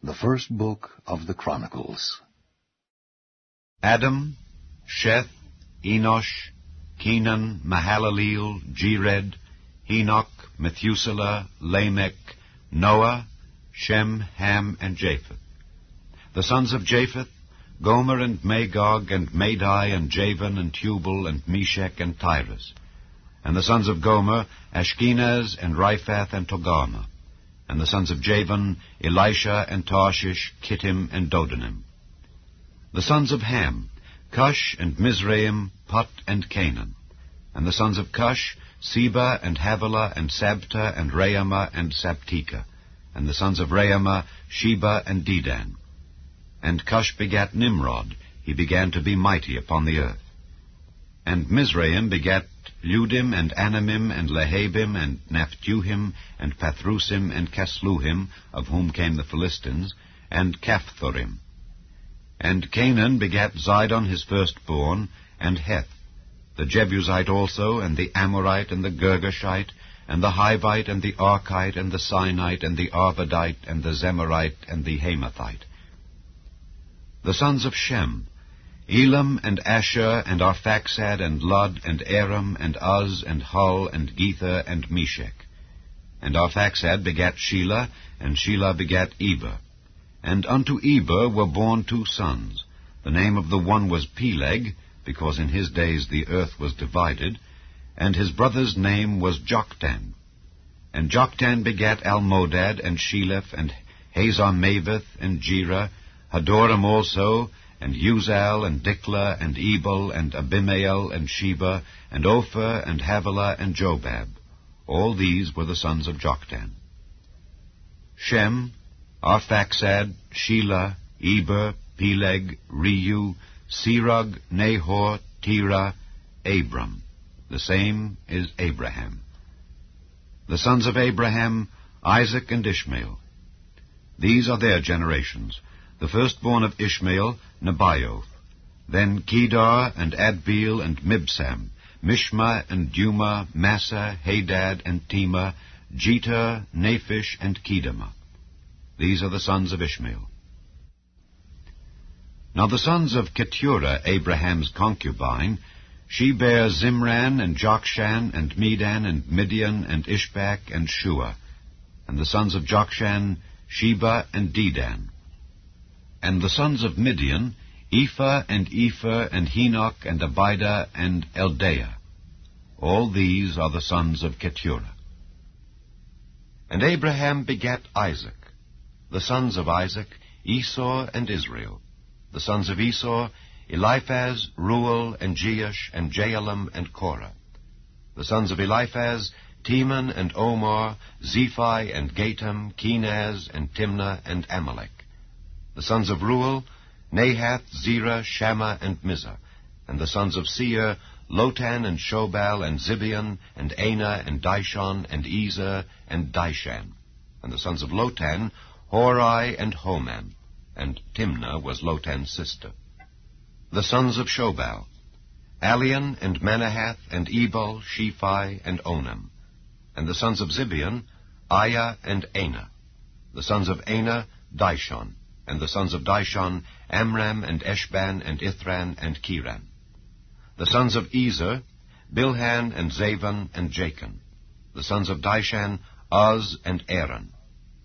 The first book of the Chronicles. Adam, Sheth, Enosh, Kenan, Mahalaleel, Jered, Enoch, Methuselah, Lamech, Noah, Shem, Ham, and Japheth. The sons of Japheth, Gomer and Magog and Madai and Javan and Tubal and Meshech and Tyrus. And the sons of Gomer, Ashkenaz and Riphath and Togarmah. And the sons of Javan, Elisha and Tarshish, Kittim and Dodanim. The sons of Ham, Cush and Mizraim, Put and Canaan. And the sons of Cush, Seba and Havilah and Sabta and Raamah and Sabteka. And the sons of Raamah, Sheba and Dedan. And Cush begat Nimrod, he began to be mighty upon the earth. And Mizraim begat Ludim and Anamim and Lehabim and Naphtuhim and Pathrusim and Casluhim, of whom came the Philistines, and Caphthorim. And Canaan begat Zidon his firstborn, and Heth, the Jebusite also, and the Amorite, and the Girgashite, and the Hivite, and the Archite, and the Sinite, and the Arvadite, and the Zemarite, and the Hamathite. The sons of Shem, Elam, and Asher, and Arphaxad, and Lud, and Aram, and Uz, and Hul, and Gether, and Meshech. And Arphaxad begat Shelah, and Shelah begat Eber. And unto Eber were born 2 sons. The name of the one was Peleg, because in his days the earth was divided, and his brother's name was Joktan. And Joktan begat Almodad, and Sheleph, and Hazarmaveth, and Jerah, Hadoram also, and Uzal, and Diklah, and Ebal, and Abimael, and Sheba, and Ophir, and Havilah, and Jobab. All these were the sons of Joktan. Shem, Arphaxad, Shelah, Eber, Peleg, Reu, Serug, Nahor, Terah, Abram. The same is Abraham. The sons of Abraham, Isaac and Ishmael. These are their generations. The firstborn of Ishmael, Nebaioth. Then Kedar, and Adbeel, and Mibsam, Mishma, and Duma, Massa, Hadad, and Tema, Jeter, Naphish, and Kedemah. These are the sons of Ishmael. Now the sons of Keturah, Abraham's concubine, she bare Zimran, and Jokshan, and Medan, and Midian, and Ishbak, and Shua. And the sons of Jokshan, Sheba, and Dedan. And the sons of Midian, Ephah, and Epher, and Henoch, and Abida, and Eldaah. All these are the sons of Keturah. And Abraham begat Isaac. The sons of Isaac, Esau and Israel. The sons of Esau, Eliphaz, Reuel, and Jeush, and Jaalam, and Korah. The sons of Eliphaz, Teman, and Omar, Zephi, and Gatam, Kenaz, and Timnah, and Amalek. The sons of Reuel, Nahath, Zerah, Shammah, and Mizah. And the sons of Seir, Lotan, and Shobal, and Zibeon, and Anah, and Dishon, and Ezer, and Dishan. And the sons of Lotan, Hori, and Homam. And Timnah was Lotan's sister. The sons of Shobal, Alian, and Manahath, and Ebal, Shephi, and Onam. And the sons of Zibeon, Aiah, and Anah. The sons of Anah, Dishon. And the sons of Dishon, Amram, and Eshban, and Ithran, and Kiran. The sons of Ezer, Bilhan, and Zavan, and Jachin. The sons of Dishan, Uz, and Aaron.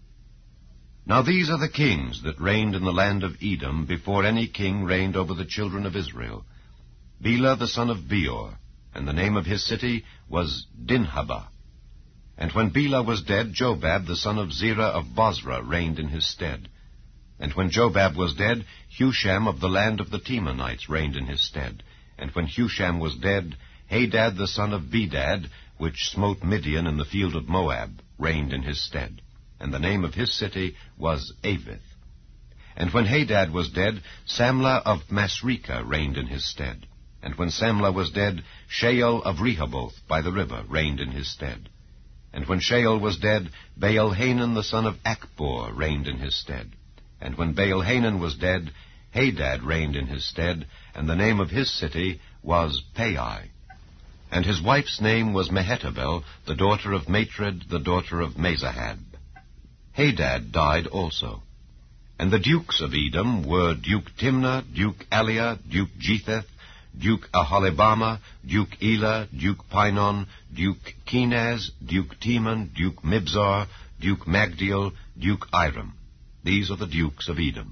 Now these are the kings that reigned in the land of Edom before any king reigned over the children of Israel. Bela the son of Beor, and the name of his city was Dinhabah. And when Bela was dead, Jobab the son of Zerah of Bozrah reigned in his stead. And when Jobab was dead, Husham of the land of the Temanites reigned in his stead. And when Husham was dead, Hadad the son of Bedad, which smote Midian in the field of Moab, reigned in his stead. And the name of his city was Avith. And when Hadad was dead, Samlah of Masrekah reigned in his stead. And when Samlah was dead, Shael of Rehoboth by the river reigned in his stead. And when Shael was dead, Baal-Hanan the son of Achbor reigned in his stead. And when Baal-Hanan was dead, Hadad reigned in his stead, and the name of his city was Pai. And his wife's name was Mehetabel, the daughter of Matred, the daughter of Mezahab. Hadad died also. And the dukes of Edom were Duke Timnah, Duke Aliah, Duke Jetheth, Duke Aholibamah, Duke Elah, Duke Pinon, Duke Kenaz, Duke Teman, Duke Mibzar, Duke Magdiel, Duke Iram. These are the dukes of Edom.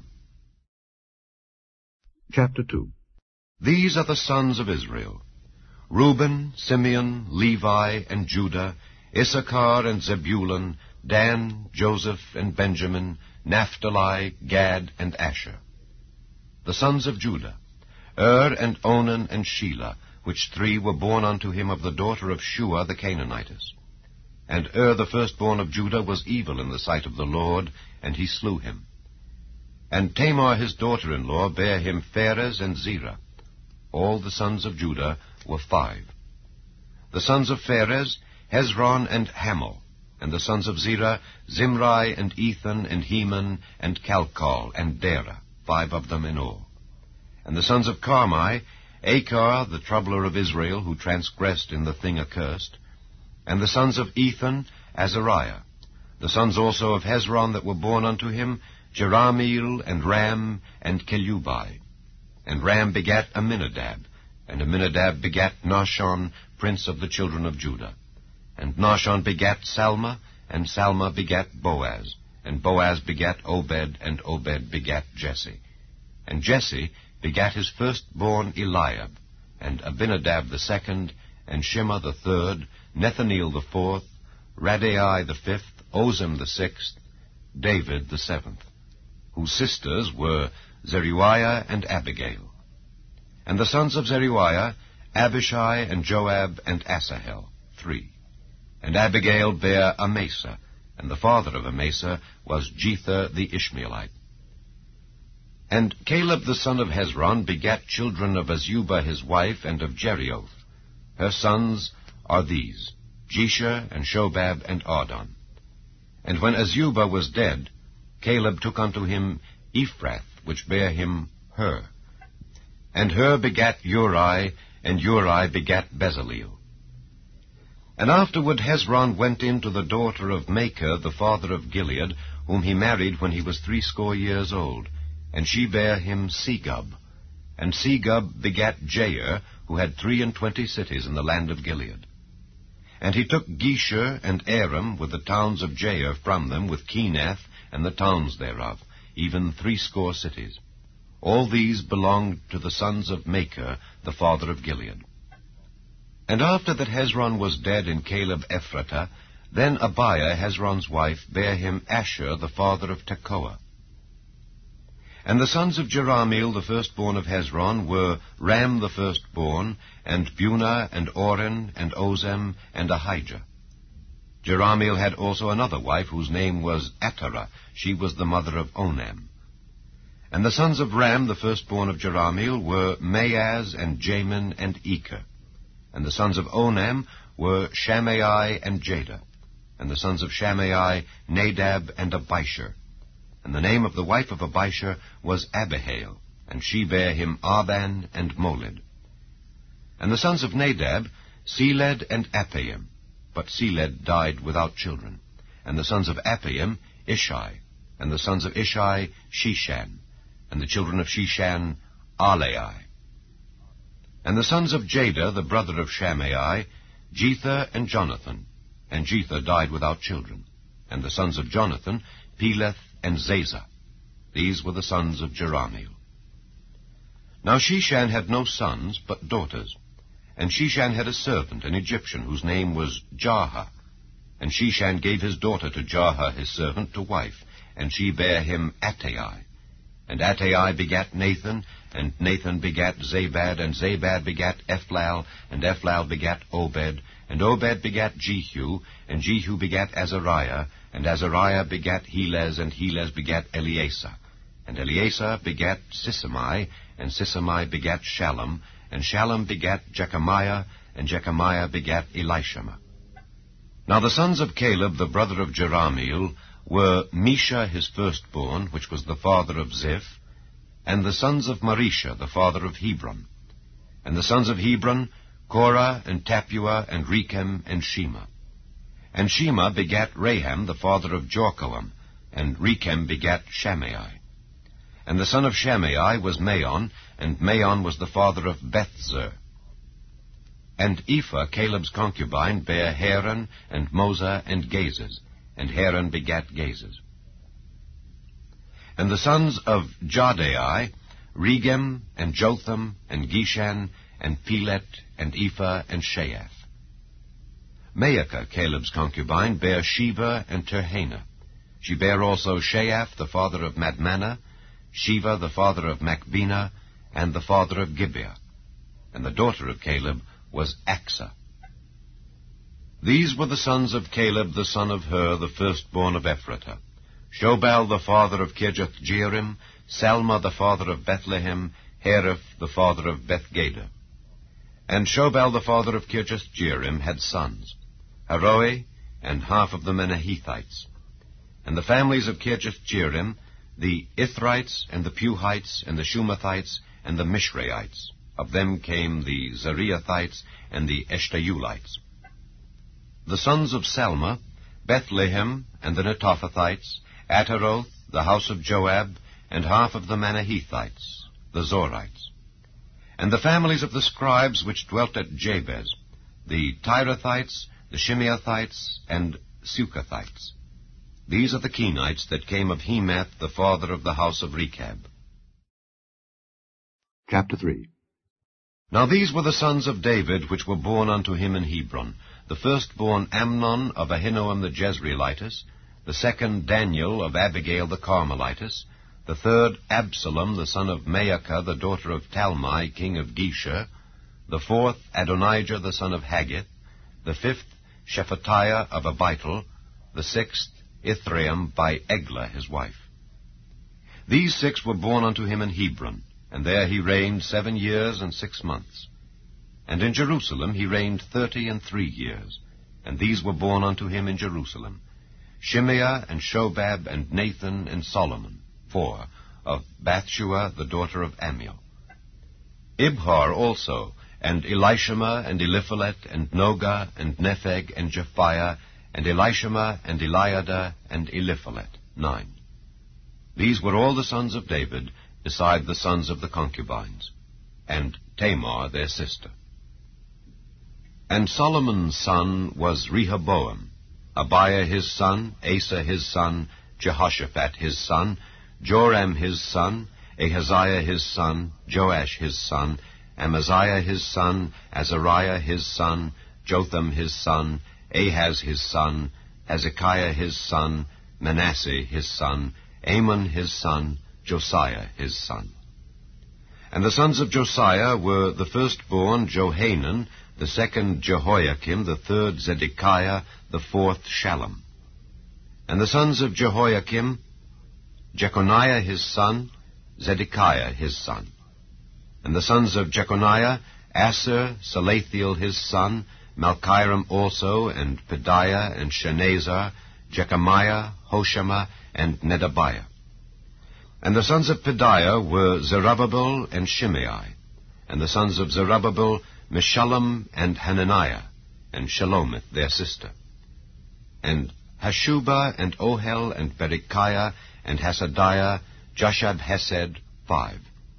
Chapter 2. These are the sons of Israel: Reuben, Simeon, Levi, and Judah, Issachar and Zebulun, Dan, Joseph, and Benjamin, Naphtali, Gad, and Asher. The sons of Judah: and Onan, and Shelah, which three were born unto him of the daughter of Shua the Canaanitess. And the firstborn of Judah was evil in the sight of the Lord, and he slew him. And Tamar his daughter-in-law bare him Pharez and Zerah. All the sons of Judah were 5. The sons of Pharez, Hezron and Hamel. And the sons of Zerah, Zimri and Ethan and Heman and Calcol and Dara, 5 of them in all. And the sons of Carmi, Achar, the troubler of Israel, who transgressed in the thing accursed. And the sons of Ethan, Azariah. The sons also of Hezron that were born unto him, Jerahmeel and Ram and Kelubai. And Ram begat Amminadab, and Amminadab begat Nahshon, prince of the children of Judah. And Nahshon begat Salma, and Salma begat Boaz, and Boaz begat Obed, and Obed begat Jesse. And Jesse begat his firstborn Eliab, and Abinadab the second, and Shema the third, Nethaneel the fourth, Radai the fifth, Ozem the sixth, David the seventh, whose sisters were Zeruiah and Abigail. And the sons of Zeruiah, Abishai and Joab and Asahel, 3. And Abigail bare Amasa, and the father of Amasa was Jether the Ishmaelite. And Caleb the son of Hezron begat children of Azubah his wife, and of Jerioth. Her sons are these, Jesher and Shobab and Ardon. And when Azubah was dead, Caleb took unto him Ephrath, which bare him Hur. And Hur begat Uri, and Uri begat Bezaleel. And afterward Hezron went in to the daughter of Machir, the father of Gilead, whom he married when he was 80 years old, and she bare him Segub. And Segub begat Jair, who had 23 cities in the land of Gilead. And he took Geshur and Aram with the towns of Jair from them, with Kenath and the towns thereof, even 80 cities. All these belonged to the sons of Machir, the father of Gilead. And after that Hezron was dead in Caleb Ephratah, then Abiah Hezron's wife bare him Asher, the father of Tekoa. And the sons of Jerahmeel, the firstborn of Hezron, were Ram the firstborn, and Bunah, and Oren, and Ozem, and Ahijah. Jerahmeel had also another wife, whose name was Atara. She was the mother of Onam. And the sons of Ram, the firstborn of Jerahmeel, were Maaz, and Jamin, and Eker. And the sons of Onam were Shammai and Jada. And the sons of Shammai, Nadab and Abishur. And the name of the wife of Abishur was Abihail, and she bare him Arban and Molid. And the sons of Nadab, Seled and Appaim, but Seled died without children. And the sons of Appaim, Ishai. And the sons of Ishai, Shishan. And the children of Shishan, Alai. And the sons of Jada, the brother of Shammai, Jether and Jonathan. And Jether died without children. And the sons of Jonathan, Peleth and Zazah. These were the sons of Jerahmeel. Now Shishan had no sons, but daughters. And Shishan had a servant, an Egyptian, whose name was Jarha. And Shishan gave his daughter to Jarha his servant to wife, and she bare him Attai. And Attai begat Nathan, and Nathan begat Zabad, and Zabad begat Ephlal, and Ephlal begat Obed, and Obed begat Jehu, and Jehu begat Azariah, and Azariah begat Helez, and Helez begat Eleasah. And Eleasah begat Sisamai, and Sisamai begat Shallum, and Shallum begat Jechamiah, and Jechamiah begat Elishama. Now the sons of Caleb, the brother of Jerahmeel, were Mesha his firstborn, which was the father of Ziph, and the sons of Marisha, the father of Hebron. And the sons of Hebron, Korah, and Tapua, and Rechem, and Shema. And Shema begat Raham, the father of Jorkoam, and Rechem begat Shammai. And the son of Shammai was Maon, and Maon was the father of Bethzer. And Ephah, Caleb's concubine, bare Haran, and Moza, and Gazez, and Haran begat Gazez. And the sons of Jadai, Regem, and Jotham, and Geshan, and Pelet, and Ephah, and Sheath. Maacah, Caleb's concubine, bare Sheva and Terhana. She bare also Sheath, the father of Madmannah, Sheva, the father of Machbenah, and the father of Gibeah. And the daughter of Caleb was Achsah. These were the sons of Caleb, the son of Hur, the firstborn of Ephratah. Shobal, the father of Kirjath-jearim, Salma, the father of Bethlehem, Hareph, the father of Bethgader. And Shobal, the father of Kirjath-jearim, had sons, Haroe, and half of the Menahithites. And the families of Kirjath-jearim, the Ithrites, and the Puhites, and the Shumathites, and the Mishraites. Of them came the Zariathites, and the Eshtaulites. The sons of Salma, Bethlehem, and the Netophathites, Ataroth, the house of Joab, and half of the Manahithites, the Zorites. And the families of the scribes which dwelt at Jabez, the Tirathites, the Shimeathites, and Sukathites. These are the Kenites that came of Hemath, the father of the house of Rechab. Chapter 3. Now these were the sons of David which were born unto him in Hebron. The firstborn Amnon of Ahinoam the Jezreelitess, the second Daniel of Abigail the Carmelitess, the third Absalom the son of Maacah the daughter of Talmai king of Geshur, the fourth Adonijah the son of Haggith, the fifth Shephatiah of Abital, the sixth Ithream by Eglah his wife. These 6 were born unto him in Hebron, and there he reigned 7 years and 6 months. And in Jerusalem he reigned 33 years, and these were born unto him in Jerusalem, Shimeah and Shobab and Nathan and Solomon, 4, of Bathshua the daughter of Ammiel. Ibhar also, and Elishama and Eliphalet and Noga and Nepheg and Japhiah and Elishama and Eliada and Eliphalet, 9. These were all the sons of David, beside the sons of the concubines, and Tamar their sister. And Solomon's son was Rehoboam, Abiah his son, Asa his son, Jehoshaphat his son, Joram his son, Ahaziah his son, Joash his son, Amaziah his son, Azariah his son, Jotham his son, Ahaz his son, Hezekiah his son, Manasseh his son, Amon his son, Josiah his son. And the sons of Josiah were the firstborn Johanan, the second Jehoiakim, the third Zedekiah, the fourth Shallum. And the sons of Jehoiakim, Jeconiah his son, Zedekiah his son. And the sons of Jeconiah, Asser, Salathiel his son, Malchiram also, and Pedaiah, and Shenazar, Jechamiah, Hoshama, and Nedabiah. And the sons of Pedaiah were Zerubbabel and Shimei. And the sons of Zerubbabel, Meshullam and Hananiah, and Shelomith their sister. And Hashubah and Ohel and Berechiah and Hasadiah, Jushab-Hesed, 5.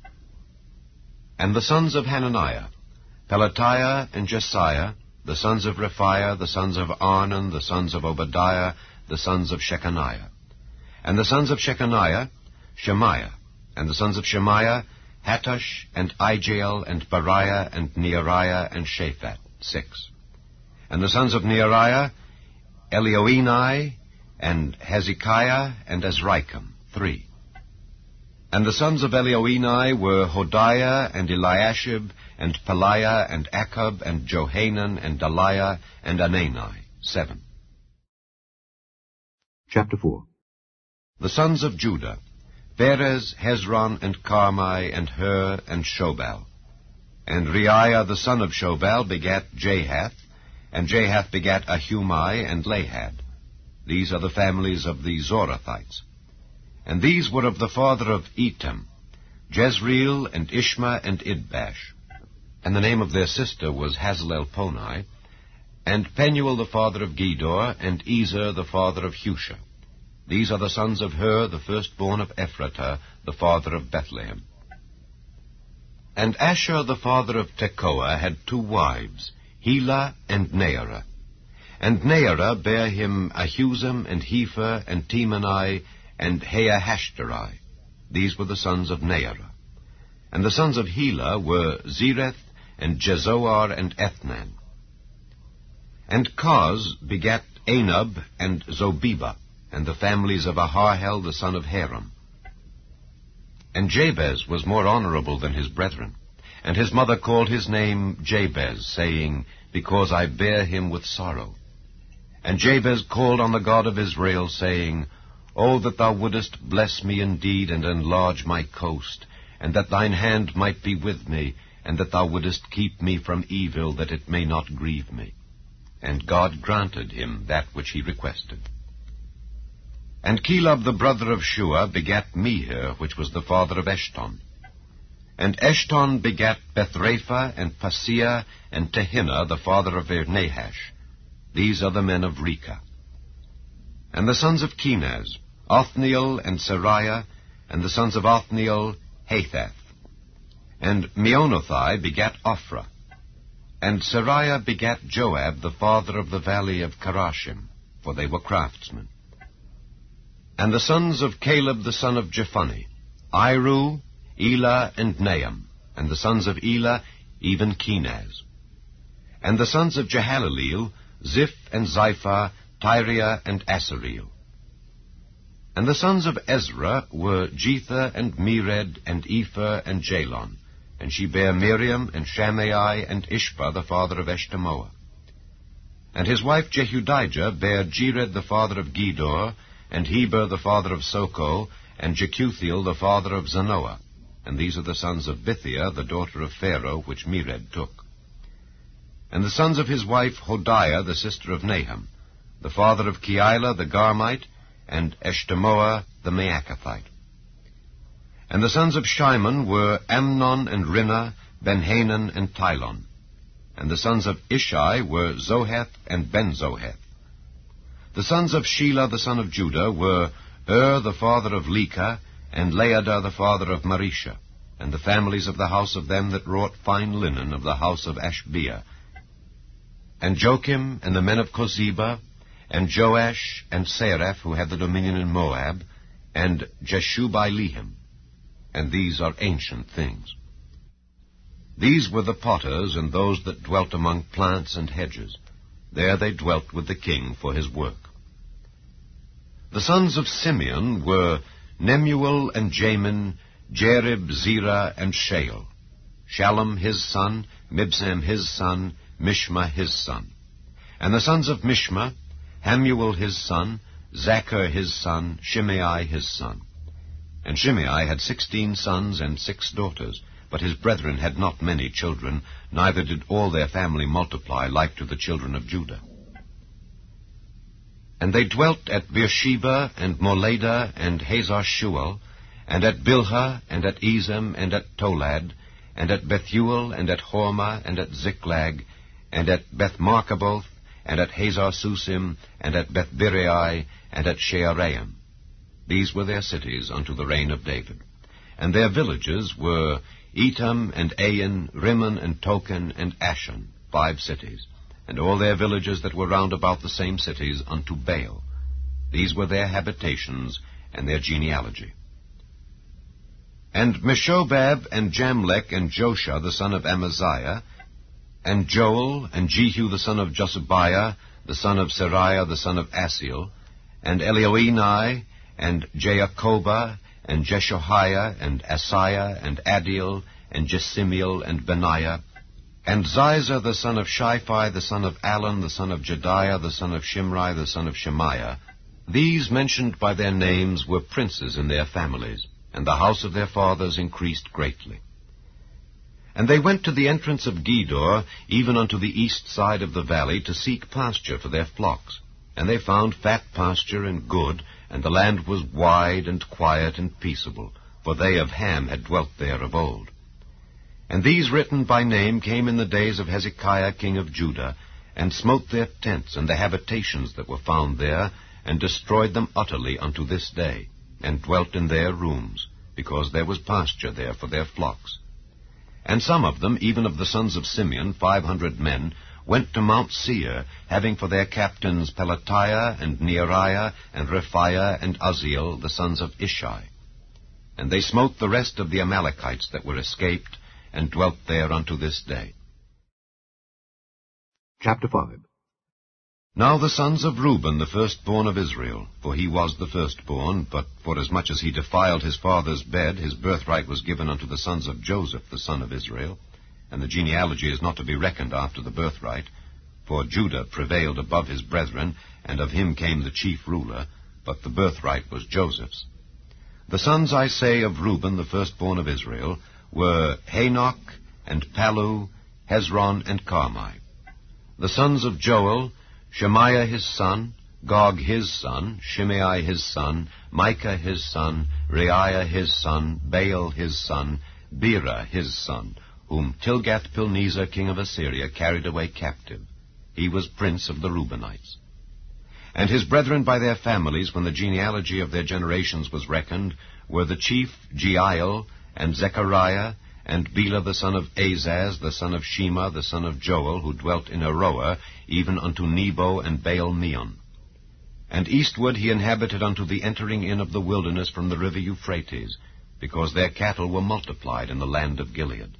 And the sons of Hananiah, Pelatiah and Jesiah, the sons of Rephiah, the sons of Arnan, the sons of Obadiah, the sons of Shechaniah. And the sons of Shechaniah, Shemaiah. And the sons of Shemaiah, Hattush and Ijael and Bariah and Neariah and Shaphat, 6. And the sons of Neariah, Elioenai and Hezekiah and Azrikam, 3. And the sons of Elioenai were Hodiah and Eliashib and Peliah and Achab and Johanan and Daliah and Anani, 7. Chapter 4. The sons of Judah, Perez, Hezron, and Carmi, and Hur, and Shobal. And Reiah the son of Shobal begat Jahath, and Jahath begat Ahumai and Lahad. These are the families of the Zorathites. And these were of the father of Etam, Jezreel, and Ishma, and Idbash. And the name of their sister was Hazelelponi, and Penuel the father of Gedor, and Ezer the father of Husha. These are the sons of Hur, the firstborn of Ephratah, the father of Bethlehem. And Asher, the father of Tekoa, had 2 wives, Helah and Naarah. And Naarah bare him Ahuzam, and Hepher, and Temani, and Haahashtari. These were the sons of Naarah. And the sons of Helah were Zereth, and Jezoar, and Ethnan. And Koz begat Anub and Zobeba, and the families of Aharhel the son of Haram. And Jabez was more honorable than his brethren, and his mother called his name Jabez, saying, Because I bare him with sorrow. And Jabez called on the God of Israel, saying, O that thou wouldest bless me indeed, and enlarge my coast, and that thine hand might be with me, and that thou wouldest keep me from evil, that it may not grieve me. And God granted him that which he requested. And Caleb the brother of Shua begat Mehir, which was the father of Eshton. And Eshton begat Bethrapha, and Paseah, and Tehinnah, the father of Nahash. These are the men of Rechah. And the sons of Kenaz, Othniel and Sariah, and the sons of Othniel, Hathath. And Meonothai begat Ophrah. And Sariah begat Joab, the father of the valley of Karashim, for they were craftsmen. And the sons of Caleb the son of Jephunneh, Iru, Elah, and Naam. And the sons of Elah, even Kenaz. And the sons of Jehaleleel, Ziph and Ziphah, Tyriah and Asareel. And the sons of Ezra were Jether and Mered and Epher and Jalon. And she bare Miriam and Shammai and Ishbah, the father of Eshtemoa. And his wife Jehudijah bare Jered, the father of Gedor, and Heber, the father of Soko, and Jekuthiel, the father of Zanoah. And these are the sons of Bithiah, the daughter of Pharaoh, which Mered took. And the sons of his wife Hodiah, the sister of Nahum, the father of Keilah, the Garmite, and Eshtemoa, the Maacathite. And the sons of Shimon were Amnon and Rinnah, Benhanan and Tilon. And the sons of Ishai were Zoheth and Ben-Zoheth. The sons of Shelah, the son of Judah, were the father of Lekah, and Laadah, the father of Marishah, and the families of the house of them that wrought fine linen of the house of Ashbea, and Joachim, and the men of Kozeba, and Joash, and Saraph, who had the dominion in Moab, and Jeshubai-Lehim. And these are ancient things. These were the potters, and those that dwelt among plants and hedges. There they dwelt with the king for his work. The sons of Simeon were Nemuel and Jamin, Jerib, Zerah, and Shael. Shallum his son, Mibsam his son, Mishma his son. And the sons of Mishma, Hamuel his son, Zachar his son, Shimei his son. And Shimei had 16 sons and 6 daughters, but his brethren had not many children, neither did all their family multiply like to the children of Judah. And they dwelt at Beersheba, and Moladah, and Hazar-Shual, and at Bilhah, and at Ezem, and at Tolad, and at Bethuel, and at Hormah, and at Ziklag, and at Beth-Markaboth, and at Hazar-Susim, and at Beth-Birai, and at Shearaim. These were their cities unto the reign of David. And their villages were Etam, and Ain, Rimmon, and Token, and Ashan, 5 cities, and all their villages that were round about the same cities unto Baal. These were their habitations and their genealogy. And Meshobab, and Jamlech, and Joshua the son of Amaziah, and Joel, and Jehu the son of Josibiah, the son of Sariah, the son of Asiel, and Elioenai, and Jaakobah, and Jeshoiah, and Asaiah, and Adiel, and Jesimiel, and Benaiah, and Ziza the son of Shiphi, the son of Alon, the son of Jediah, the son of Shimri, the son of Shemaiah. These mentioned by their names were princes in their families, and the house of their fathers increased greatly. And they went to the entrance of Gedor, even unto the east side of the valley, to seek pasture for their flocks. And they found fat pasture and good, and the land was wide and quiet and peaceable, for they of Ham had dwelt there of old. And these written by name came in the days of Hezekiah king of Judah, and smote their tents and the habitations that were found there, and destroyed them utterly unto this day, and dwelt in their rooms, because there was pasture there for their flocks. And some of them, even of the sons of Simeon, 500 men, went to Mount Seir, having for their captains Pelatiah, and Neariah, and Rephaiah, and Uzziel, the sons of Ishi. And they smote the rest of the Amalekites that were escaped, and dwelt there unto this day. Chapter 5. Now the sons of Reuben, the firstborn of Israel, for he was the firstborn, but forasmuch as he defiled his father's bed, his birthright was given unto the sons of Joseph, the son of Israel. And the genealogy is not to be reckoned after the birthright, for Judah prevailed above his brethren, and of him came the chief ruler, but the birthright was Joseph's. The sons, I say, of Reuben, the firstborn of Israel, were Hanoch, and Pallu, Hezron, and Carmi. The sons of Joel, Shemaiah his son, Gog his son, Shimei his son, Micah his son, Reiah his son, Baal his son, Bera his son, whom Tilgath-Pilneser king of Assyria carried away captive. He was prince of the Reubenites. And his brethren by their families, when the genealogy of their generations was reckoned, were the chief Jeiel, and Zechariah, and Bela the son of Azaz, the son of Shema, the son of Joel, who dwelt in Aroer, even unto Nebo and Baal-meon. And eastward he inhabited unto the entering in of the wilderness from the river Euphrates, because their cattle were multiplied in the land of Gilead.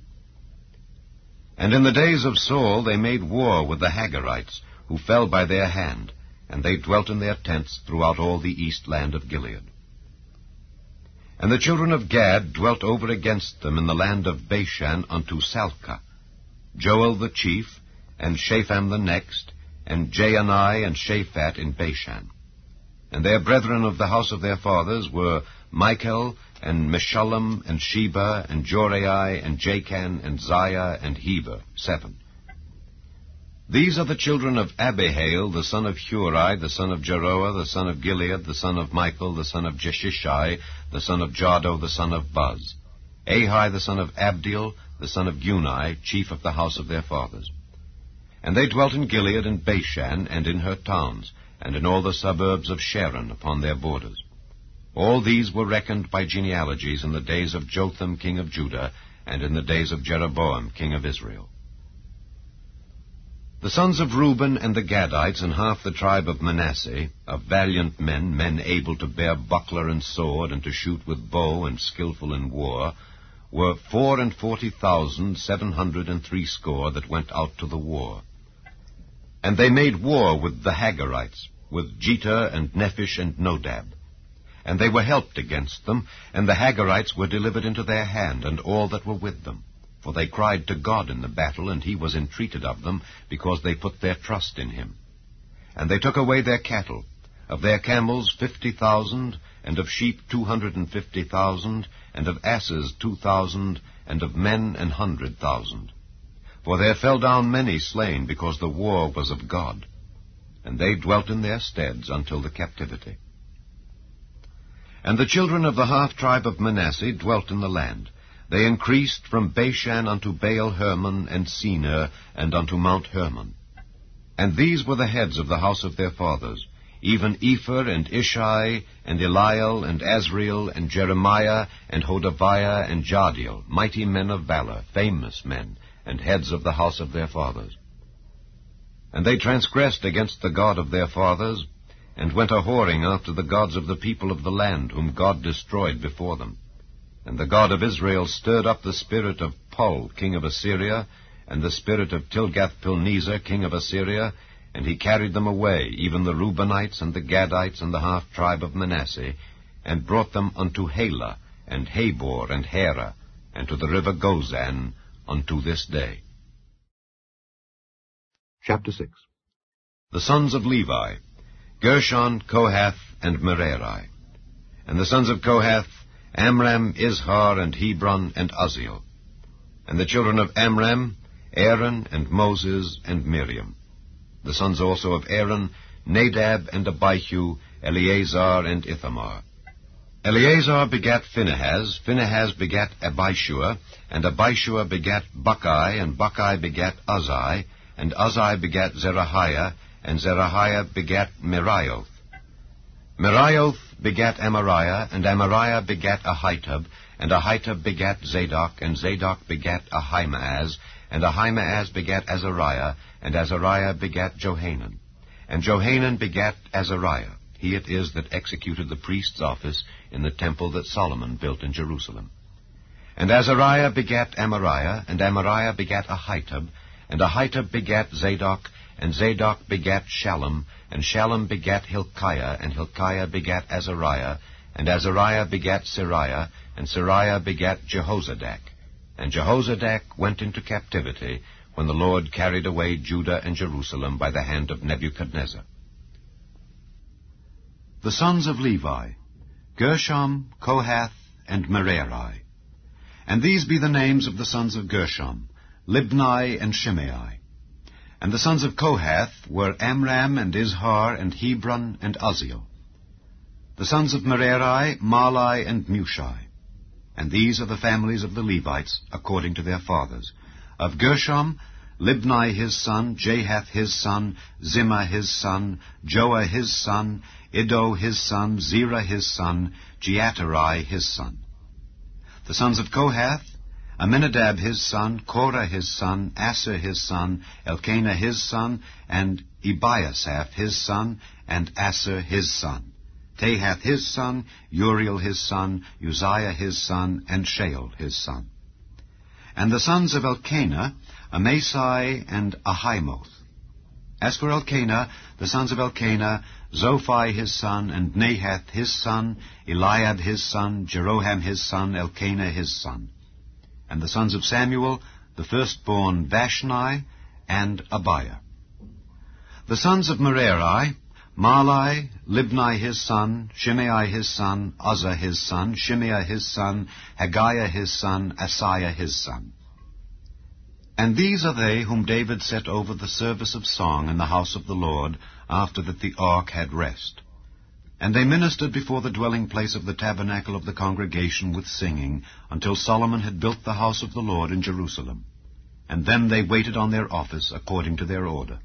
And in the days of Saul they made war with the Hagarites, who fell by their hand, and they dwelt in their tents throughout all the east land of Gilead. And the children of Gad dwelt over against them in the land of Bashan unto Salcah, Joel the chief, and Shapham the next, and Jaani and Shaphat in Bashan. And their brethren of the house of their fathers were Michael, and Meshullam, and Sheba, and Jorai, and Jachan, and Ziah, and Heber, 7. These are the children of Abihail, the son of Huri, the son of Jeroah, the son of Gilead, the son of Michael, the son of Jeshishai, the son of Jado, the son of Buz, Ahi, the son of Abdiel, the son of Guni, chief of the house of their fathers. And they dwelt in Gilead and Bashan, and in her towns, and in all the suburbs of Sharon upon their borders. All these were reckoned by genealogies in the days of Jotham king of Judah, and in the days of Jeroboam king of Israel. The sons of Reuben and the Gadites and half the tribe of Manasseh, of valiant men, men able to bear buckler and sword, and to shoot with bow, and skillful in war, were 44,760 that went out to the war. And they made war with the Hagarites, with Jether and Nephish and Nodab. And they were helped against them, and the Hagarites were delivered into their hand, and all that were with them. For they cried to God in the battle, and he was entreated of them, because they put their trust in him. And they took away their cattle, of their camels 50,000, and of sheep 250,000, and of asses 2,000, and of men 100,000. For there fell down many slain, because the war was of God. And they dwelt in their steads until the captivity. And the children of the half-tribe of Manasseh dwelt in the land. They increased from Bashan unto Baal-Hermon and Senir, and unto Mount Hermon. And these were the heads of the house of their fathers, even Epher and Ishi, and Eliel, and Azriel, and Jeremiah, and Hodaviah, and Jadiel, mighty men of valor, famous men, and heads of the house of their fathers. And they transgressed against the God of their fathers, and went a-whoring after the gods of the people of the land, whom God destroyed before them. And the God of Israel stirred up the spirit of Pul, king of Assyria, and the spirit of Tilgath-Pilneser, king of Assyria, and he carried them away, even the Reubenites and the Gadites and the half-tribe of Manasseh, and brought them unto Halah, and Habor, and Hara, and to the river Gozan, unto this day. Chapter 6. The sons of Levi, Gershon, Kohath, and Merari. And the sons of Kohath, Amram, Izhar, and Hebron, and Uzziel. And the children of Amram, Aaron, and Moses, and Miriam. The sons also of Aaron, Nadab, and Abihu, Eleazar, and Ithamar. Eleazar begat Phinehas, Phinehas begat Abishua, and Abishua begat Bucki, and Bucki begat Uzzi, and Uzzi begat Zerahiah, and Zerahiah begat Merioth. Meraioth begat Amariah, and Amariah begat Ahitub, and Ahitub begat Zadok, and Zadok begat Ahimaaz, and Ahimaaz begat Azariah, and Azariah begat Johanan. And Johanan begat Azariah. He it is that executed the priest's office in the temple that Solomon built in Jerusalem. And Azariah begat Amariah, and Amariah begat Ahitub, and Ahitub begat Zadok, and Zadok begat Shallum, and Shallum begat Hilkiah, and Hilkiah begat Azariah, and Azariah begat Sariah, and Sariah begat Jehozadak. And Jehozadak went into captivity when the Lord carried away Judah and Jerusalem by the hand of Nebuchadnezzar. The sons of Levi, Gershom, Kohath, and Merari. And these be the names of the sons of Gershom, Libni and Shimei. And the sons of Kohath were Amram and Izhar and Hebron and Uzziel. The sons of Merari, Mahli and Mushi. And these are the families of the Levites according to their fathers. Of Gershom, Libni his son, Jahath his son, Zimmah his son, Joah his son, Iddo his son, Zerah his son, Jeaterai his son. The sons of Kohath, Aminadab his son, Korah his son, Asher his son, Elkanah his son, and Ebiasaph his son, and Asher his son. Tahath his son, Uriel his son, Uzziah his son, and Shael his son. And the sons of Elkanah, Amasai and Ahimoth. As for Elkanah, the sons of Elkanah, Zophai his son, and Nahath his son, Eliab his son, Jeroham his son, Elkanah his son. And the sons of Samuel, the firstborn Vashni and Abiah. The sons of Merari, Mahli, Libni his son, Shimei his son, Uzzah his son, Shimei his son, Haggiah his son, Asaiah his son. And these are they whom David set over the service of song in the house of the Lord, after that the ark had rest. And they ministered before the dwelling place of the tabernacle of the congregation with singing, until Solomon had built the house of the Lord in Jerusalem. And then they waited on their office according to their order.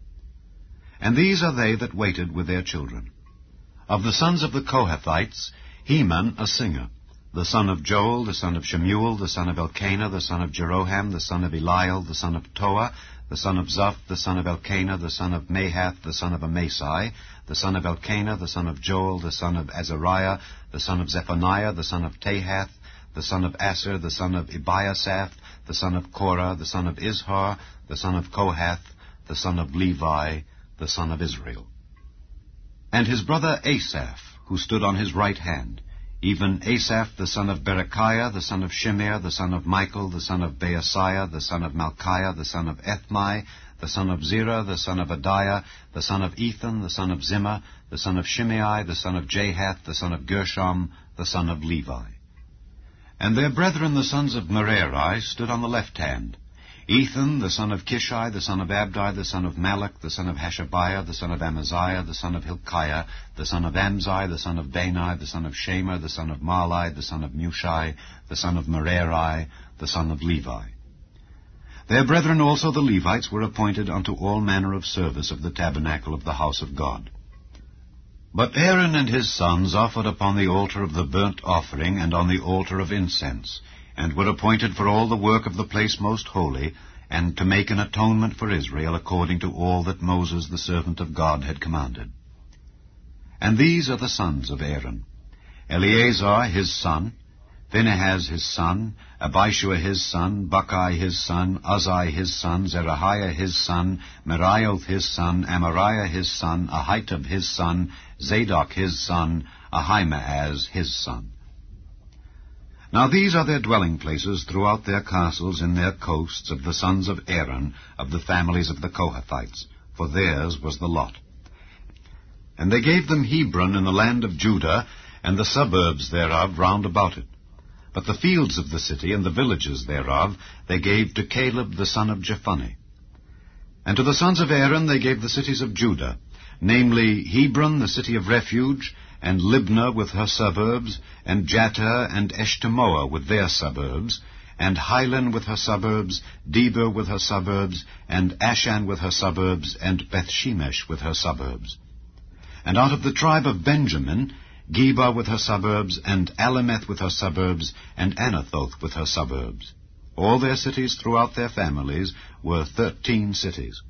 And these are they that waited with their children. Of the sons of the Kohathites, Heman a singer, the son of Joel, the son of Shemuel, the son of Elkanah, the son of Jeroham, the son of Eliel, the son of Toah, the son of Zuph, the son of Elkanah, the son of Mahath, the son of Amasai, the son of Elkanah, the son of Joel, the son of Azariah, the son of Zephaniah, the son of Tahath, the son of Asher, the son of Ebiasaph, the son of Korah, the son of Izhar, the son of Kohath, the son of Levi, the son of Israel. And his brother Asaph, who stood on his right hand, even Asaph the son of Berechiah, the son of Shimei, the son of Michael, the son of Baasiah, the son of Malchiah, the son of Ethmai, the son of Zerah, the son of Adiah, the son of Ethan, the son of Zimmah, the son of Shimei, the son of Jahath, the son of Gershom, the son of Levi. And their brethren the sons of Merari stood on the left hand, Ethan, the son of Kishi, the son of Abdi, the son of Malach, the son of Hashabiah, the son of Amaziah, the son of Hilkiah, the son of Amzi, the son of Bani, the son of Shemer, the son of Mahli, the son of Mushi, the son of Merari, the son of Levi. Their brethren also the Levites were appointed unto all manner of service of the tabernacle of the house of God. But Aaron and his sons offered upon the altar of the burnt offering and on the altar of incense, and were appointed for all the work of the place most holy, and to make an atonement for Israel according to all that Moses the servant of God had commanded. And these are the sons of Aaron: Eleazar his son, Phinehas his son, Abishua his son, Bucci his son, Uzzi his son, Zerahiah his son, Meraioth his son, Amariah his son, Ahitub his son, Zadok his son, Ahimaaz his son. Now these are their dwelling places throughout their castles in their coasts of the sons of Aaron, of the families of the Kohathites, for theirs was the lot. And they gave them Hebron in the land of Judah, and the suburbs thereof round about it. But the fields of the city and the villages thereof they gave to Caleb the son of Jephunneh. And to the sons of Aaron they gave the cities of Judah, namely Hebron, the city of refuge, and Libnah with her suburbs, and Jattah and Eshtemoa with their suburbs, and Hilen with her suburbs, Debir with her suburbs, and Ashan with her suburbs, and Bethshemesh with her suburbs. And out of the tribe of Benjamin, Geba with her suburbs, and Alemeth with her suburbs, and Anathoth with her suburbs. All their cities throughout their families were 13 cities.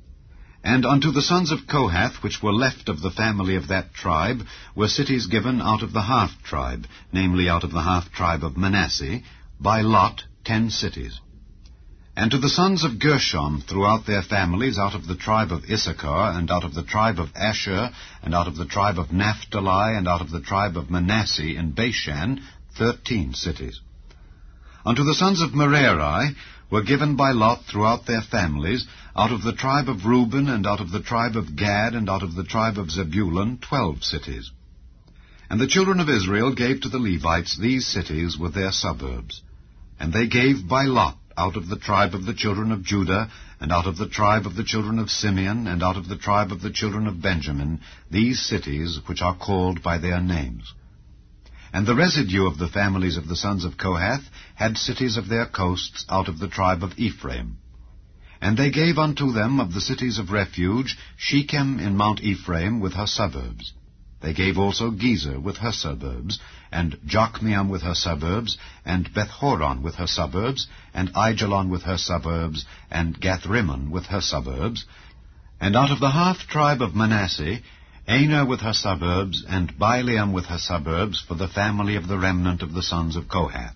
And unto the sons of Kohath, which were left of the family of that tribe, were cities given out of the half-tribe, namely out of the half-tribe of Manasseh, by lot 10 cities. And to the sons of Gershom throughout their families, out of the tribe of Issachar, and out of the tribe of Asher, and out of the tribe of Naphtali, and out of the tribe of Manasseh in Bashan, 13 cities. Unto the sons of Merari were given by lot throughout their families, out of the tribe of Reuben, and out of the tribe of Gad, and out of the tribe of Zebulun, 12 cities. And the children of Israel gave to the Levites these cities with their suburbs. And they gave by lot out of the tribe of the children of Judah, and out of the tribe of the children of Simeon, and out of the tribe of the children of Benjamin, these cities which are called by their names. And the residue of the families of the sons of Kohath had cities of their coasts out of the tribe of Ephraim. And they gave unto them of the cities of refuge Shechem in Mount Ephraim with her suburbs. They gave also Gezer with her suburbs, and Jokmeam with her suburbs, and Bethhoron with her suburbs, and Aijalon with her suburbs, and Gathrimmon with her suburbs. And out of the half-tribe of Manasseh, Aner with her suburbs, and Bileam with her suburbs, for the family of the remnant of the sons of Kohath.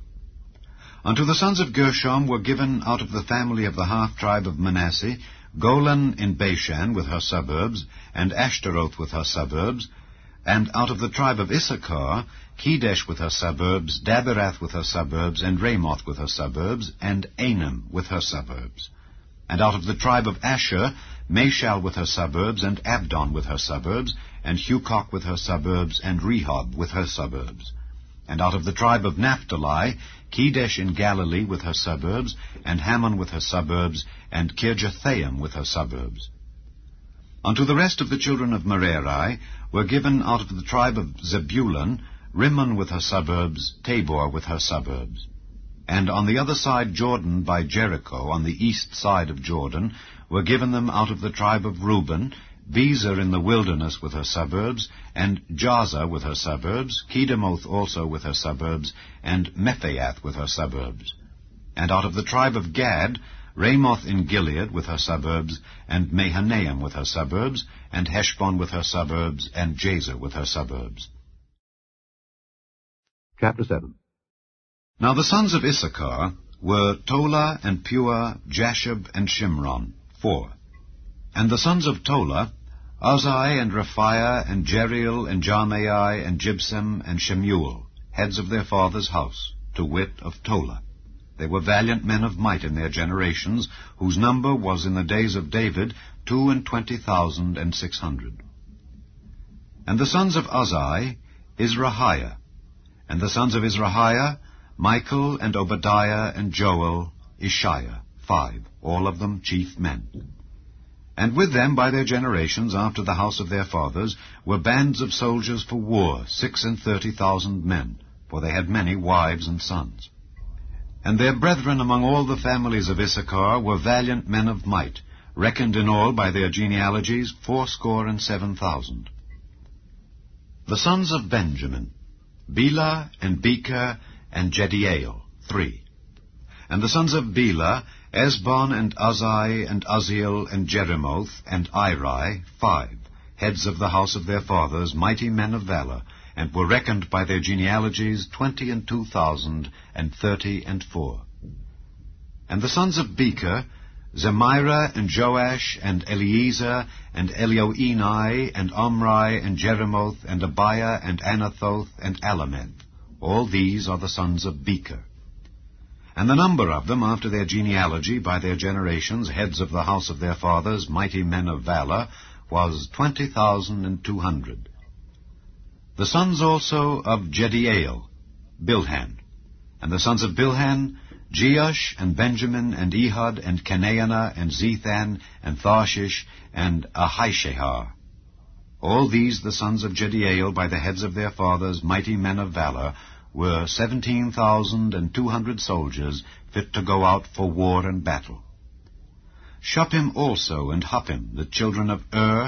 Unto the sons of Gershom were given out of the family of the half-tribe of Manasseh, Golan in Bashan with her suburbs, and Ashtaroth with her suburbs, and out of the tribe of Issachar, Kedesh with her suburbs, Daberath with her suburbs, and Ramoth with her suburbs, and Anem with her suburbs. And out of the tribe of Asher, Mashal with her suburbs, and Abdon with her suburbs, and Hukoch with her suburbs, and Rehob with her suburbs. And out of the tribe of Naphtali, Kedesh in Galilee with her suburbs, and Hammon with her suburbs, and Kirjathaim with her suburbs. Unto the rest of the children of Merari were given out of the tribe of Zebulun, Rimmon with her suburbs, Tabor with her suburbs. And on the other side Jordan by Jericho, on the east side of Jordan, were given them out of the tribe of Reuben, Bezer in the wilderness with her suburbs, and Jaza with her suburbs, Kedemoth also with her suburbs, and Mephaath with her suburbs. And out of the tribe of Gad, Ramoth in Gilead with her suburbs, and Mahanaim with her suburbs, and Heshbon with her suburbs, and Jazer with her suburbs. Chapter 7. Now the sons of Issachar were Tola and Pua, Jashub and Shimron, 4. And the sons of Tola, Uzai and Raphiah and Jeriel and Jarmai and Jibsam and Shemuel, heads of their father's house, to wit of Tola. They were valiant men of might in their generations, whose number was in the days of David 22,600. And the sons of Uzai, Izrahiah. And the sons of Izrahiah, Michael and Obadiah and Joel, Ishiah, 5, all of them chief men. And with them by their generations after the house of their fathers were bands of soldiers for war, 36,000 men, for they had many wives and sons. And their brethren among all the families of Issachar were valiant men of might, reckoned in all by their genealogies 7,000. The sons of Benjamin, Bela and Becher and Jediael, 3. And the sons of Bela, Esbon and Uzai and Uzziel and Jeremoth and Iri, 5, heads of the house of their fathers, mighty men of valor, and were reckoned by their genealogies 22,034. And the sons of Becher, Zemira and Joash and Eliezer and Elioenai and Omri and Jeremoth and Abiah and Anathoth and Alameth. All these are the sons of Becher. And the number of them after their genealogy by their generations, heads of the house of their fathers, mighty men of valor, was 20,200. The sons also of Jediael, Bilhan. And the sons of Bilhan, Jeush and Benjamin and Ehud and Canaanah and Zethan and Tharshish and Ahishahar. All these the sons of Jediael by the heads of their fathers, mighty men of valor, were 17,200 soldiers fit to go out for war and battle. Shuppim also and Huppim, the children of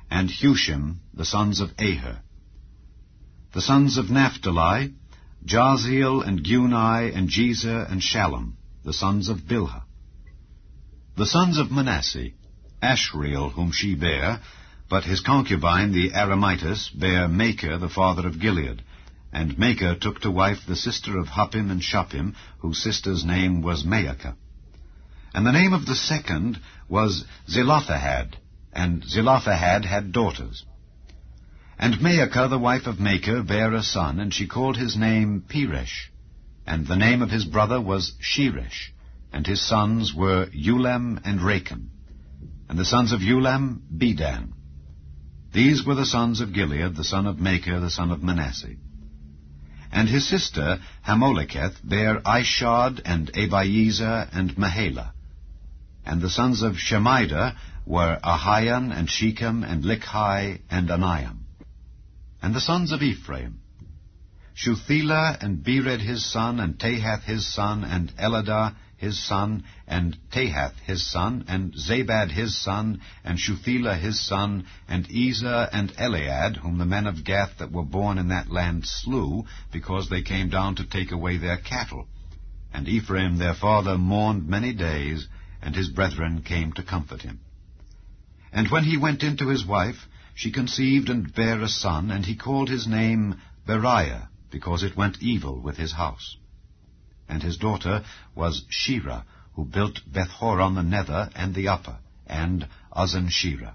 and Hushim, the sons of Aher. The sons of Naphtali, Jaziel, and Guni, and Jezer, and Shallum, the sons of Bilhah. The sons of Manasseh, Ashriel, whom she bare, but his concubine, the Aramitis, bare Makir, the father of Gilead. And Makir took to wife the sister of Huppim and Shuppim, whose sister's name was Maacah. And the name of the second was Zelophehad, and Zelophehad had daughters. And Maacah, the wife of Makir, bare a son, and she called his name Peresh. And the name of his brother was Sheresh, and his sons were Ulam and Racham. And the sons of Ulam, Bedan. These were the sons of Gilead, the son of Makir, the son of Manasseh. And his sister Hammoleketh bare Ishad, and Abiezer, and Mahalah. And the sons of Shemida were Ahian, and Shechem, and Likhai, and Aniam. And the sons of Ephraim, Shuthelah, and Bered his son, and Tahath his son, and Eladah his son, and Tahath his son, and Zabad his son, and Shuthelah his son, and Ezer and Elead, whom the men of Gath that were born in that land slew, because they came down to take away their cattle. And Ephraim their father mourned many days, and his brethren came to comfort him. And when he went in to his wife, she conceived and bare a son, and he called his name Beriah, because it went evil with his house. And his daughter was Shirah, who built Beth-horon the nether and the upper, and Uzzen-Shirah.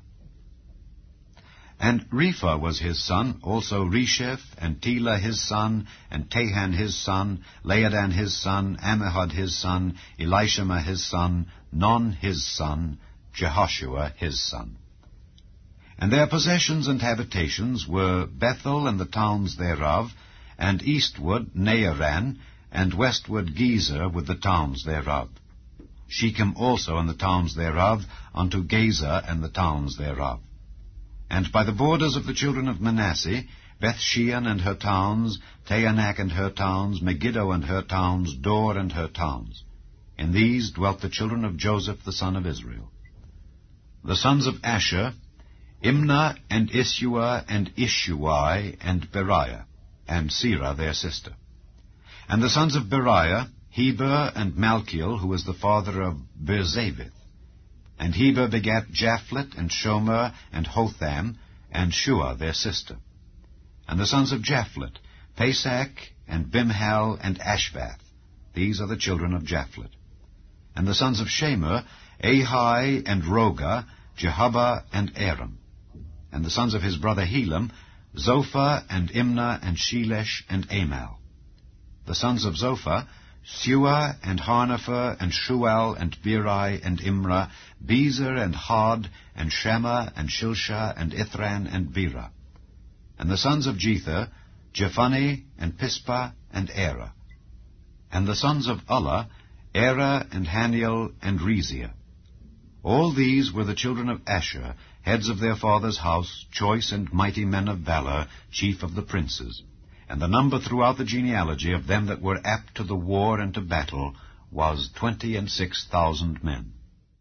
And Repha was his son, also Resheph, and Telah his son, and Tahan his son, Laadan his son, Ammihud his son, Elishama his son, Non his son, Jehoshua his son. And their possessions and habitations were Bethel and the towns thereof, and eastward Naaran, and westward Gezer with the towns thereof. Shechem also and the towns thereof, unto Gazer and the towns thereof. And by the borders of the children of Manasseh, Bethshean and her towns, Taanach and her towns, Megiddo and her towns, Dor and her towns. In these dwelt the children of Joseph the son of Israel. The sons of Asher, Imnah and Issua and Ishuai and Beriah, and Serah their sister. And the sons of Beriah, Heber and Malchiel, who was the father of Berzavith. And Heber begat Japhlet and Shomer and Hotham, and Shua their sister. And the sons of Japhlet, Pesach and Bimhal and Ashvath. These are the children of Japhlet. And the sons of Shemer, Ahai and Roga, Jehubbah and Aram. And the sons of his brother Helam, Zophah and Imnah and Shelesh and Amal. The sons of Zophah, Sua and Harnepher and Shual and Beri and Imrah, Bezer and Hod and Shema and Shilsha and Ithran and Bera. And the sons of Jether, Jephani and Pispa and Era. And the sons of Ulla, Era and Haniel and Reziah. All these were the children of Asher, heads of their father's house, choice and mighty men of valor, chief of the princes. And the number throughout the genealogy of them that were apt to the war and to battle was 26,000 men.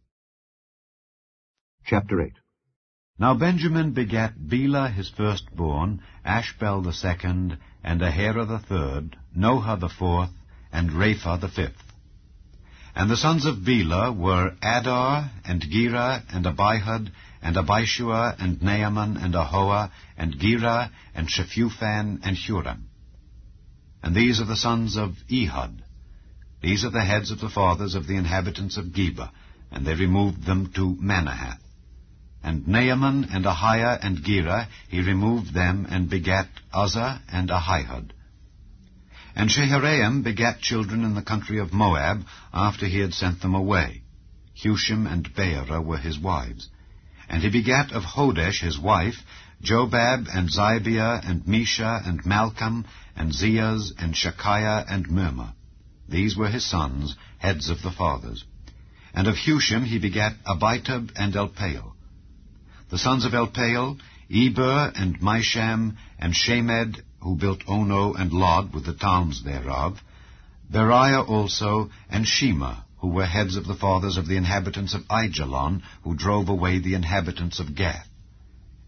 Chapter 8. Now Benjamin begat Bela his firstborn, Ashbel the second, and Ahera the third, Noha the fourth, and Rapha the fifth. And the sons of Bela were Adar, and Gera, and Abihud, and Abishua, and Naaman, and Ahoah, and Gera, and Shephufan, and Huram. And these are the sons of Ehud. These are the heads of the fathers of the inhabitants of Geba, and they removed them to Manahath. And Naaman, and Ahiah, and Gera, he removed them, and begat Uzzah, and Ahihud. And Shaharaim begat children in the country of Moab, after he had sent them away. Hushim and Beerah were his wives. And he begat of Hodesh his wife, Jobab, and Zibeah, and Mesha, and Malcolm, and Zeaz, and Shekiah, and Mirmah. These were his sons, heads of the fathers. And of Hushim he begat Abitub and Elpaal. The sons of Elpaal, Eber, and Misham, and Shemed, who built Ono and Lod with the towns thereof, Beriah also, and Shema, who were heads of the fathers of the inhabitants of Aijalon, who drove away the inhabitants of Gath.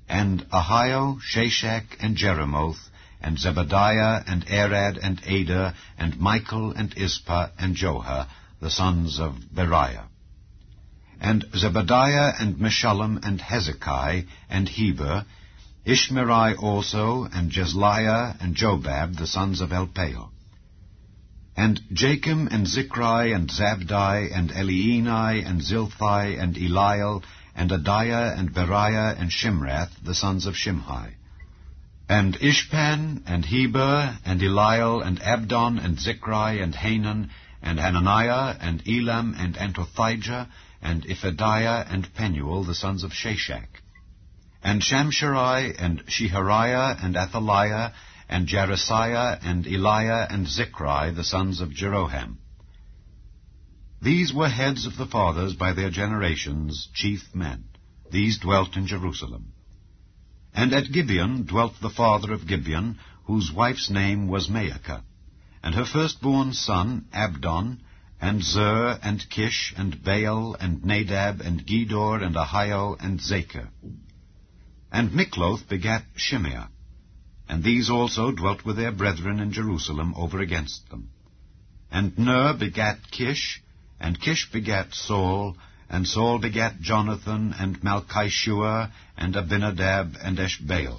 and Ahio, Shashak, and Jeremoth, and Zebadiah, and Arad, and Ader, and Michael, and Ispa, and Joha, the sons of Beriah. And Zebadiah, and Meshullam, and Hezekiah, and Heber, Ishmerai also, and Jesliah, and Jobab, the sons of Elpaal. And Jachim, and Zichri, and Zabdi, and Elienai, and Zilthai, and Eliel, and Adiah, and Beriah, and Shimrath, the sons of Shimhi. And Ishpan, and Heber, and Eliel, and Abdon, and Zichri, and Hanan, and Hananiah, and Elam, and Antothijah, and Iphadiah, and Penuel, the sons of Shashak. And Shamsherai, and Shehariah, and Athaliah, and Jaresiah, and Eliah, and Zichri, the sons of Jeroham. These were heads of the fathers by their generations, chief men. These dwelt in Jerusalem. And at Gibeon dwelt the father of Gibeon, whose wife's name was Maacah, and her firstborn son Abdon, and Zer, and Kish, and Baal, and Nadab, and Gedor, and Ahio, and Zachar. And Mikloth begat Shimeah, and these also dwelt with their brethren in Jerusalem over against them. And Ner begat Kish, and Kish begat Saul, and Saul begat Jonathan, and Malchishua, and Abinadab, and Eshbaal.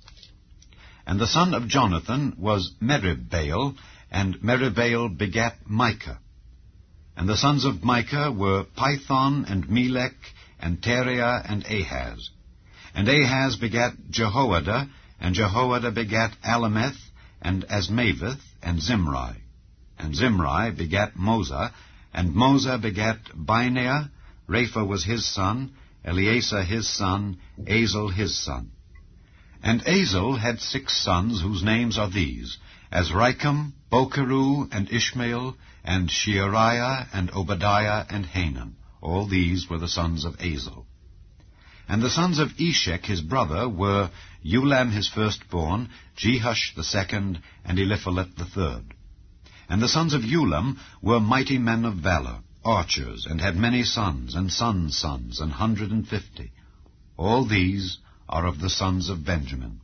And the son of Jonathan was Meribbaal, and Meribbaal begat Micah. And the sons of Micah were Pithon, and Melech, and Teriah, and Ahaz. And Ahaz begat Jehoiada, and Jehoiada begat Alameth, and Asmaveth, and Zimri. And Zimri begat Moza, and Moza begat Bineah. Rapha was his son, Eleasah his son, Azel his son. And Azel had 6 sons, whose names are these, Azrikam, Bokeru, and Ishmael, and Sheariah, and Obadiah, and Hanan. All these were the sons of Azel. And the sons of Eshek his brother were Ulam his firstborn, Jehush the second, and Eliphalet the third. And the sons of Ulam were mighty men of valor, archers, and had many sons, and sons' sons, 150. All these are of the sons of Benjamin.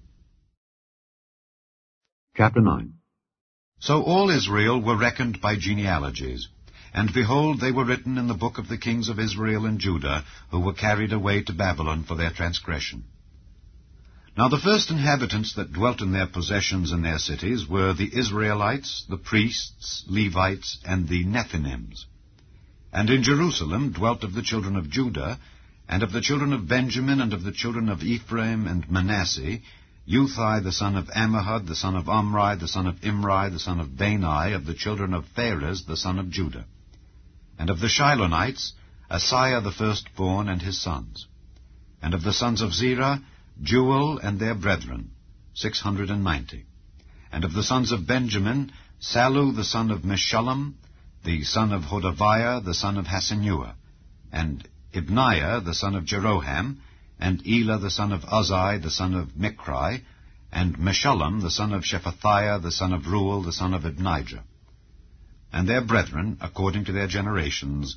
Chapter 9. So all Israel were reckoned by genealogies. And behold, they were written in the book of the kings of Israel and Judah, who were carried away to Babylon for their transgression. Now the first inhabitants that dwelt in their possessions and their cities were the Israelites, the priests, Levites, and the Nethinims. And in Jerusalem dwelt of the children of Judah, and of the children of Benjamin, and of the children of Ephraim and Manasseh, Uthai the son of Ammihud, the son of Omri, the son of Imri, the son of Bani, of the children of Pharez, the son of Judah. And of the Shilonites, Asaiah the firstborn and his sons. And of the sons of Zerah, Jewel and their brethren, 690. And of the sons of Benjamin, Sallu the son of Meshullam, the son of Hodaviah, the son of Hasenuah, and Ibniah the son of Jeroham, and Elah the son of Uzzi, the son of Michri, and Meshullam the son of Shephatiah, the son of Reuel, the son of Adnijah. And their brethren, according to their generations,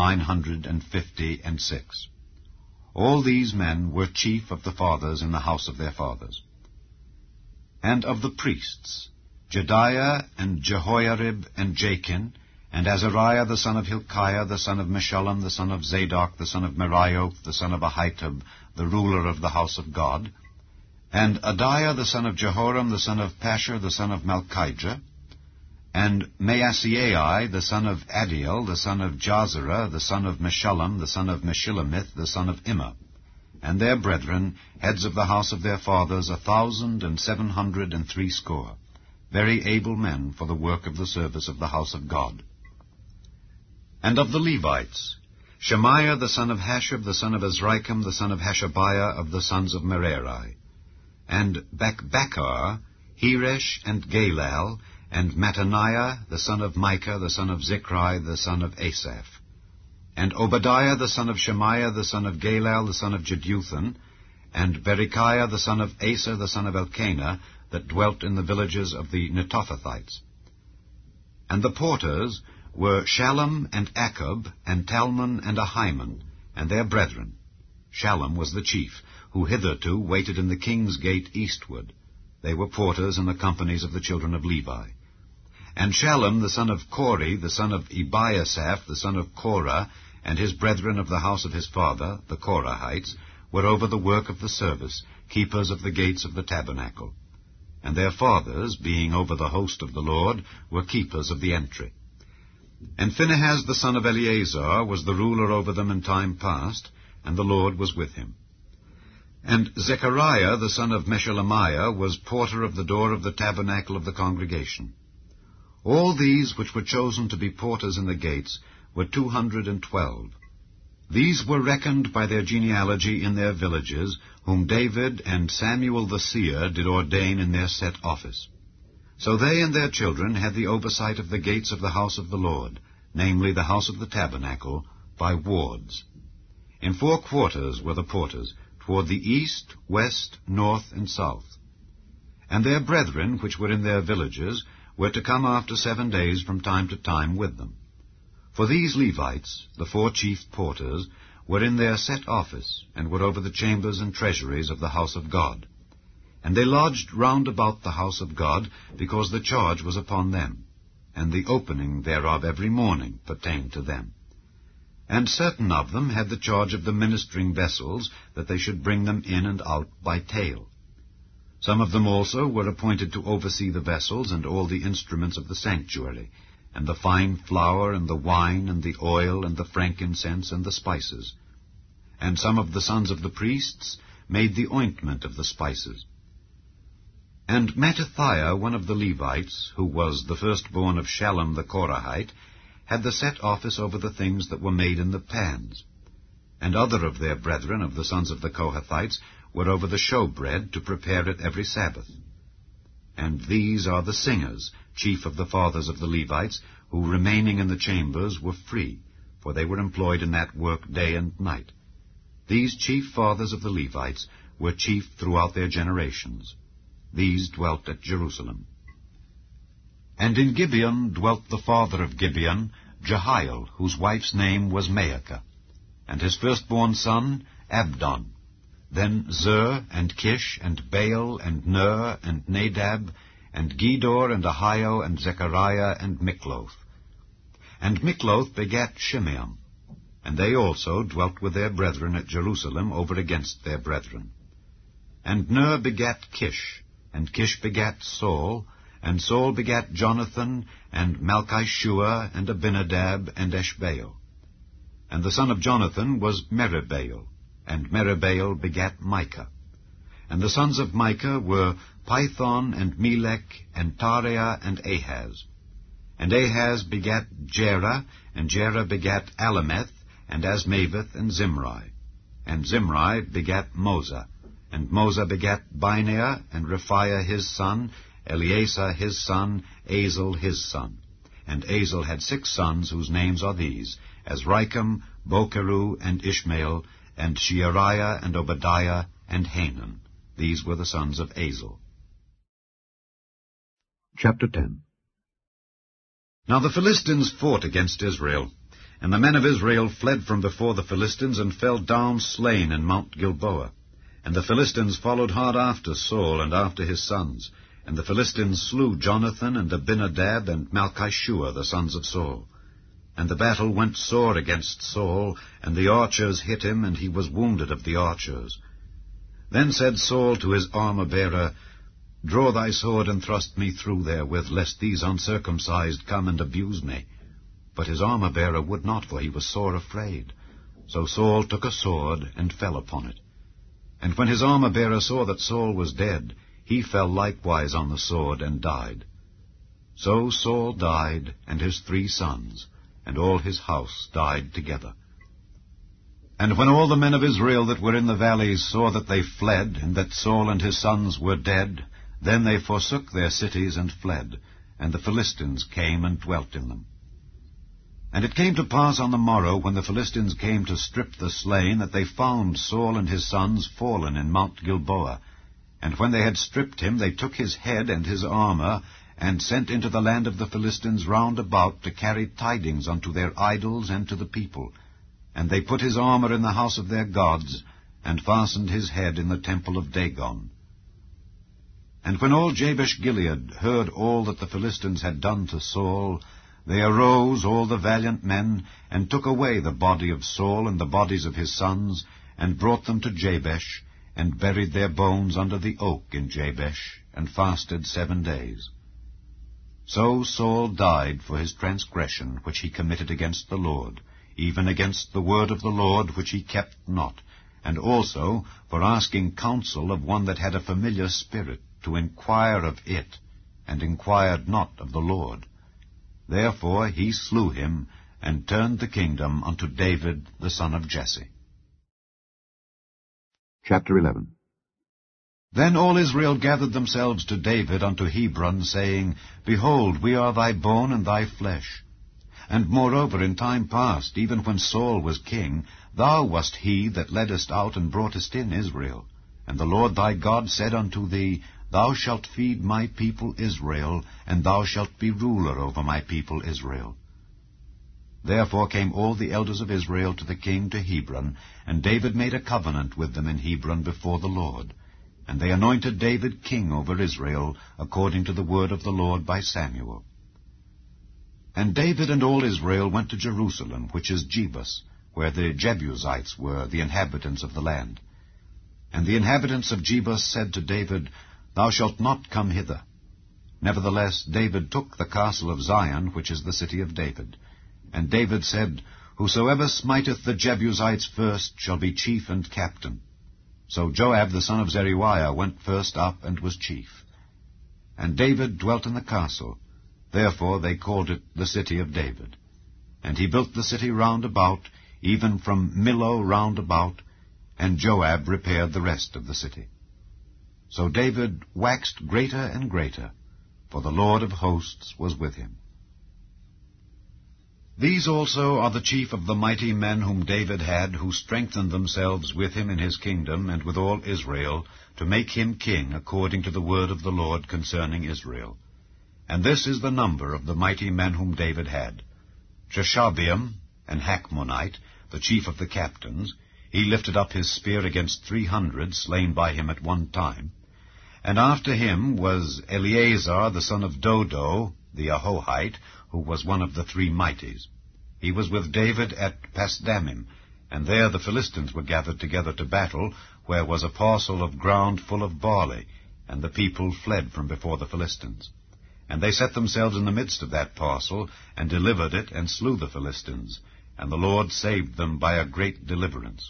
956. All these men were chief of the fathers in the house of their fathers. And of the priests, Jediah, and Jehoiarib, and Jachin, and Azariah the son of Hilkiah, the son of Meshullam, the son of Zadok, the son of Merioth, the son of Ahitub, the ruler of the house of God, and Adiah the son of Jehoram, the son of Pashur, the son of Malchijah, and Maaseiah the son of Adiel, the son of Jazerah, the son of Meshullam, the son of Meshillemith, the son of Immer, and their brethren, heads of the house of their fathers, 1,760, very able men for the work of the service of the house of God. And of the Levites, Shemaiah the son of Hashab, the son of Azrikam, the son of Hashabiah, of the sons of Merari, and Bakbakkar, Heresh, and Galal, and Mattaniah, the son of Micah, the son of Zichri, the son of Asaph, and Obadiah, the son of Shemaiah, the son of Galal, the son of Jeduthun, and Berechiah, the son of Asa, the son of Elkanah, that dwelt in the villages of the Netophathites. And the porters were Shallum, and Akub, and Talmon, and Ahiman, and their brethren. Shallum was the chief, who hitherto waited in the king's gate eastward. They were porters in the companies of the children of Levi. And Shallum the son of Kori, the son of Ebiasaph, the son of Korah, and his brethren of the house of his father, the Korahites, were over the work of the service, keepers of the gates of the tabernacle. And their fathers, being over the host of the Lord, were keepers of the entry. And Phinehas the son of Eleazar was the ruler over them in time past, and the Lord was with him. And Zechariah the son of Meshelemiah was porter of the door of the tabernacle of the congregation. All these which were chosen to be porters in the gates were 212. These were reckoned by their genealogy in their villages, whom David and Samuel the seer did ordain in their set office. So they and their children had the oversight of the gates of the house of the Lord, namely the house of the tabernacle, by wards. In 4 quarters were the porters, toward the east, west, north, and south. And their brethren, which were in their villages, were to come after 7 days from time to time with them. For these Levites, the 4 chief porters, were in their set office, and were over the chambers and treasuries of the house of God. And they lodged round about the house of God, because the charge was upon them, and the opening thereof every morning pertained to them. And certain of them had the charge of the ministering vessels, that they should bring them in and out by tale. Some of them also were appointed to oversee the vessels and all the instruments of the sanctuary, and the fine flour, and the wine, and the oil, and the frankincense, and the spices. And some of the sons of the priests made the ointment of the spices. And Mattithiah, one of the Levites, who was the firstborn of Shallum the Korahite, had the set office over the things that were made in the pans. And other of their brethren of the sons of the Kohathites were over the showbread to prepare it every Sabbath. And these are the singers, chief of the fathers of the Levites, who remaining in the chambers were free, for they were employed in that work day and night. These chief fathers of the Levites were chief throughout their generations. These dwelt at Jerusalem. And in Gibeon dwelt the father of Gibeon, Jehiel, whose wife's name was Maacah, and his firstborn son, Abdon. Then Zer, and Kish, and Baal, and Ner, and Nadab, and Gedor, and Ahio, and Zechariah, and Mikloth. And Mikloth begat Shimeam, and they also dwelt with their brethren at Jerusalem over against their brethren. And Ner begat Kish, and Kish begat Saul, and Saul begat Jonathan, and Malchishua, and Abinadab, and Eshbaal. And the son of Jonathan was Meribaal, and Meribaal begat Micah. And the sons of Micah were Pithon, and Melech, and Tareah, and Ahaz. And Ahaz begat Jerah, and Jerah begat Alameth, and Asmaveth, and Zimri. And Zimri begat Moza, and Moza begat Bineah, and Rephaiah his son, Eleasah his son, Azel his son. And Azel had 6 sons, whose names are these, Azrikam, Bokeru, and Ishmael, and Sheariah, and Obadiah, and Hanan. These were the sons of Azel. Chapter 10. Now the Philistines fought against Israel, and the men of Israel fled from before the Philistines, and fell down slain in Mount Gilboa. And the Philistines followed hard after Saul and after his sons. And the Philistines slew Jonathan, and Abinadab, and Malchishua, the sons of Saul. And the battle went sore against Saul, and the archers hit him, and he was wounded of the archers. Then said Saul to his armor-bearer, Draw thy sword, and thrust me through therewith, lest these uncircumcised come and abuse me. But his armor-bearer would not, for he was sore afraid. So Saul took a sword, and fell upon it. And when his armor-bearer saw that Saul was dead, he fell likewise on the sword, and died. So Saul died, and his 3 sons, and all his house died together. And when all the men of Israel that were in the valleys saw that they fled, and that Saul and his sons were dead, then they forsook their cities and fled, and the Philistines came and dwelt in them. And it came to pass on the morrow, when the Philistines came to strip the slain, that they found Saul and his sons fallen in Mount Gilboa. And when they had stripped him, they took his head and his armor, and sent into the land of the Philistines round about to carry tidings unto their idols and to the people. And they put his armor in the house of their gods, and fastened his head in the temple of Dagon. And when all Jabesh-Gilead heard all that the Philistines had done to Saul, they arose, all the valiant men, and took away the body of Saul and the bodies of his sons, and brought them to Jabesh, and buried their bones under the oak in Jabesh, and fasted 7 days. So Saul died for his transgression which he committed against the Lord, even against the word of the Lord which he kept not, and also for asking counsel of one that had a familiar spirit, to inquire of it, and inquired not of the Lord. Therefore he slew him, and turned the kingdom unto David the son of Jesse. Chapter 11. Then all Israel gathered themselves to David unto Hebron, saying, Behold, we are thy bone and thy flesh. And moreover, in time past, even when Saul was king, thou wast he that leddest out and broughtest in Israel. And the Lord thy God said unto thee, Thou shalt feed my people Israel, and thou shalt be ruler over my people Israel. Therefore came all the elders of Israel to the king to Hebron, and David made a covenant with them in Hebron before the Lord. And they anointed David king over Israel, according to the word of the Lord by Samuel. And David and all Israel went to Jerusalem, which is Jebus, where the Jebusites were, the inhabitants of the land. And the inhabitants of Jebus said to David, Thou shalt not come hither. Nevertheless David took the castle of Zion, which is the city of David. And David said, Whosoever smiteth the Jebusites first shall be chief and captain. So Joab the son of Zeruiah went first up and was chief. And David dwelt in the castle. Therefore they called it the city of David. And he built the city round about, even from Millo round about, and Joab repaired the rest of the city. So David waxed greater and greater, for the Lord of hosts was with him. These also are the chief of the mighty men whom David had, who strengthened themselves with him in his kingdom and with all Israel, to make him king according to the word of the Lord concerning Israel. And this is the number of the mighty men whom David had: Jeshabeam, an Hachmonite, the chief of the captains. He lifted up his spear against 300 slain by him at one time. And after him was Eleazar the son of Dodo, the Ahohite, who was one of the 3 mighties. He was with David at Pasdammim, and there the Philistines were gathered together to battle, where was a parcel of ground full of barley, and the people fled from before the Philistines. And they set themselves in the midst of that parcel, and delivered it, and slew the Philistines, and the Lord saved them by a great deliverance.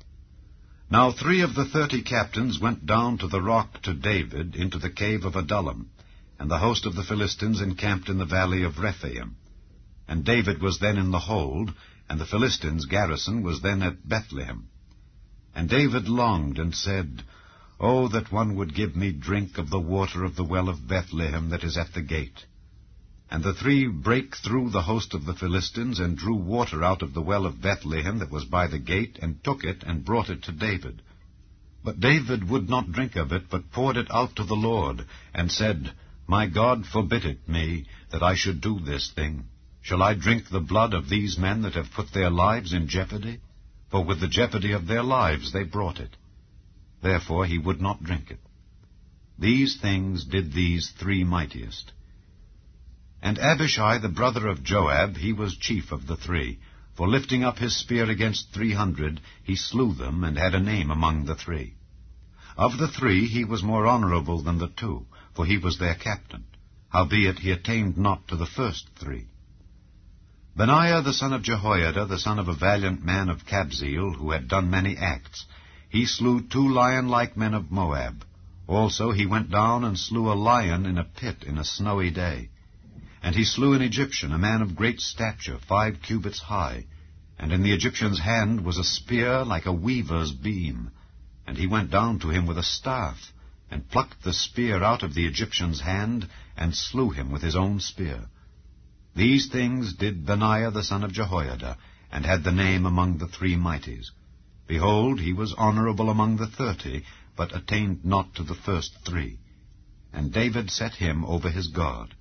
Now 3 of the 30 captains went down to the rock to David into the cave of Adullam, and the host of the Philistines encamped in the valley of Rephaim. And David was then in the hold, and the Philistines' garrison was then at Bethlehem. And David longed and said, Oh, that one would give me drink of the water of the well of Bethlehem that is at the gate. And the 3 brake through the host of the Philistines, and drew water out of the well of Bethlehem that was by the gate, and took it, and brought it to David. But David would not drink of it, but poured it out to the Lord, and said, My God forbid it me, that I should do this thing. Shall I drink the blood of these men that have put their lives in jeopardy? For with the jeopardy of their lives they brought it. Therefore he would not drink it. These things did these 3 mightiest. And Abishai the brother of Joab, he was chief of the 3, for lifting up his spear against 300, he slew them, and had a name among the 3. Of the 3 he was more honorable than the 2, for he was their captain. Howbeit he attained not to the first 3. Benaiah the son of Jehoiada, the son of a valiant man of Kabzeel, who had done many acts, he slew 2 lion-like men of Moab. Also he went down and slew a lion in a pit in a snowy day. And he slew an Egyptian, a man of great stature, 5 cubits high. And in the Egyptian's hand was a spear like a weaver's beam. And he went down to him with a staff, and plucked the spear out of the Egyptian's hand, and slew him with his own spear. These things did Benaiah the son of Jehoiada, and had the name among the 3 mighties. Behold, he was honorable among the 30, but attained not to the first 3. And David set him over his guard.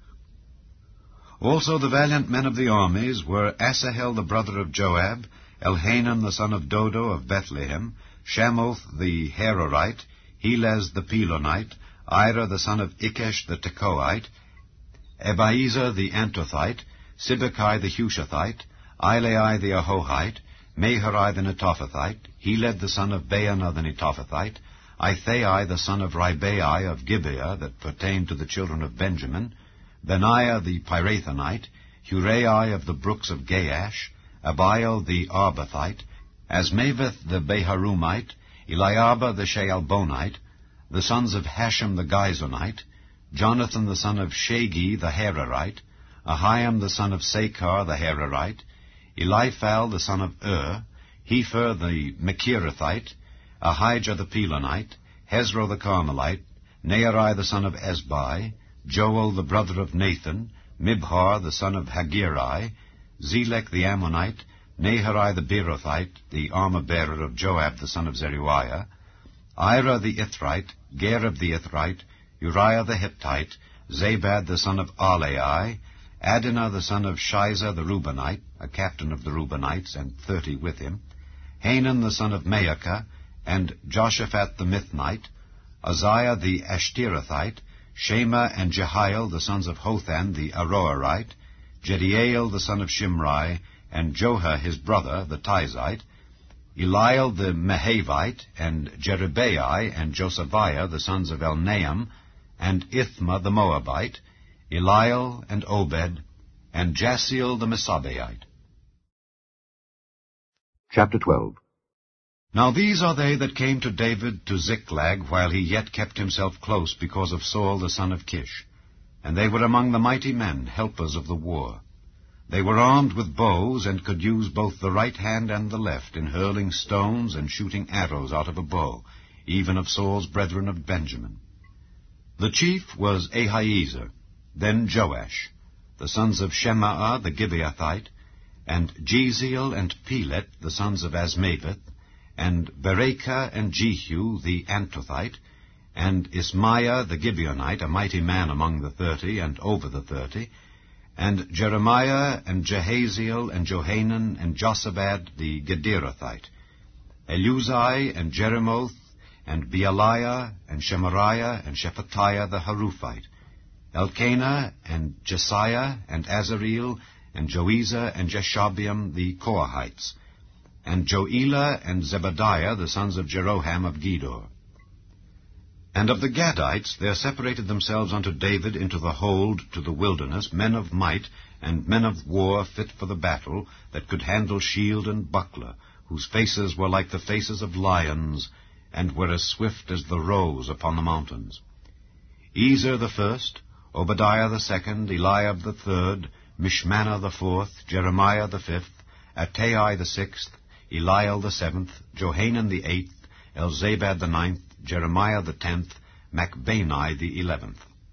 Also the valiant men of the armies were Asahel the brother of Joab, Elhanan the son of Dodo of Bethlehem, Shamoth the Hararite, Helez the Pelonite, Ira the son of Ikesh the Tekoite, Ebiezer the Antothite, Sibbecai the Hushathite, Ilai the Ahohite, Meharai the Netophathite, Heled the son of Baanah the Netophathite, Ithai the son of Ribai of Gibeah, that pertained to the children of Benjamin, Benaiah the Pirathonite, Hurai of the brooks of Gaash, Abiel the Arbathite, Asmaveth the Beharumite, Eliaba the Shaalbonite, the sons of Hashem the Gizonite, Jonathan the son of Shagi the Hararite, Ahiam the son of Sakar the Hararite, Eliphal the son of Hefer the Mechirathite, Ahijah the Pelonite, Hezro the Carmelite, Nearai the son of Esbai, Joel the brother of Nathan, Mibhar the son of Hagirai, Zelek the Ammonite, Naharai the Beerothite, the armor-bearer of Joab the son of Zeruiah, Ira the Ithrite, Gareb the Ithrite, Uriah the Hittite, Zabad the son of Alai, Adinah the son of Shiza the Reubenite, a captain of the Reubenites, and 30 with him, Hanan the son of Maacah, and Joshaphat the Mithnite, Uzziah the Ashterathite, Shema and Jehiel the sons of Hothan the Aroerite, Jediael the son of Shimri, and Joha his brother the Tizite, Eliel the Mehavite, and Jerubai and Josephiah the sons of Elnaam, and Ithma the Moabite, Eliel and Obed, and Jasiel the Mesabeite. Chapter 12. Now these are they that came to David to Ziklag, while he yet kept himself close because of Saul the son of Kish. And they were among the mighty men, helpers of the war. They were armed with bows, and could use both the right hand and the left in hurling stones and shooting arrows out of a bow, even of Saul's brethren of Benjamin. The chief was Ahiezer, then Joash, the sons of Shemaah the Gibeathite, and Jeziel and Pelet, the sons of Asmaveth, and Berekah and Jehu the Antothite, and Ismaiah the Gibeonite, a mighty man among the 30 and over the 30, and Jeremiah and Jehaziel and Johanan and Josabad the Gederathite, Eluzai and Jeremoth, and Bealiah and Shemariah and Shephatiah the Haruphite, Elkanah and Jesiah and Azareel and Joezer and Jeshabeam the Korahites, and Joelah and Zebadiah the sons of Jeroham of Gedor. And of the Gadites there separated themselves unto David into the hold to the wilderness men of might, and men of war fit for the battle, that could handle shield and buckler, whose faces were like the faces of lions, and were as swift as the roes upon the mountains. Ezer the first, Obadiah the second, Eliab the third, Mishmanah the fourth, Jeremiah the fifth, Attai the sixth, Eliel the seventh, Johanan the eighth, Elzabad the ninth, Jeremiah the 10th, Macbanai the 11th.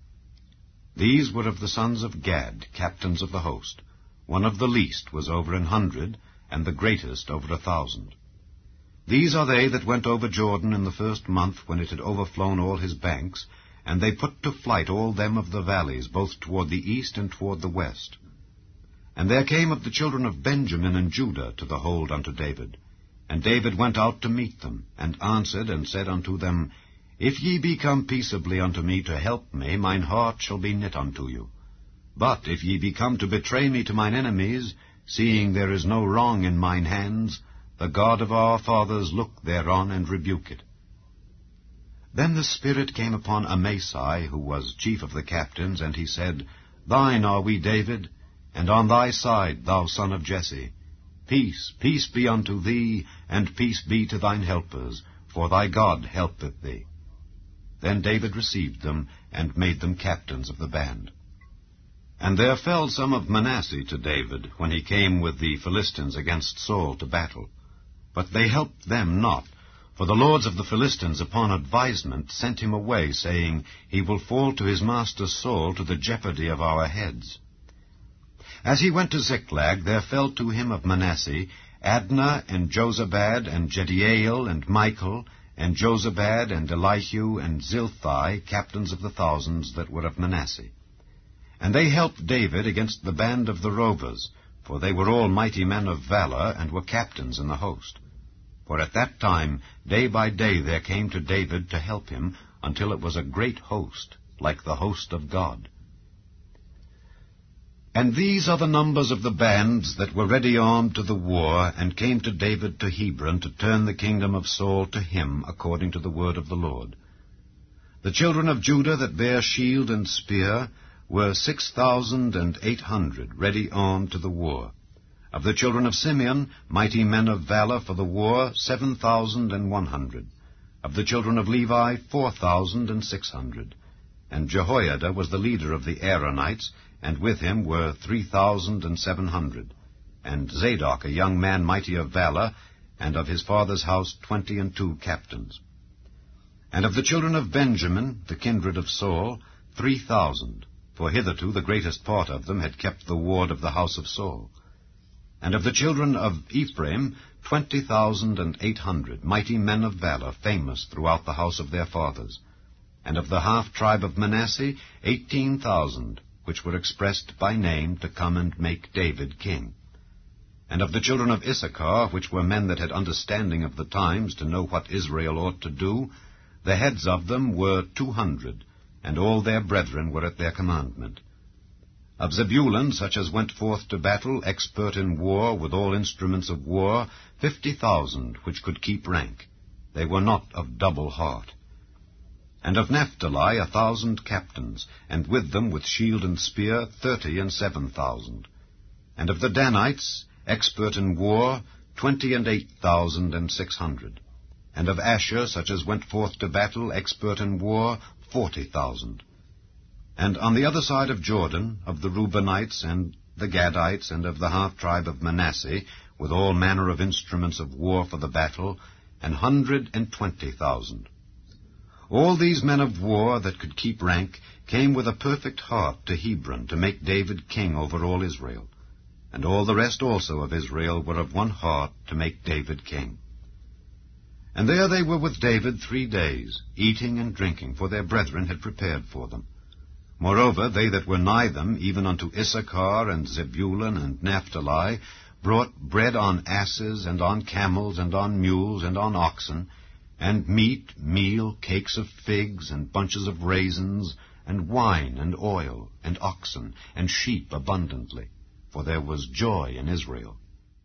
These were of the sons of Gad, captains of the host. One of the least was over 100, and the greatest over 1,000. These are they that went over Jordan in the first month, when it had overflown all his banks, and they put to flight all them of the valleys, both toward the east and toward the west. And there came of the children of Benjamin and Judah to the hold unto David. And David went out to meet them, and answered and said unto them, If ye be come peaceably unto me to help me, mine heart shall be knit unto you. But if ye be come to betray me to mine enemies, seeing there is no wrong in mine hands, the God of our fathers look thereon and rebuke it. Then the Spirit came upon Amasai, who was chief of the captains, and he said, Thine are we, David, and on thy side, thou son of Jesse. Peace, peace be unto thee, and peace be to thine helpers, for thy God helpeth thee. Then David received them, and made them captains of the band. And there fell some of Manasseh to David, when he came with the Philistines against Saul to battle. But they helped them not, for the lords of the Philistines upon advisement sent him away, saying, He will fall to his master Saul to the jeopardy of our heads. As he went to Ziklag, there fell to him of Manasseh Adnah and Jozabad and Jediael and Michael and Jozabad and Elihu and Zilthai, captains of the thousands that were of Manasseh. And they helped David against the band of the rovers, for they were all mighty men of valor, and were captains in the host. For at that time, day by day, there came to David to help him, until it was a great host, like the host of God. And these are the numbers of the bands that were ready armed to the war, and came to David to Hebron to turn the kingdom of Saul to him, according to the word of the Lord. The children of Judah that bare shield and spear were 6,800, ready armed to the war. Of the children of Simeon, mighty men of valor for the war, 7,100. Of the children of Levi, 4,600. And Jehoiada was the leader of the Aaronites, and with him were 3,700. And Zadok, a young man mighty of valor, and of his father's house 22 captains. And of the children of Benjamin, the kindred of Saul, 3,000, for hitherto the greatest part of them had kept the ward of the house of Saul. And of the children of Ephraim, 20,800, mighty men of valor, famous throughout the house of their fathers. And of the half-tribe of Manasseh, 18,000, which were expressed by name to come and make David king. And of the children of Issachar, which were men that had understanding of the times to know what Israel ought to do, the heads of them were 200, and all their brethren were at their commandment. Of Zebulun, such as went forth to battle, expert in war, with all instruments of war, 50,000, which could keep rank. They were not of double heart. And of Naphtali 1,000 captains, and with them with shield and spear 37,000. And of the Danites, expert in war, 28,600. And of Asher, such as went forth to battle, expert in war, 40,000. And on the other side of Jordan, of the Reubenites and the Gadites, and of the half-tribe of Manasseh, with all manner of instruments of war for the battle, 120,000. All these men of war that could keep rank came with a perfect heart to Hebron to make David king over all Israel. And all the rest also of Israel were of one heart to make David king. And there they were with David 3 days, eating and drinking, for their brethren had prepared for them. Moreover, they that were nigh them, even unto Issachar and Zebulun and Naphtali, brought bread on asses, and on camels, and on mules, and on oxen, and meat, meal, cakes of figs, and bunches of raisins, and wine, and oil, and oxen, and sheep abundantly, for there was joy in Israel.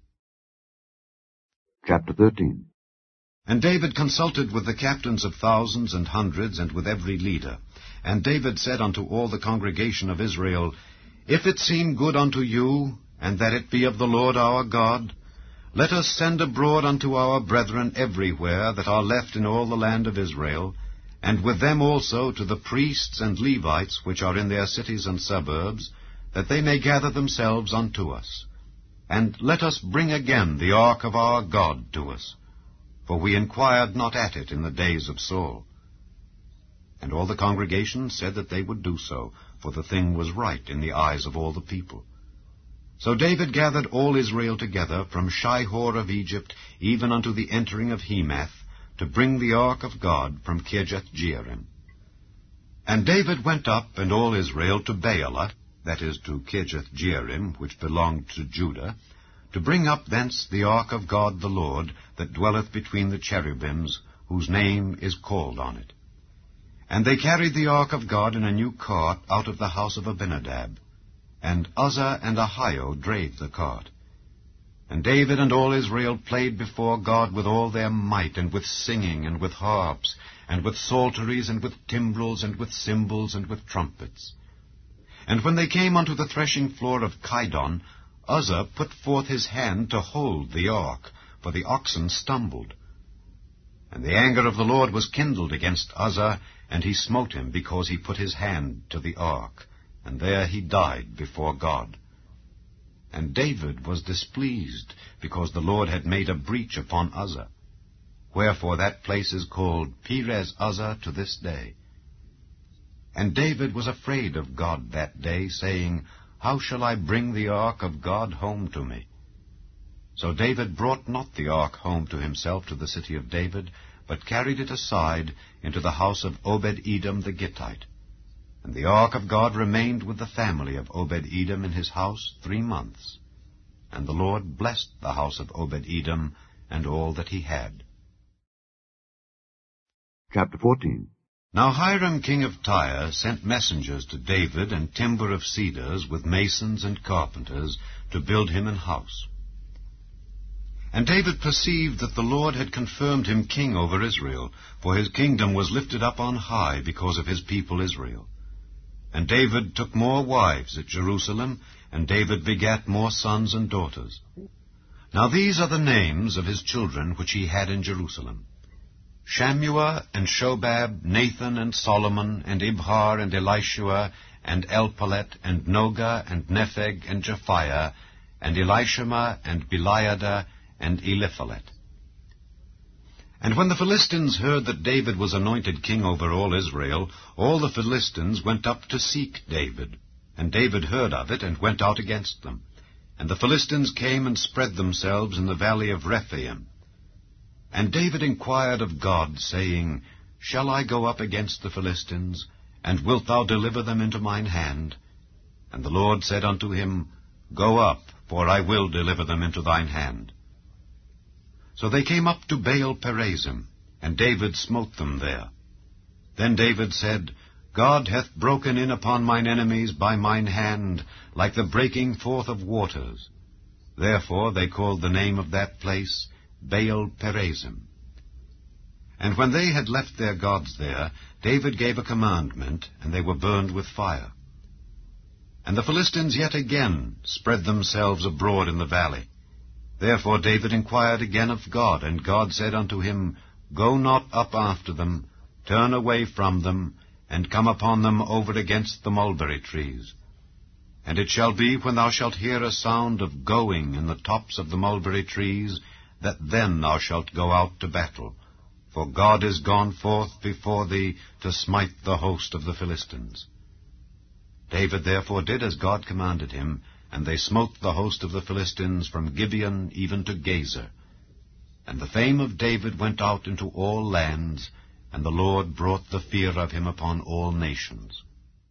Chapter 13. And David consulted with the captains of thousands and hundreds, and with every leader. And David said unto all the congregation of Israel, If it seem good unto you, and that it be of the Lord our God, let us send abroad unto our brethren everywhere that are left in all the land of Israel, and with them also to the priests and Levites which are in their cities and suburbs, that they may gather themselves unto us. And let us bring again the ark of our God to us, for we inquired not at it in the days of Saul. And all the congregation said that they would do so, for the thing was right in the eyes of all the people. So David gathered all Israel together from Shihor of Egypt even unto the entering of Hemath, to bring the ark of God from Kirjath-jearim. And David went up, and all Israel, to Baalah, that is, to Kirjath-jearim, which belonged to Judah, to bring up thence the ark of God the Lord, that dwelleth between the cherubims, whose name is called on it. And they carried the ark of God in a new cart out of the house of Abinadab, and Uzzah and Ahio drave the cart. And David and all Israel played before God with all their might, and with singing, and with harps, and with psalteries, and with timbrels, and with cymbals, and with trumpets. And when they came unto the threshing floor of Chidon, Uzzah put forth his hand to hold the ark, for the oxen stumbled. And the anger of the Lord was kindled against Uzzah, and he smote him, because he put his hand to the ark, and there he died before God. And David was displeased, because the Lord had made a breach upon Uzzah. Wherefore that place is called Perez Uzzah to this day. And David was afraid of God that day, saying, How shall I bring the ark of God home to me? So David brought not the ark home to himself to the city of David, but carried it aside into the house of Obed-Edom the Gittite. And the ark of God remained with the family of Obed-Edom in his house 3 months. And the Lord blessed the house of Obed-Edom, and all that he had. Chapter 14. Now Hiram king of Tyre sent messengers to David and timber of cedars with masons and carpenters to build him an house. And David perceived that the Lord had confirmed him king over Israel, for his kingdom was lifted up on high because of his people Israel. And David took more wives at Jerusalem, and David begat more sons and daughters. Now these are the names of his children which he had in Jerusalem: Shammua and Shobab, Nathan and Solomon, and Ibhar and Elishua, and Elpalet, and Noga, and Nepheg, and Japhiah, and Elishama, and Beliada, and Eliphalet. And when the Philistines heard that David was anointed king over all Israel, all the Philistines went up to seek David. And David heard of it, and went out against them. And the Philistines came and spread themselves in the valley of Rephaim. And David inquired of God, saying, Shall I go up against the Philistines, and wilt thou deliver them into mine hand? And the Lord said unto him, Go up, for I will deliver them into thine hand. So they came up to Baal Perazim, and David smote them there. Then David said, God hath broken in upon mine enemies by mine hand, like the breaking forth of waters. Therefore they called the name of that place Baal Perazim. And when they had left their gods there, David gave a commandment, and they were burned with fire. And the Philistines yet again spread themselves abroad in the valley. Therefore David inquired again of God, and God said unto him, Go not up after them, turn away from them, and come upon them over against the mulberry trees. And it shall be, when thou shalt hear a sound of going in the tops of the mulberry trees, that then thou shalt go out to battle. For God is gone forth before thee to smite the host of the Philistines. David therefore did as God commanded him, and they smote the host of the Philistines from Gibeon even to Gazer. And the fame of David went out into all lands, and the Lord brought the fear of him upon all nations.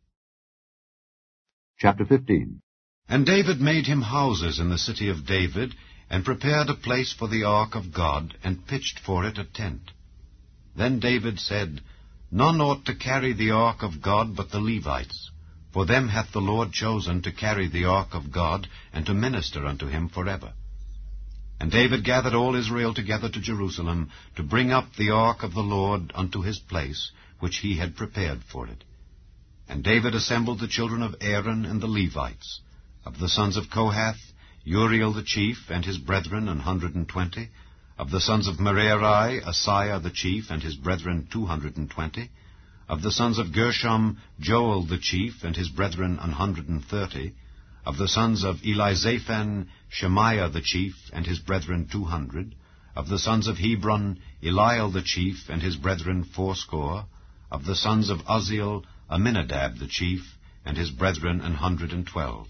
Chapter 15. And David made him houses in the city of David, and prepared a place for the ark of God, and pitched for it a tent. Then David said, None ought to carry the ark of God but the Levites, for them hath the Lord chosen to carry the ark of God, and to minister unto him forever. And David gathered all Israel together to Jerusalem, to bring up the ark of the Lord unto his place, which he had prepared for it. And David assembled the children of Aaron and the Levites. Of the sons of Kohath, Uriel the chief, and his brethren 120. Of the sons of Merari, Asaiah the chief, and his brethren 220. Of the sons of Gershom, Joel the chief, and his brethren 130. Of the sons of Elizaphan, Shemaiah the chief, and his brethren 200. Of the sons of Hebron, Eliel the chief, and his brethren 80. Of the sons of Uzziel, Aminadab the chief, and his brethren 112.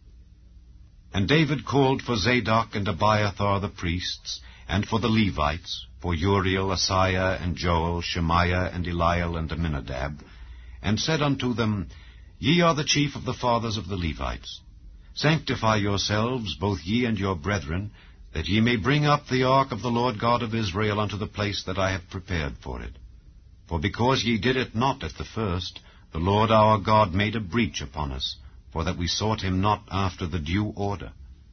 And David called for Zadok and Abiathar the priests, and for the Levites, for Uriel, Asaiah, and Joel, Shemaiah, and Eliel, and Aminadab, and said unto them, Ye are the chief of the fathers of the Levites. Sanctify yourselves, both ye and your brethren, that ye may bring up the ark of the Lord God of Israel unto the place that I have prepared for it. For because ye did it not at the first, the Lord our God made a breach upon us, for that we sought him not after the due order.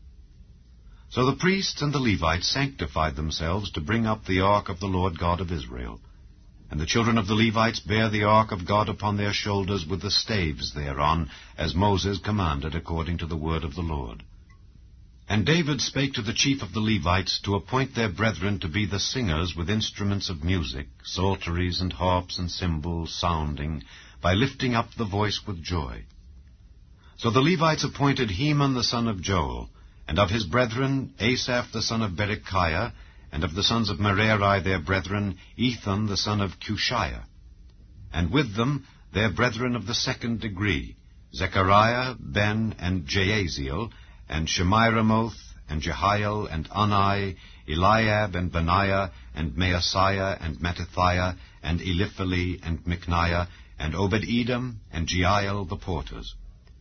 So the priests and the Levites sanctified themselves to bring up the ark of the Lord God of Israel. And the children of the Levites bare the ark of God upon their shoulders with the staves thereon, as Moses commanded according to the word of the Lord. And David spake to the chief of the Levites to appoint their brethren to be the singers with instruments of music, psalteries and harps and cymbals sounding, by lifting up the voice with joy. So the Levites appointed Heman the son of Joel, and of his brethren Asaph the son of Berechiah, and of the sons of Merari their brethren Ethan the son of Cushiah. And with them their brethren of the second degree, Zechariah, Ben, and Jaaziel, and Shemiramoth, and Jehiel, and Anai, Eliab, and Benaiah, and Maaseiah, and Mattithiah, and Eliphali, and Micniah, and Obed-Edom, and Jeiel the porters.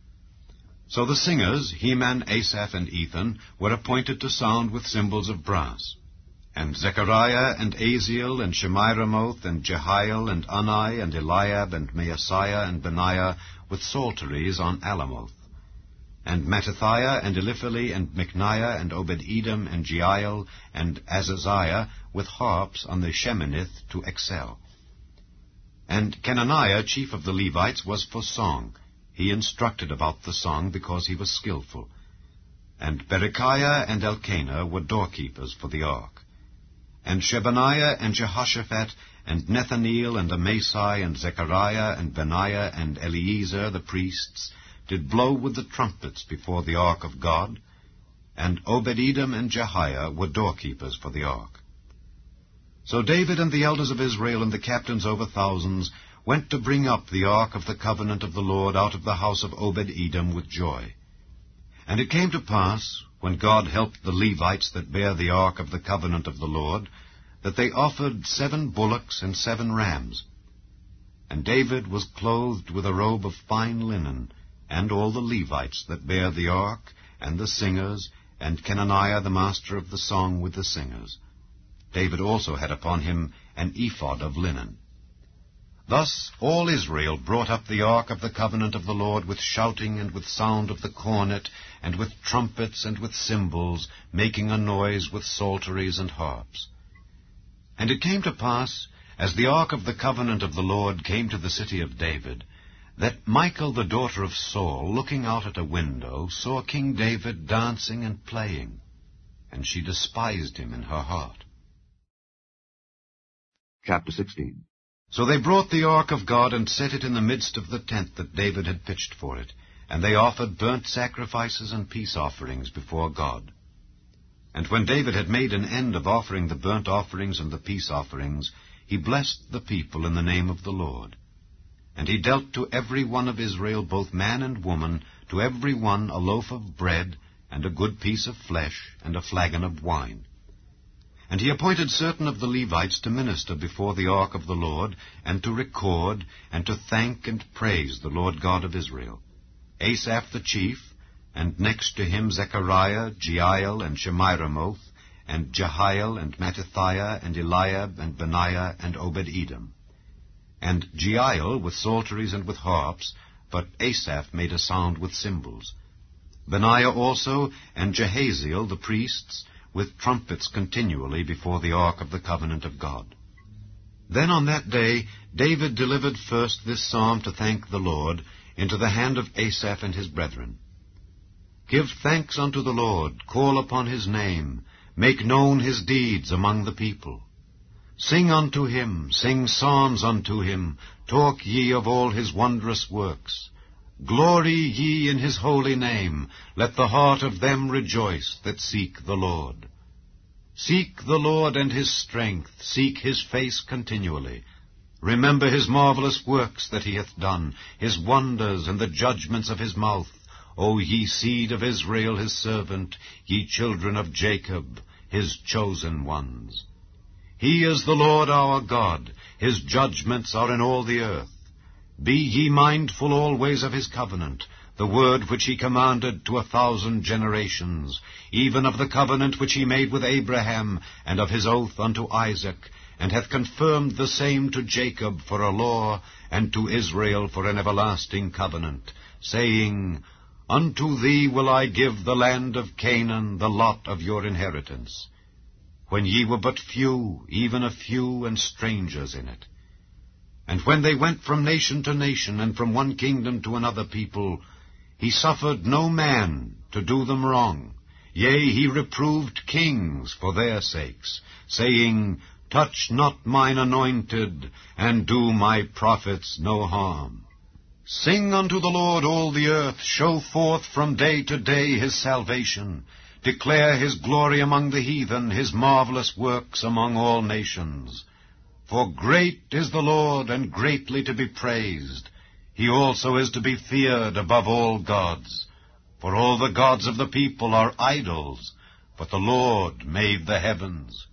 So the singers, Heman, Asaph, and Ethan, were appointed to sound with cymbals of brass. And Zechariah and Aziel and Shemiramoth and Jehiel and Unai and Eliab and Maaseiah and Benaiah with psalteries on Alamoth. And Mattithiah and Eliphali and Micniah and Obed-Edom and Jeiel and Azaziah with harps on the Sheminith to excel. And Kenaniah, chief of the Levites, was for song. He instructed about the song because he was skillful. And Berechiah and Elkanah were doorkeepers for the ark. And Shebaniah and Jehoshaphat and Nethaneel and Amasai and Zechariah and Benaiah and Eliezer the priests did blow with the trumpets before the ark of God, and Obed-Edom and Jehiah were doorkeepers for the ark. So David and the elders of Israel and the captains over thousands went to bring up the ark of the covenant of the Lord out of the house of Obed-Edom with joy. And it came to pass, when God helped the Levites that bear the ark of the covenant of the Lord, that they offered 7 bullocks and 7 rams. And David was clothed with a robe of fine linen, and all the Levites that bear the ark, and the singers, and Kenaniah the master of the song with the singers. David also had upon him an ephod of linen. Thus all Israel brought up the ark of the covenant of the Lord with shouting and with sound of the cornet, and with trumpets and with cymbals, making a noise with psalteries and harps. And it came to pass, as the ark of the covenant of the Lord came to the city of David, that Michal the daughter of Saul, looking out at a window, saw King David dancing and playing, and she despised him in her heart. Chapter 16. So they brought the ark of God and set it in the midst of the tent that David had pitched for it, and they offered burnt sacrifices and peace offerings before God. And when David had made an end of offering the burnt offerings and the peace offerings, he blessed the people in the name of the Lord. And he dealt to every one of Israel, both man and woman, to every one a loaf of bread, and a good piece of flesh, and a flagon of wine. And he appointed certain of the Levites to minister before the ark of the Lord, and to record, and to thank and praise the Lord God of Israel. Asaph the chief, and next to him Zechariah, Jeiel, and Shemiramoth, and Jehiel, and Mattithiah, and Eliab, and Benaiah, and Obed-Edom. And Jeiel with psalteries and with harps, but Asaph made a sound with cymbals. Benaiah also, and Jehaziel the priests, with trumpets continually before the ark of the covenant of God. Then on that day David delivered first this psalm to thank the Lord into the hand of Asaph and his brethren. Give thanks unto the Lord, call upon his name, make known his deeds among the people. Sing unto him, sing psalms unto him, talk ye of all his wondrous works. Glory ye in his holy name, let the heart of them rejoice that seek the Lord. Seek the Lord and his strength, seek his face continually. Remember his marvelous works that he hath done, his wonders and the judgments of his mouth. O ye seed of Israel his servant, ye children of Jacob, his chosen ones. He is the Lord our God, his judgments are in all the earth. Be ye mindful always of his covenant, the word which he commanded to 1,000 generations, even of the covenant which he made with Abraham, and of his oath unto Isaac, and hath confirmed the same to Jacob for a law, and to Israel for an everlasting covenant, saying, Unto thee will I give the land of Canaan, the lot of your inheritance, when ye were but few, even a few, and strangers in it. And when they went from nation to nation, and from one kingdom to another people, he suffered no man to do them wrong. Yea, he reproved kings for their sakes, saying, Touch not mine anointed, and do my prophets no harm. Sing unto the Lord all the earth, show forth from day to day his salvation. Declare his glory among the heathen, his marvelous works among all nations. For great is the Lord, and greatly to be praised. He also is to be feared above all gods. For all the gods of the people are idols, but the Lord made the heavens.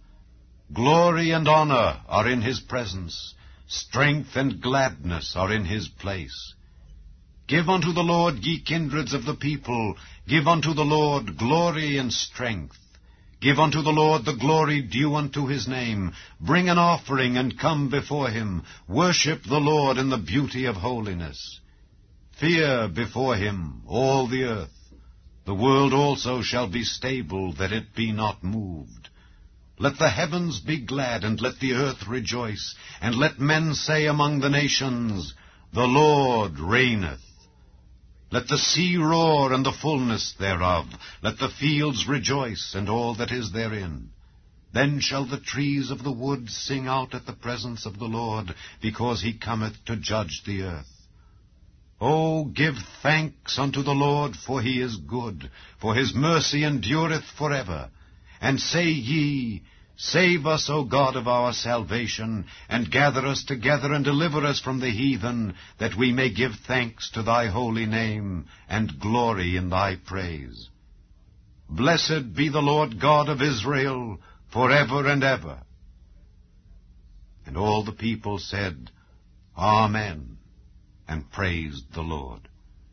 Glory and honor are in his presence. Strength and gladness are in his place. Give unto the Lord, ye kindreds of the people, give unto the Lord glory and strength. Give unto the Lord the glory due unto his name. Bring an offering and come before him. Worship the Lord in the beauty of holiness. Fear before him all the earth. The world also shall be stable, that it be not moved. Let the heavens be glad, and let the earth rejoice, and let men say among the nations, The Lord reigneth. Let the sea roar, and the fullness thereof. Let the fields rejoice, and all that is therein. Then shall the trees of the wood sing out at the presence of the Lord, because he cometh to judge the earth. O give thanks unto the Lord, for he is good, for his mercy endureth forever. And say ye, Save us, O God of our salvation, and gather us together, and deliver us from the heathen, that we may give thanks to thy holy name, and glory in thy praise. Blessed be the Lord God of Israel, forever and ever. And all the people said, Amen, and praised the Lord.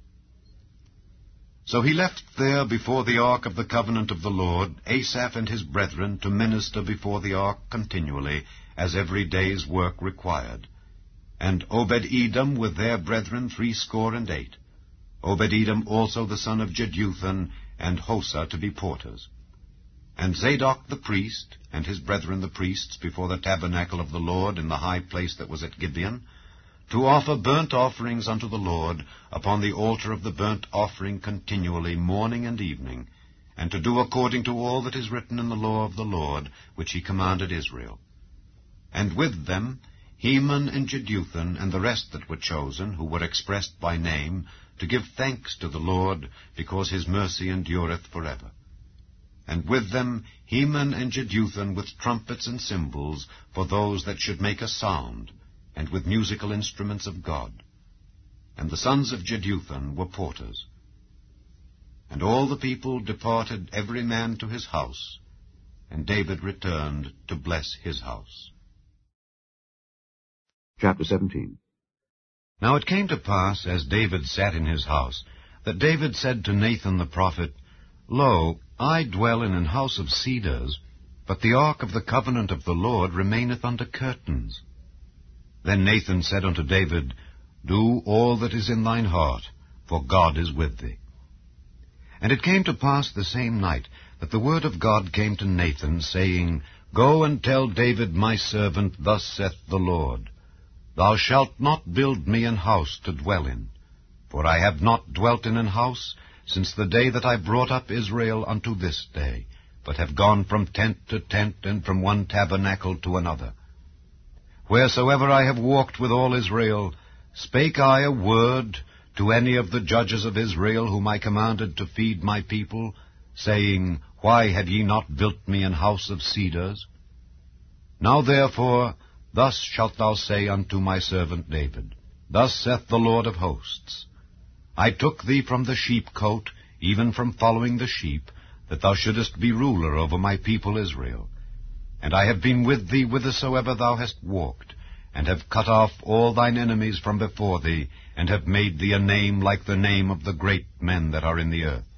So he left there before the ark of the covenant of the Lord Asaph and his brethren to minister before the ark continually, as every day's work required, and Obed-Edom with their brethren 68. Obed-Edom also the son of Jeduthun, and Hosah to be porters. And Zadok the priest, and his brethren the priests, before the tabernacle of the Lord in the high place that was at Gibeon, to offer burnt offerings unto the Lord upon the altar of the burnt offering continually, morning and evening, and to do according to all that is written in the law of the Lord, which he commanded Israel. And with them Heman and Jeduthun, and the rest that were chosen, who were expressed by name, to give thanks to the Lord, because his mercy endureth forever. And with them Heman and Jeduthun with trumpets and cymbals, for those that should make a sound, and with musical instruments of God. And the sons of Jeduthun were porters. And all the people departed every man to his house, and David returned to bless his house. Chapter 17. Now it came to pass, as David sat in his house, that David said to Nathan the prophet, Lo, I dwell in an house of cedars, but the ark of the covenant of the Lord remaineth under curtains. Then Nathan said unto David, Do all that is in thine heart, for God is with thee. And it came to pass the same night that the word of God came to Nathan, saying, Go and tell David my servant, Thus saith the Lord, Thou shalt not build me an house to dwell in, for I have not dwelt in an house since the day that I brought up Israel unto this day, but have gone from tent to tent, and from one tabernacle to another. Wheresoever I have walked with all Israel, spake I a word to any of the judges of Israel, whom I commanded to feed my people, saying, Why have ye not built me an house of cedars? Now therefore, thus shalt thou say unto my servant David, Thus saith the Lord of hosts, I took thee from the sheepcote, even from following the sheep, that thou shouldest be ruler over my people Israel. And I have been with thee whithersoever thou hast walked, and have cut off all thine enemies from before thee, and have made thee a name like the name of the great men that are in the earth.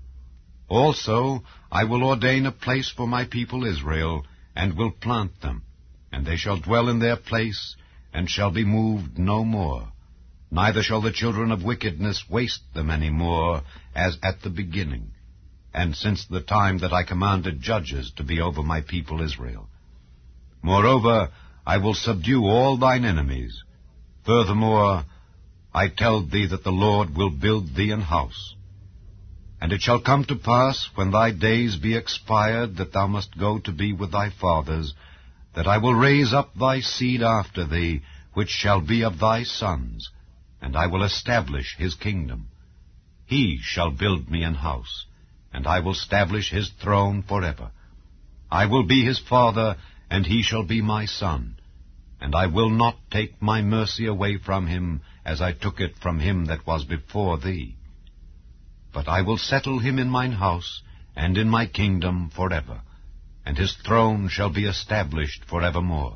Also I will ordain a place for my people Israel, and will plant them, and they shall dwell in their place, and shall be moved no more. Neither shall the children of wickedness waste them any more, as at the beginning, and since the time that I commanded judges to be over my people Israel. Moreover, I will subdue all thine enemies. Furthermore, I tell thee that the Lord will build thee an house. And it shall come to pass, when thy days be expired, that thou must go to be with thy fathers, that I will raise up thy seed after thee, which shall be of thy sons, and I will establish his kingdom. He shall build me an house, and I will establish his throne forever. I will be his father, and he shall be my son. And I will not take my mercy away from him, as I took it from him that was before thee. But I will settle him in mine house, and in my kingdom forever, and his throne shall be established forevermore.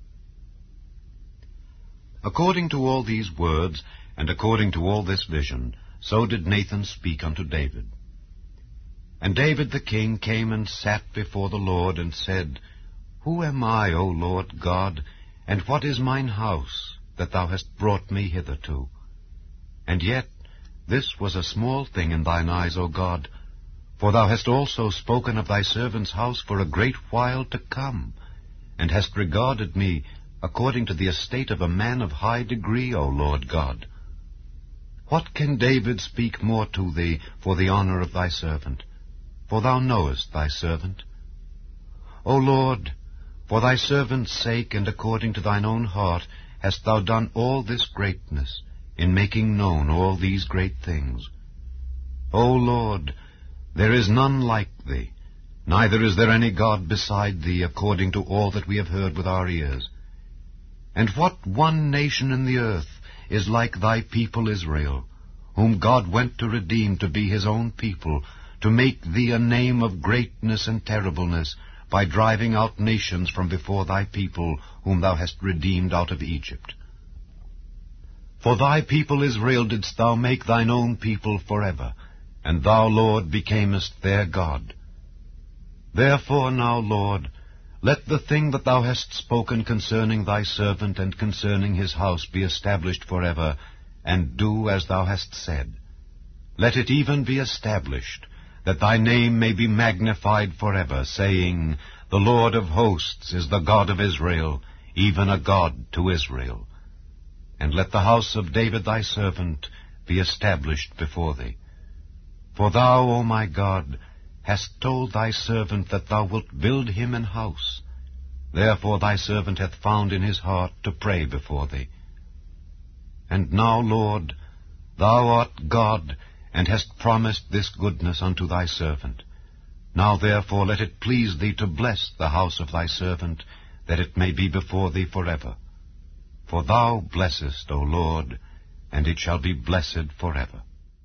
According to all these words, and according to all this vision, so did Nathan speak unto David. And David the king came and sat before the Lord, and said, Who am I, O Lord God, and what is mine house, that thou hast brought me hitherto? And yet this was a small thing in thine eyes, O God, for thou hast also spoken of thy servant's house for a great while to come, and hast regarded me according to the estate of a man of high degree, O Lord God. What can David speak more to thee for the honor of thy servant? For thou knowest thy servant. O Lord, for thy servant's sake and according to thine own heart hast thou done all this greatness, in making known all these great things. O Lord, there is none like thee, neither is there any God beside thee, according to all that we have heard with our ears. And what one nation in the earth is like thy people Israel, whom God went to redeem to be his own people, to make thee a name of greatness and terribleness, by driving out nations from before thy people, whom thou hast redeemed out of Egypt. For thy people Israel didst thou make thine own people forever, and thou, Lord, becamest their God. Therefore now, Lord, let the thing that thou hast spoken concerning thy servant and concerning his house be established forever, and do as thou hast said. Let it even be established, that thy name may be magnified forever, saying, The Lord of hosts is the God of Israel, even a God to Israel. And let the house of David thy servant be established before thee. For thou, O my God, hast told thy servant that thou wilt build him an house. Therefore thy servant hath found in his heart to pray before thee. And now, Lord, thou art God, and hast promised this goodness unto thy servant. Now therefore let it please thee to bless the house of thy servant, that it may be before thee forever. For thou blessest, O Lord, and it shall be blessed forever.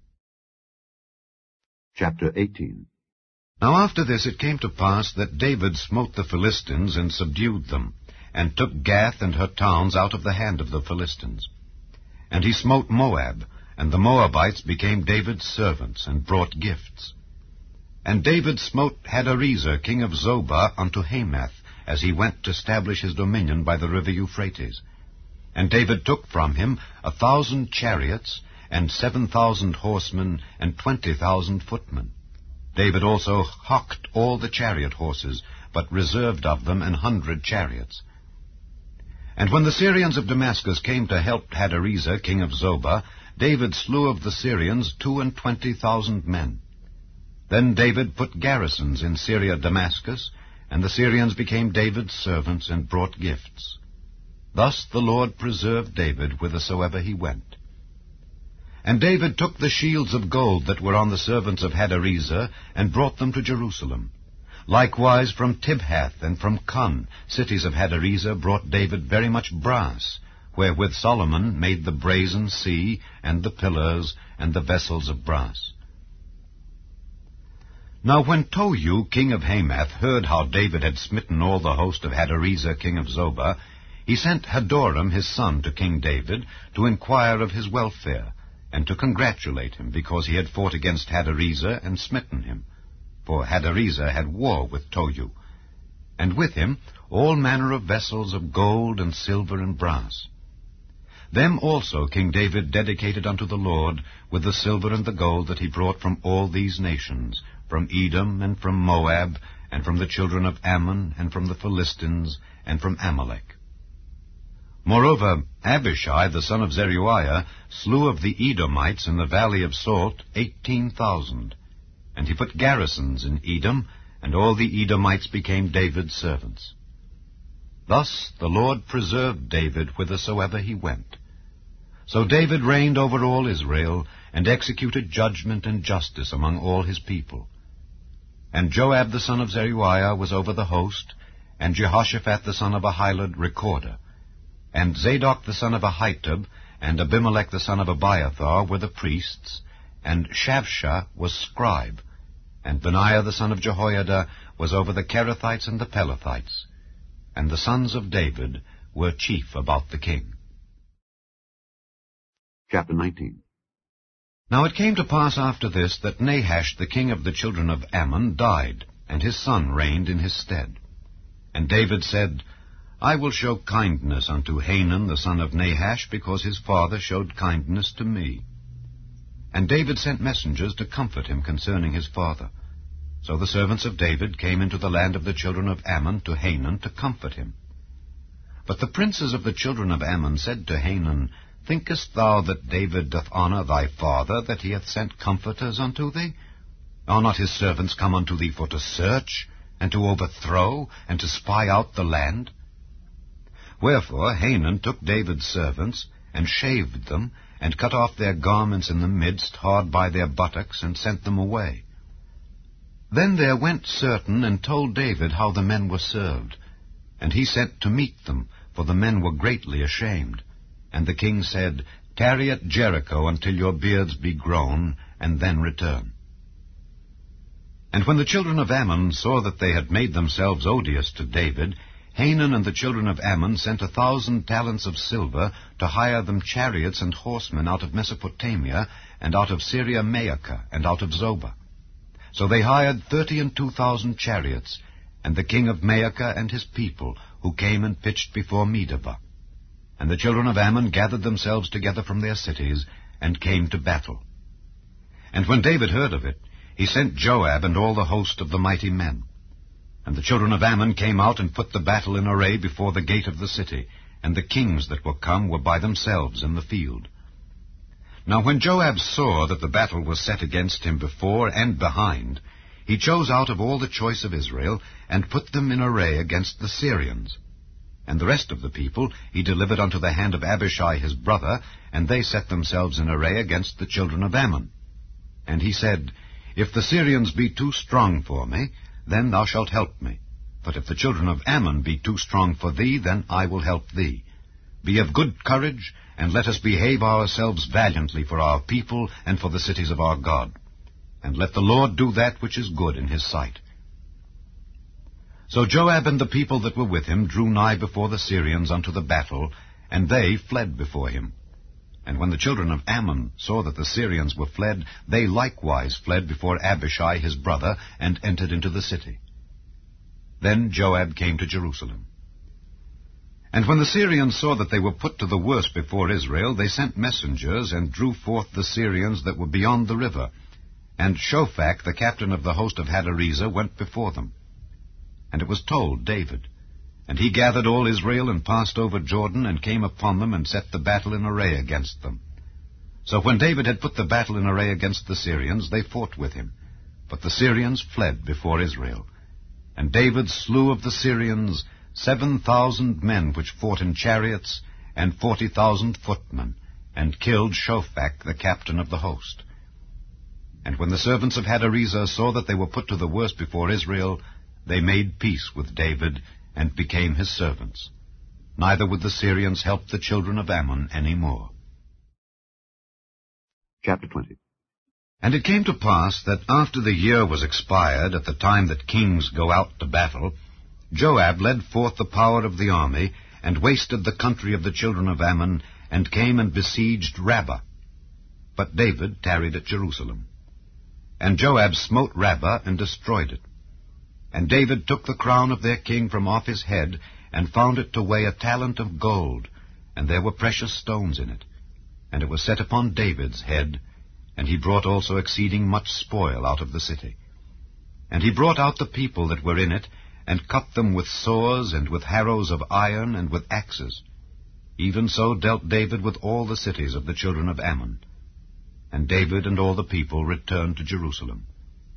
Chapter 18. Now after this it came to pass that David smote the Philistines and subdued them, and took Gath and her towns out of the hand of the Philistines. And he smote Moab, and the Moabites became David's servants, and brought gifts. And David smote Hadarezer king of Zobah unto Hamath, as he went to establish his dominion by the river Euphrates. And David took from him 1,000 chariots, and 7,000 horsemen, and 20,000 footmen. David also hocked all the chariot horses, but reserved of them 100 chariots. And when the Syrians of Damascus came to help Hadarezer king of Zobah, David slew of the Syrians 22,000 men. Then David put garrisons in Syria Damascus, and the Syrians became David's servants and brought gifts. Thus the Lord preserved David whithersoever he went. And David took the shields of gold that were on the servants of Hadarezer, and brought them to Jerusalem. Likewise from Tibhath and from Cun, cities of Hadarezer, brought David very much brass, wherewith Solomon made the brazen sea, and the pillars, and the vessels of brass. Now when Tohu king of Hamath heard how David had smitten all the host of Hadarezer king of Zobah, he sent Hadoram his son to King David, to inquire of his welfare, and to congratulate him, because he had fought against Hadarezer and smitten him. For Hadarezer had war with Tohu, and with him all manner of vessels of gold and silver and brass. Them also King David dedicated unto the Lord with the silver and the gold that he brought from all these nations, from Edom and from Moab, and from the children of Ammon, and from the Philistines, and from Amalek. Moreover, Abishai the son of Zeruiah slew of the Edomites in the valley of Salt 18,000. And he put garrisons in Edom, and all the Edomites became David's servants. Thus the Lord preserved David whithersoever he went. So David reigned over all Israel, and executed judgment and justice among all his people. And Joab the son of Zeruiah was over the host, and Jehoshaphat the son of Ahilud recorder. And Zadok the son of Ahitub, and Abimelech the son of Abiathar were the priests, and Shavsha was scribe, and Benaiah the son of Jehoiada was over the Kerethites and the Pelethites, and the sons of David were chief about the king. Chapter 19. Now it came to pass after this that Nahash the king of the children of Ammon died, and his son reigned in his stead. And David said, I will show kindness unto Hanun the son of Nahash, because his father showed kindness to me. And David sent messengers to comfort him concerning his father. So the servants of David came into the land of the children of Ammon to Hanun to comfort him. But the princes of the children of Ammon said to Hanun, Thinkest thou that David doth honor thy father, that he hath sent comforters unto thee? Are not his servants come unto thee for to search, and to overthrow, and to spy out the land? Wherefore Hanun took David's servants, and shaved them, and cut off their garments in the midst, hard by their buttocks, and sent them away. Then there went certain, and told David how the men were served. And he sent to meet them, for the men were greatly ashamed. And the king said, Tarry at Jericho until your beards be grown, and then return. And when the children of Ammon saw that they had made themselves odious to David, Hanun and the children of Ammon sent 1,000 talents of silver to hire them chariots and horsemen out of Mesopotamia, and out of Syria Maacah, and out of Zobah. So they hired 32,000 chariots, and the king of Maacah and his people, who came and pitched before Medeba. And the children of Ammon gathered themselves together from their cities, and came to battle. And when David heard of it, he sent Joab and all the host of the mighty men. And the children of Ammon came out and put the battle in array before the gate of the city, and the kings that were come were by themselves in the field. Now when Joab saw that the battle was set against him before and behind, he chose out of all the choice of Israel, and put them in array against the Syrians. And the rest of the people he delivered unto the hand of Abishai his brother, and they set themselves in array against the children of Ammon. And he said, If the Syrians be too strong for me, then thou shalt help me. But if the children of Ammon be too strong for thee, then I will help thee. Be of good courage, and let us behave ourselves valiantly for our people and for the cities of our God. And let the Lord do that which is good in his sight. So Joab and the people that were with him drew nigh before the Syrians unto the battle, and they fled before him. And when the children of Ammon saw that the Syrians were fled, they likewise fled before Abishai his brother, and entered into the city. Then Joab came to Jerusalem. And when the Syrians saw that they were put to the worse before Israel, they sent messengers, and drew forth the Syrians that were beyond the river. And Shophach, the captain of the host of Hadarezer, went before them. And it was told David. And he gathered all Israel, and passed over Jordan, and came upon them, and set the battle in array against them. So when David had put the battle in array against the Syrians, they fought with him. But the Syrians fled before Israel. And David slew of the Syrians 7,000 men which fought in chariots, and 40,000 footmen, and killed Shophach, the captain of the host. And when the servants of Hadarezer saw that they were put to the worse before Israel, they made peace with David, and became his servants. Neither would the Syrians help the children of Ammon any more. Chapter 20. And it came to pass that after the year was expired, at the time that kings go out to battle, Joab led forth the power of the army, and wasted the country of the children of Ammon, and came and besieged Rabbah. But David tarried at Jerusalem. And Joab smote Rabbah, and destroyed it. And David took the crown of their king from off his head, and found it to weigh 1 talent of gold, and there were precious stones in it. And it was set upon David's head, and he brought also exceeding much spoil out of the city. And he brought out the people that were in it, and cut them with saws, and with harrows of iron, and with axes. Even so dealt David with all the cities of the children of Ammon. And David and all the people returned to Jerusalem.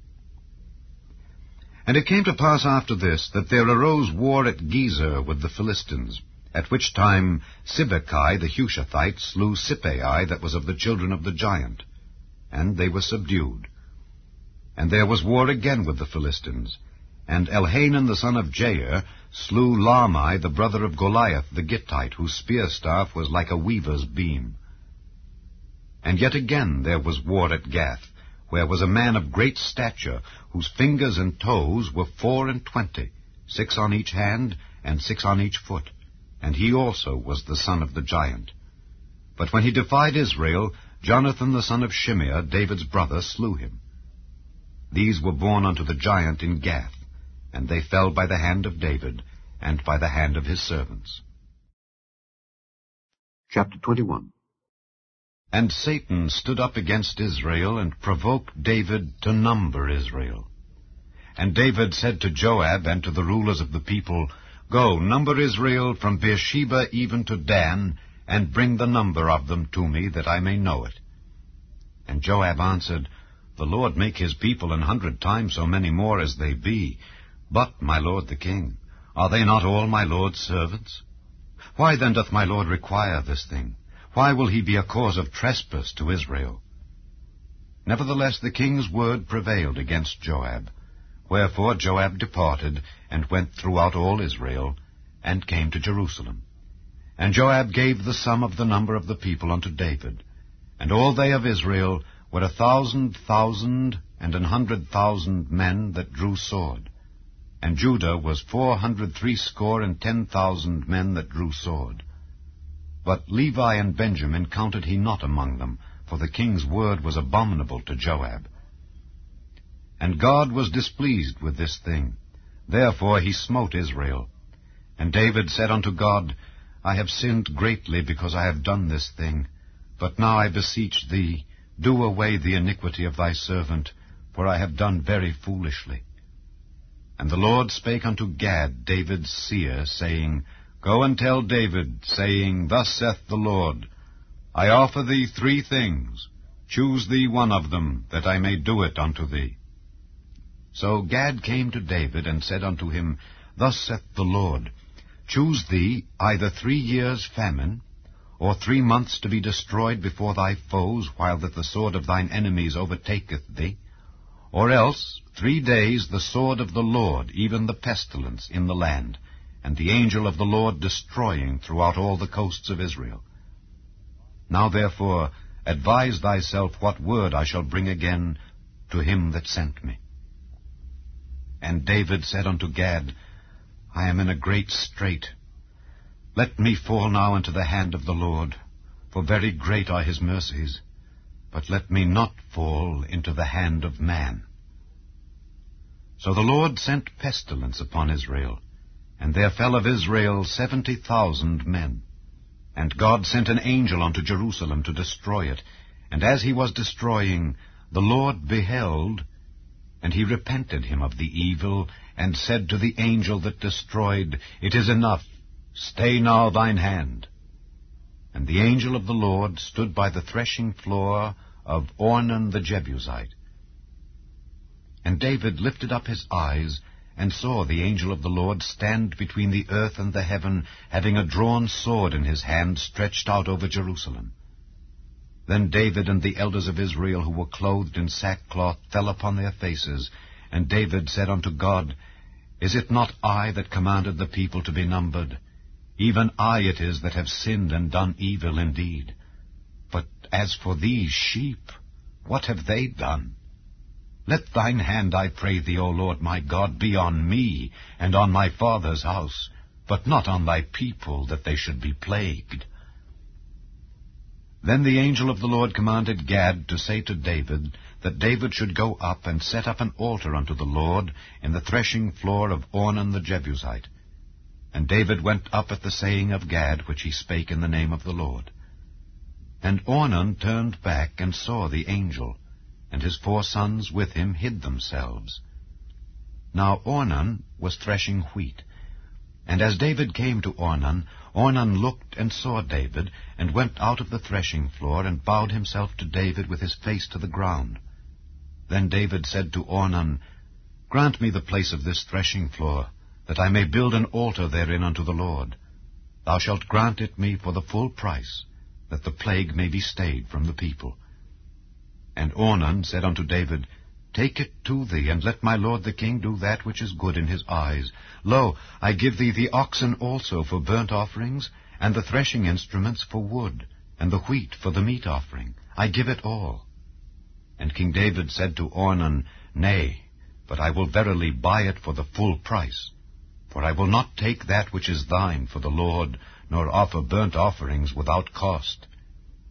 And it came to pass after this, that there arose war at Gezer with the Philistines, at which time Sibbechai the Hushathite slew Sippai that was of the children of the giant, and they were subdued. And there was war again with the Philistines, and Elhanan the son of Jair slew Lahmi the brother of Goliath the Gittite, whose spear staff was like a weaver's beam. And yet again there was war at Gath, where was a man of great stature, whose fingers and toes were 24, 6 on each hand, and 6 on each foot, and he also was the son of the giant. But when he defied Israel, Jonathan the son of Shimeah, David's brother, slew him. These were born unto the giant in Gath, and they fell by the hand of David, and by the hand of his servants. Chapter 21. And Satan stood up against Israel, and provoked David to number Israel. And David said to Joab and to the rulers of the people, Go, number Israel from Beersheba even to Dan, and bring the number of them to me, that I may know it. And Joab answered, The Lord make his people 100 times so many more as they be. But, my lord the king, are they not all my lord's servants? Why then doth my lord require this thing? Why will he be a cause of trespass to Israel? Nevertheless the king's word prevailed against Joab. Wherefore Joab departed, and went throughout all Israel, and came to Jerusalem. And Joab gave the sum of the number of the people unto David. And all they of Israel were 1,000,000 and 100,000 men that drew sword. And Judah was 460,010 men that drew sword. But Levi and Benjamin counted he not among them, for the king's word was abominable to Joab. And God was displeased with this thing. Therefore he smote Israel. And David said unto God, I have sinned greatly because I have done this thing. But now I beseech thee, do away the iniquity of thy servant, for I have done very foolishly. And the Lord spake unto Gad, David's seer, saying, Go and tell David, saying, Thus saith the Lord, I offer thee 3 things. Choose thee one of them, that I may do it unto thee. So Gad came to David, and said unto him, Thus saith the Lord, Choose thee either 3 years' famine, or 3 months to be destroyed before thy foes, while that the sword of thine enemies overtaketh thee, or else 3 days the sword of the Lord, even the pestilence, in the land, and the angel of the Lord destroying throughout all the coasts of Israel. Now therefore advise thyself what word I shall bring again to him that sent me. And David said unto Gad, I am in a great strait. Let me fall now into the hand of the Lord, for very great are his mercies, but let me not fall into the hand of man. So the Lord sent pestilence upon Israel, and there fell of Israel 70,000 men. And God sent an angel unto Jerusalem to destroy it. And as he was destroying, the Lord beheld, and he repented him of the evil, and said to the angel that destroyed, It is enough, stay now thine hand. And the angel of the Lord stood by the threshing floor of Ornan the Jebusite. And David lifted up his eyes, and saw the angel of the Lord stand between the earth and the heaven, having a drawn sword in his hand stretched out over Jerusalem. Then David and the elders of Israel, who were clothed in sackcloth, fell upon their faces. And David said unto God, Is it not I that commanded the people to be numbered? Even I it is that have sinned and done evil indeed. But as for these sheep, what have they done? Let thine hand, I pray thee, O Lord my God, be on me and on my father's house, but not on thy people, that they should be plagued. Then the angel of the Lord commanded Gad to say to David, that David should go up and set up an altar unto the Lord in the threshing floor of Ornan the Jebusite. And David went up at the saying of Gad, which he spake in the name of the Lord. And Ornan turned back and saw the angel, and his 4 sons with him hid themselves. Now Ornan was threshing wheat. And as David came to Ornan, Ornan looked and saw David, and went out of the threshing floor, and bowed himself to David with his face to the ground. Then David said to Ornan, Grant me the place of this threshing floor, that I may build an altar therein unto the Lord. Thou shalt grant it me for the full price, that the plague may be stayed from the people. And Ornan said unto David, Take it to thee, and let my lord the king do that which is good in his eyes. Lo, I give thee the oxen also for burnt offerings, and the threshing instruments for wood, and the wheat for the meat offering. I give it all. And King David said to Ornan, Nay, but I will verily buy it for the full price. For I will not take that which is thine for the Lord, nor offer burnt offerings without cost.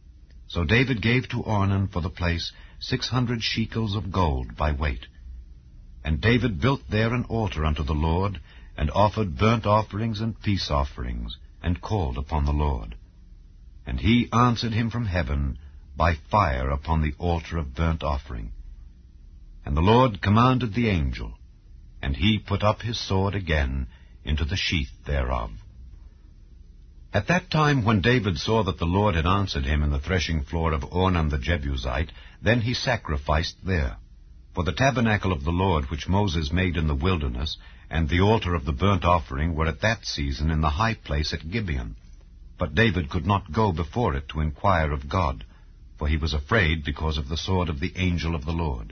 So David gave to Ornan for the place 600 shekels of gold by weight. And David built there an altar unto the Lord, and offered burnt offerings and peace offerings, and called upon the Lord. And he answered him from heaven by fire upon the altar of burnt offering. And the Lord commanded the angel, and he put up his sword again into the sheath thereof. At that time when David saw that the Lord had answered him in the threshing floor of Ornan the Jebusite, then he sacrificed there. For the tabernacle of the Lord which Moses made in the wilderness, and the altar of the burnt offering were at that season in the high place at Gibeon. But David could not go before it to inquire of God, for he was afraid because of the sword of the angel of the Lord.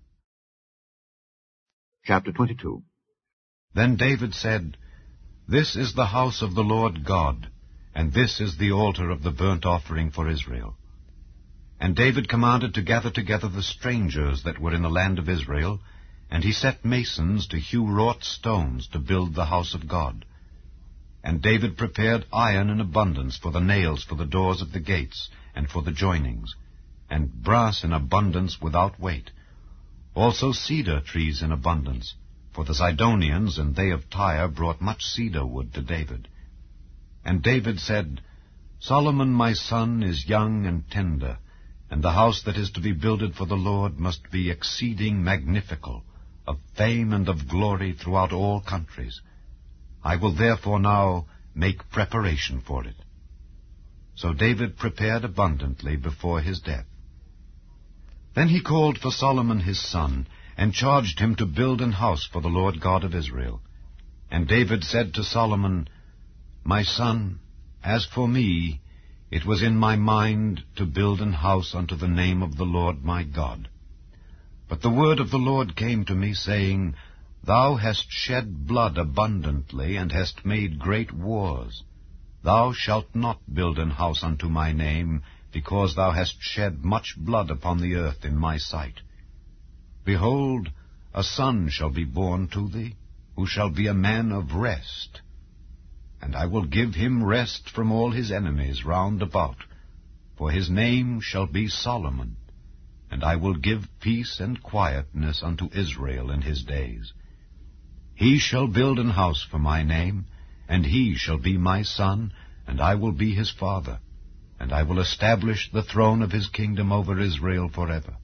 Chapter 22. Then David said, This is the house of the Lord God, and this is the altar of the burnt offering for Israel. And David commanded to gather together the strangers that were in the land of Israel, and he set masons to hew wrought stones to build the house of God. And David prepared iron in abundance for the nails for the doors of the gates, and for the joinings, and brass in abundance without weight, also cedar trees in abundance, for the Zidonians and they of Tyre brought much cedar wood to David. And David said, Solomon my son is young and tender, and the house that is to be builded for the Lord must be exceeding magnifical, of fame and of glory throughout all countries. I will therefore now make preparation for it. So David prepared abundantly before his death. Then he called for Solomon his son, and charged him to build an house for the Lord God of Israel. And David said to Solomon, My son, as for me, it was in my mind to build an house unto the name of the Lord my God. But the word of the Lord came to me, saying, Thou hast shed blood abundantly, and hast made great wars. Thou shalt not build an house unto my name, because thou hast shed much blood upon the earth in my sight. Behold, a son shall be born to thee, who shall be a man of rest. And I will give him rest from all his enemies round about, for his name shall be Solomon. And I will give peace and quietness unto Israel in his days. He shall build an house for my name, and he shall be my son, and I will be his father. And I will establish the throne of his kingdom over Israel forever.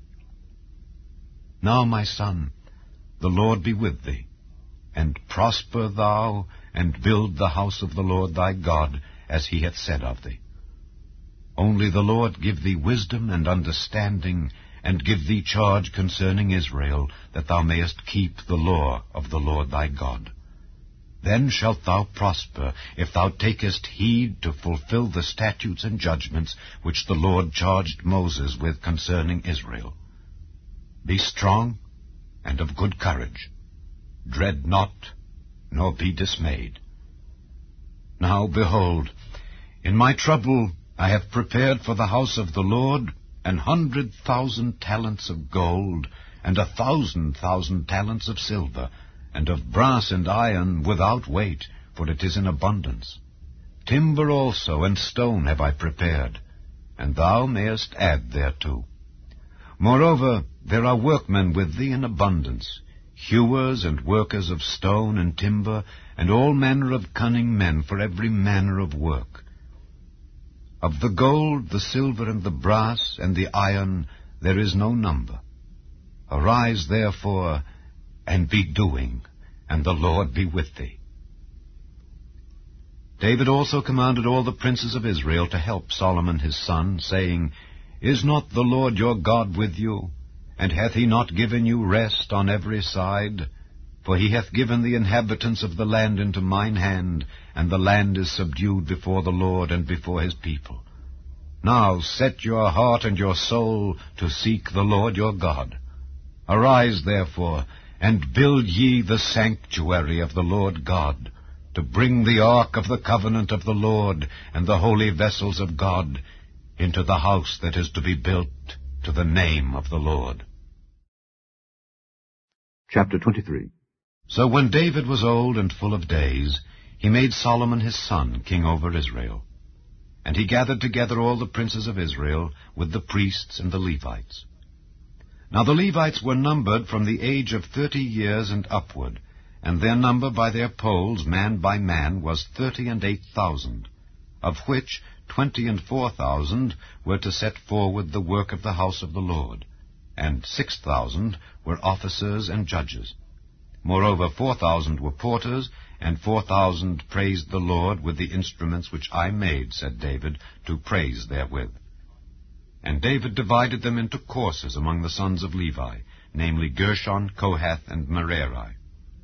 Now, my son, the Lord be with thee, and prosper thou, and build the house of the Lord thy God, as he hath said of thee. Only the Lord give thee wisdom and understanding, and give thee charge concerning Israel, that thou mayest keep the law of the Lord thy God. Then shalt thou prosper, if thou takest heed to fulfill the statutes and judgments which the Lord charged Moses with concerning Israel. Be strong and of good courage. Dread not, nor be dismayed. Now, behold, in my trouble I have prepared for the house of the Lord 100,000 talents of gold, and 1,000,000 talents of silver, and of brass and iron without weight, for it is in abundance. Timber also and stone have I prepared, and thou mayest add thereto. Moreover, there are workmen with thee in abundance, hewers and workers of stone and timber, and all manner of cunning men for every manner of work. Of the gold, the silver, and the brass, and the iron, there is no number. Arise, therefore, and be doing, and the Lord be with thee. David also commanded all the princes of Israel to help Solomon his son, saying, Is not the Lord your God with you? And hath he not given you rest on every side? For he hath given the inhabitants of the land into mine hand, and the land is subdued before the Lord and before his people. Now set your heart and your soul to seek the Lord your God. Arise, therefore, and build ye the sanctuary of the Lord God, to bring the ark of the covenant of the Lord and the holy vessels of God into the house that is to be built to the name of the Lord. Chapter 23. So when David was old and full of days, he made Solomon his son king over Israel. And he gathered together all the princes of Israel, with the priests and the Levites. Now the Levites were numbered from the age of 30 years and upward, and their number by their polls, man by man, was 38,000, of which 24,000 were to set forward the work of the house of the Lord, and 6,000 were officers and judges. Moreover, 4,000 were porters, and 4,000 praised the Lord with the instruments which I made, said David, to praise therewith. And David divided them into courses among the sons of Levi, namely Gershon, Kohath, and Merari.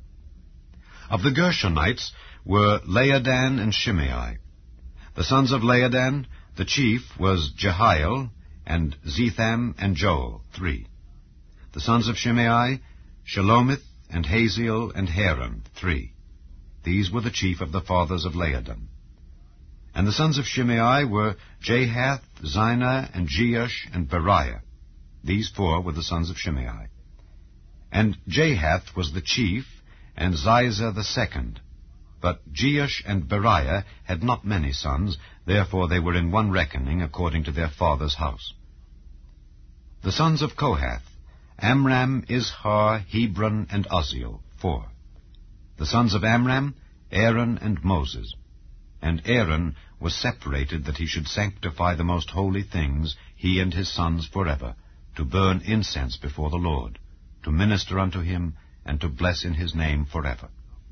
Of the Gershonites were Laadan and Shimei. The sons of Laadan, the chief, was Jehiel, and Zetham and Joel, 3. The sons of Shimei, Shelomith, and Haziel, and Haran, 3. These were the chief of the fathers of Laadan. And the sons of Shimei were Jahath, Zinah, and Jeush, and Beriah. These 4 were the sons of Shimei. And Jahath was the chief, and Ziza the second. But Jeush and Beriah had not many sons, therefore they were in one reckoning according to their father's house. The sons of Kohath, Amram, Izhar, Hebron, and Uzziel, 4. The sons of Amram, Aaron and Moses. And Aaron was separated that he should sanctify the most holy things, he and his sons forever, to burn incense before the Lord, to minister unto him, and to bless in his name forever.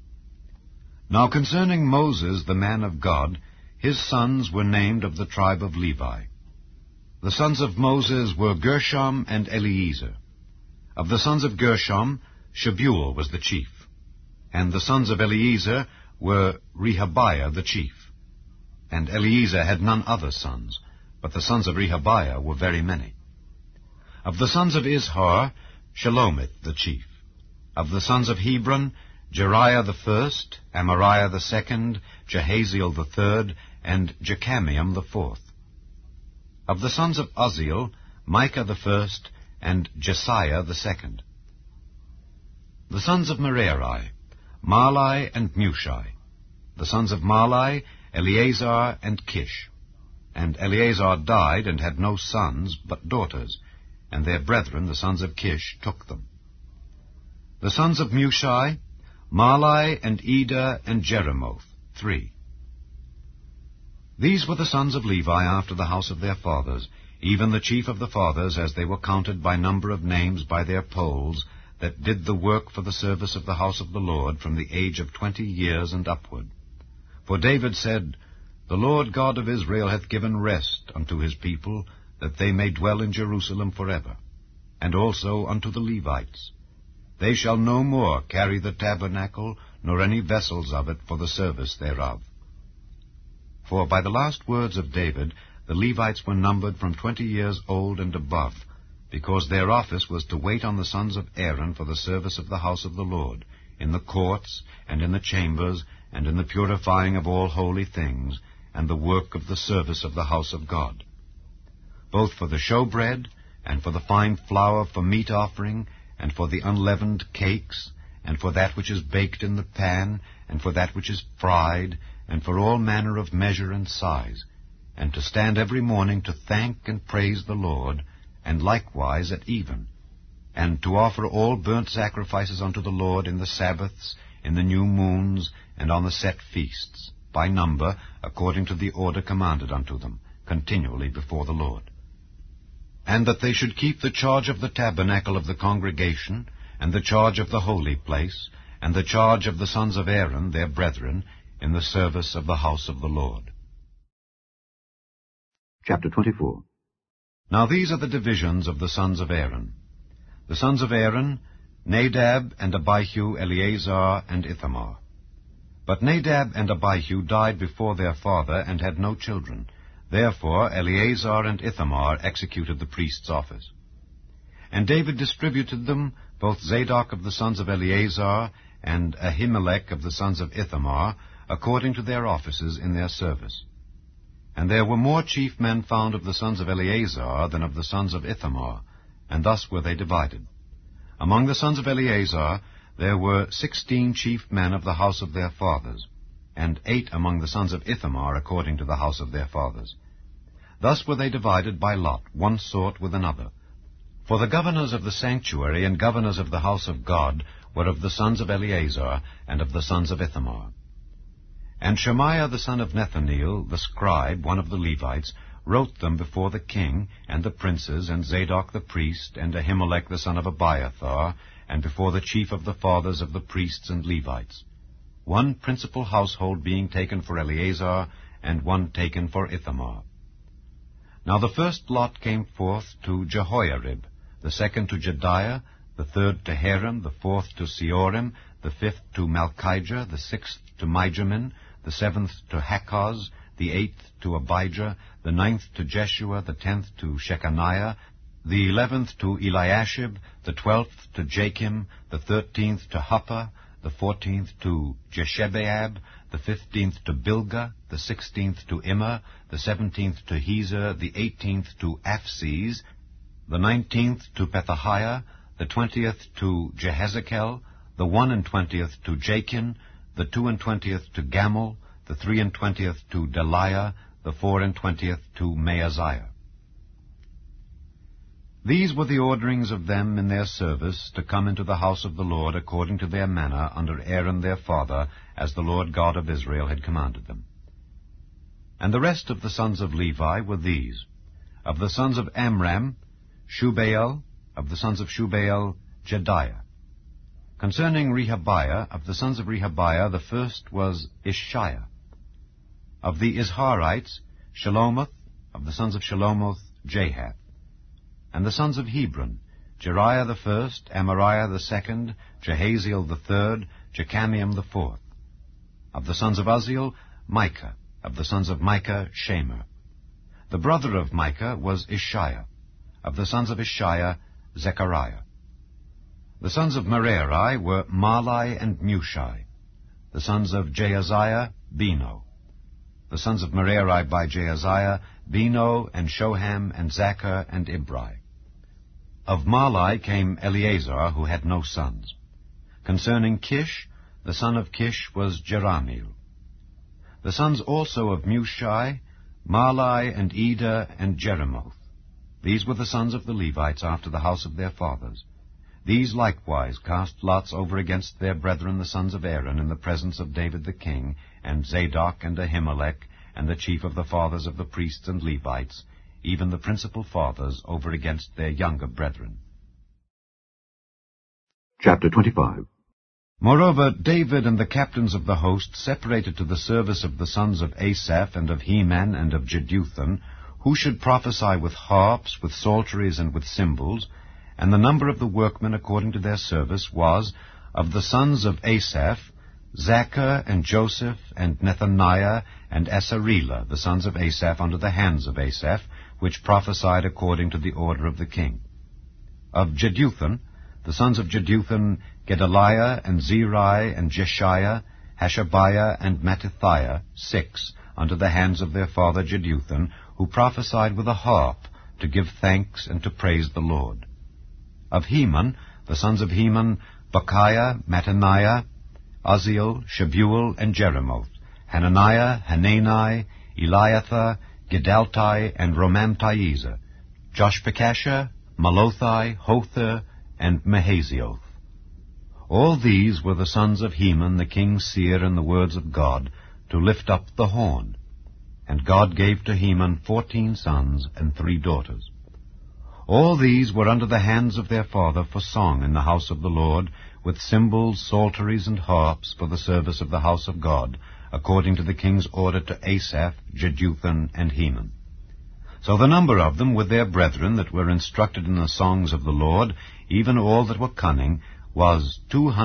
Now concerning Moses, the man of God, his sons were named of the tribe of Levi. The sons of Moses were Gershom and Eliezer. Of the sons of Gershom, Shebuel was the chief. And the sons of Eliezer were Rehabiah the chief. And Eliezer had none other sons, but the sons of Rehabiah were very many. Of the sons of Izhar, Shelomith the chief. Of the sons of Hebron, Jeriah the first, Amariah the second, Jehaziel the third, and Jechamiam the fourth. Of the sons of Uzziel, Micah the first, and Jesiah the second. The sons of Merari, Mahli and Mushi. The sons of Mahli, Eleazar and Kish. And Eleazar died and had no sons, but daughters, and their brethren, the sons of Kish, took them. The sons of Mushi, Mahli and Eder and Jeremoth, 3. These were the sons of Levi after the house of their fathers, even the chief of the fathers, as they were counted by number of names by their polls, that did the work for the service of the house of the Lord from the age of 20 years and upward. For David said, The Lord God of Israel hath given rest unto his people, that they may dwell in Jerusalem forever, and also unto the Levites. They shall no more carry the tabernacle, nor any vessels of it for the service thereof. For by the last words of David, the Levites were numbered from 20 years old and above, because their office was to wait on the sons of Aaron for the service of the house of the Lord, in the courts, and in the chambers, and in the purifying of all holy things, and the work of the service of the house of God, both for the showbread, and for the fine flour for meat offering, and for the unleavened cakes, and for that which is baked in the pan, and for that which is fried, and for all manner of measure and size, and to stand every morning to thank and praise the Lord, and likewise at even, and to offer all burnt sacrifices unto the Lord in the Sabbaths, in the new moons, and on the set feasts, by number, according to the order commanded unto them, continually before the Lord. And that they should keep the charge of the tabernacle of the congregation, and the charge of the holy place, and the charge of the sons of Aaron, their brethren, in the service of the house of the Lord. Chapter 24. Now these are the divisions of the sons of Aaron. The sons of Aaron, Nadab and Abihu, Eleazar and Ithamar. But Nadab and Abihu died before their father, and had no children. Therefore Eleazar and Ithamar executed the priest's office. And David distributed them, both Zadok of the sons of Eleazar, and Ahimelech of the sons of Ithamar, according to their offices in their service. And there were more chief men found of the sons of Eleazar than of the sons of Ithamar, and thus were they divided. Among the sons of Eleazar there were 16 chief men of the house of their fathers, and 8 among the sons of Ithamar according to the house of their fathers. Thus were they divided by lot, one sort with another. For the governors of the sanctuary and governors of the house of God were of the sons of Eleazar and of the sons of Ithamar. And Shemaiah the son of Nethaneel, the scribe, one of the Levites, wrote them before the king, and the princes, and Zadok the priest, and Ahimelech the son of Abiathar, and before the chief of the fathers of the priests and Levites, one principal household being taken for Eleazar, and one taken for Ithamar. Now the first lot came forth to Jehoiarib, the second to Jediah, the third to Harim, the fourth to Seorim, the fifth to Malchijah, the sixth to Mijamin, the seventh to Hakkoz, the 8th to Abijah, the 9th to Jeshua, the 10th to Shechaniah, the 11th to Eliashib, the 12th to Jachim, the 13th to Huppah, the 14th to Jeshebeab, the 15th to Bilgah, the 16th to Immer, the 17th to Hezer, the 18th to Aphes, the 19th to Pethahiah, the 20th to Jehezekel, the 21st to Jachin, the 22nd to Gamul, the 23rd to Deliah, the 24th to Maaziah. These were the orderings of them in their service to come into the house of the Lord according to their manner under Aaron their father, as the Lord God of Israel had commanded them. And the rest of the sons of Levi were these: of the sons of Amram, Shubael; of the sons of Shubael, Jediah. Concerning Rehabiah, of the sons of Rehabiah, the first was Ishiah. Of the Izharites, Shelomoth; of the sons of Shelomoth, Jahath. And the sons of Hebron, Jeriah the first, Amariah the second, Jehaziel the third, Jechamiam the fourth. Of the sons of Uzziel, Micah; of the sons of Micah, Shemer. The brother of Micah was Ishiah; of the sons of Ishiah, Zechariah. The sons of Merari were Mahli and Mushi. The sons of Jaaziah, Beno. The sons of Merari by Jaaziah, Beno, and Shoham, and Zachar, and Ibri. Of Mahli came Eleazar, who had no sons. Concerning Kish, the son of Kish was Jerahmeel. The sons also of Mushi, Mahli, and Eder, and Jeremoth. These were the sons of the Levites after the house of their fathers. These likewise cast lots over against their brethren the sons of Aaron in the presence of David the king, and Zadok and Ahimelech, and the chief of the fathers of the priests and Levites, even the principal fathers, over against their younger brethren. Chapter 25. Moreover, David and the captains of the host separated to the service of the sons of Asaph, and of Heman, and of Jeduthun, who should prophesy with harps, with psalteries, and with cymbals. And the number of the workmen according to their service was, of the sons of Asaph, Zachar, and Joseph, and Nethaniah, and Asarelah, the sons of Asaph under the hands of Asaph, which prophesied according to the order of the king. Of Jeduthun, the sons of Jeduthun, Gedaliah, and Zeri, and Jeshiah, Hashabiah, and Mattithiah, 6, under the hands of their father Jeduthun, who prophesied with a harp, to give thanks and to praise the Lord. Of Heman, the sons of Heman, Bechiah, Mattaniah, Uzziel, Shebuel, and Jeremoth, Hananiah, Hanani, Eliathah, Gedalti, and Romamtiezer, Joshbekashah, Malothai, Hother, and Mahazioth. All these were the sons of Heman the king's seer in the words of God, to lift up the horn. And God gave to Heman 14 sons and 3 daughters. All these were under the hands of their father for song in the house of the Lord, with cymbals, psalteries, and harps for the service of the house of God, according to the king's order to Asaph, Jeduthun, and Heman. So the number of them with their brethren that were instructed in the songs of the Lord, even all that were cunning, was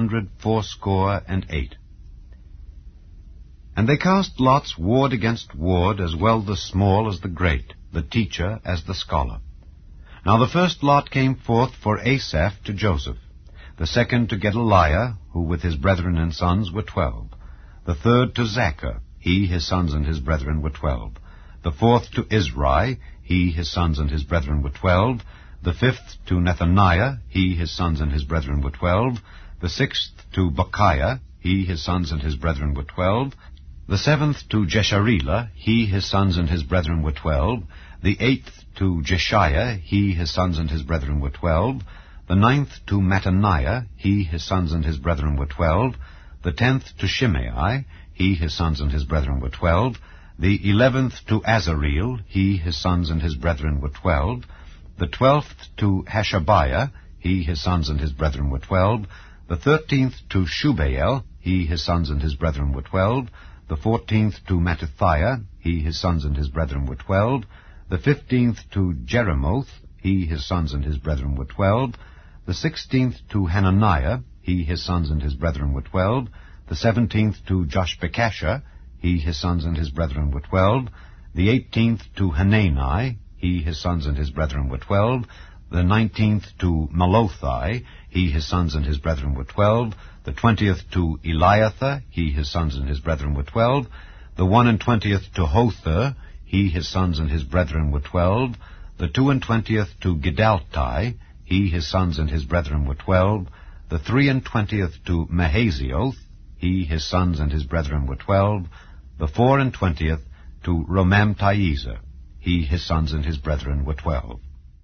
280. And they cast lots ward against ward, as well the small as the great, the teacher as the scholar. Now the first lot came forth for Asaph to Joseph, the second to Gedaliah, who with his brethren and sons were 12, the third to Zachar, he, his sons, and his brethren were 12, the fourth to Izri, he, his sons, and his brethren were 12, the fifth to Nethaniah, he, his sons, and his brethren were 12, the sixth to Bechiah, he, his sons, and his brethren were 12, The 7th to Jeshareelah, he, his sons, and his brethren were 12. The 8th to Jeshiah, he, his sons, and his brethren were 12. The 9th to Mattaniah, he, his sons, and his brethren were 12. The 10th to Shimei, he, his sons, and his brethren were 12. The 11th to Azareel, he, his sons, and his brethren were 12. The 12th to Hashabiah, he, his sons, and his brethren were 12. The 13th to Shubael, he, his sons, and his brethren were 12. The 14th to Mattithiah, he, his sons, and his brethren were 12. The 15th to Jeremoth, he, his sons, and his brethren were 12. The 16th to Hananiah, he, his sons, and his brethren were 12. The 17th to Joshbekashah, he, his sons, and his brethren were 12. The 18th to Hanani, he, his sons, and his brethren were 12. The 19th to Malothai, he, his sons, and his brethren were 12. The 20th to Eliathah, he, his sons, and his brethren were 12. The 21st to Hother, he, his sons, and his brethren were 12. The 22nd to Giddalti, he, his sons, and his brethren were 12. The 23rd to Mahazioth, he, his sons, and his brethren were 12. The 24th to Romamtiezer, he, his sons, and his brethren were 12.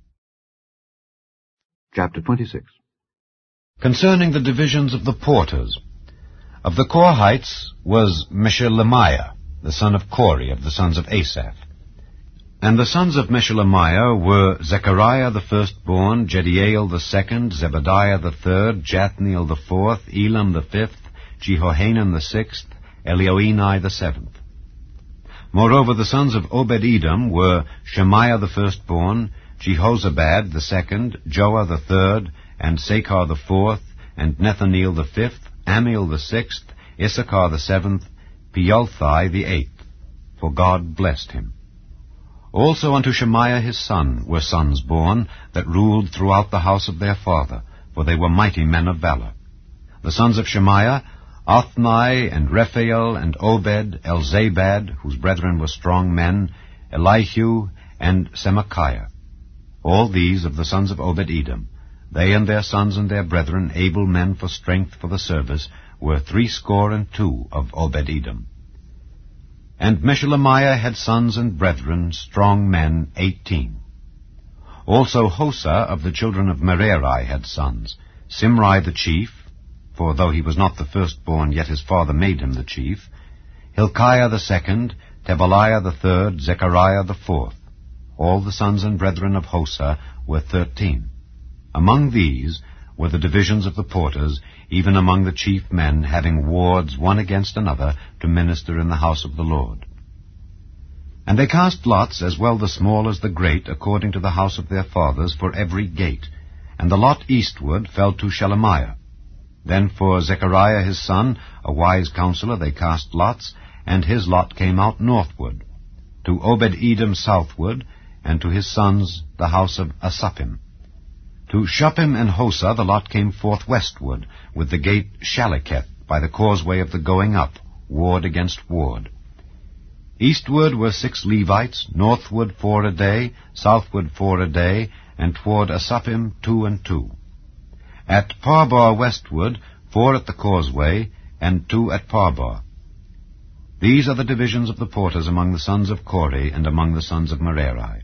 Chapter 26. Concerning the divisions of the porters. Of the Korhites was Meshelemiah, the son of Kori, of the sons of Asaph. And the sons of Meshelemiah were Zechariah the firstborn, Jediael the second, Zebadiah the third, Jathniel the fourth, Elam the fifth, Jehohanan the sixth, Elioenai the seventh. Moreover, the sons of Obed-Edom were Shemaiah the firstborn, Jehozabad the second, Joah the third, and Sakar the fourth, and Nethaneel the fifth, Amiel the sixth, Issachar the seventh, Peulthai the eighth. For God blessed him. Also unto Shemaiah his son were sons born, that ruled throughout the house of their father, for they were mighty men of valor. The sons of Shemaiah, Othni, and Rephael, and Obed, Elzabad, whose brethren were strong men, Elihu, and Semachiah. All these of the sons of Obed-Edom, they and their sons and their brethren, able men for strength for the service, were 62 of Obed-Edom. And Meshelemiah had sons and brethren, strong men, 18. Also Hosa of the children of Merari had sons, Simri the chief, for though he was not the firstborn, yet his father made him the chief, Hilkiah the second, Tebaliah the third, Zechariah the fourth. All the sons and brethren of Hosa were 13. Among these were the divisions of the porters, even among the chief men, having wards one against another, to minister in the house of the Lord. And they cast lots, as well the small as the great, according to the house of their fathers, for every gate. And the lot eastward fell to Shelemiah. Then for Zechariah his son, a wise counselor, they cast lots, and his lot came out northward. To Obed-Edom southward, and to his sons the house of Asapim. To Shuppim and Hosa the lot came forth westward, with the gate Shaleketh, by the causeway of the going up, ward against ward. Eastward were 6 Levites, northward 4 a day, southward 4 a day, and toward Asapim 2 and 2. At Parbar westward, 4 at the causeway, and 2 at Parbar. These are the divisions of the porters among the sons of Kori and among the sons of Merari.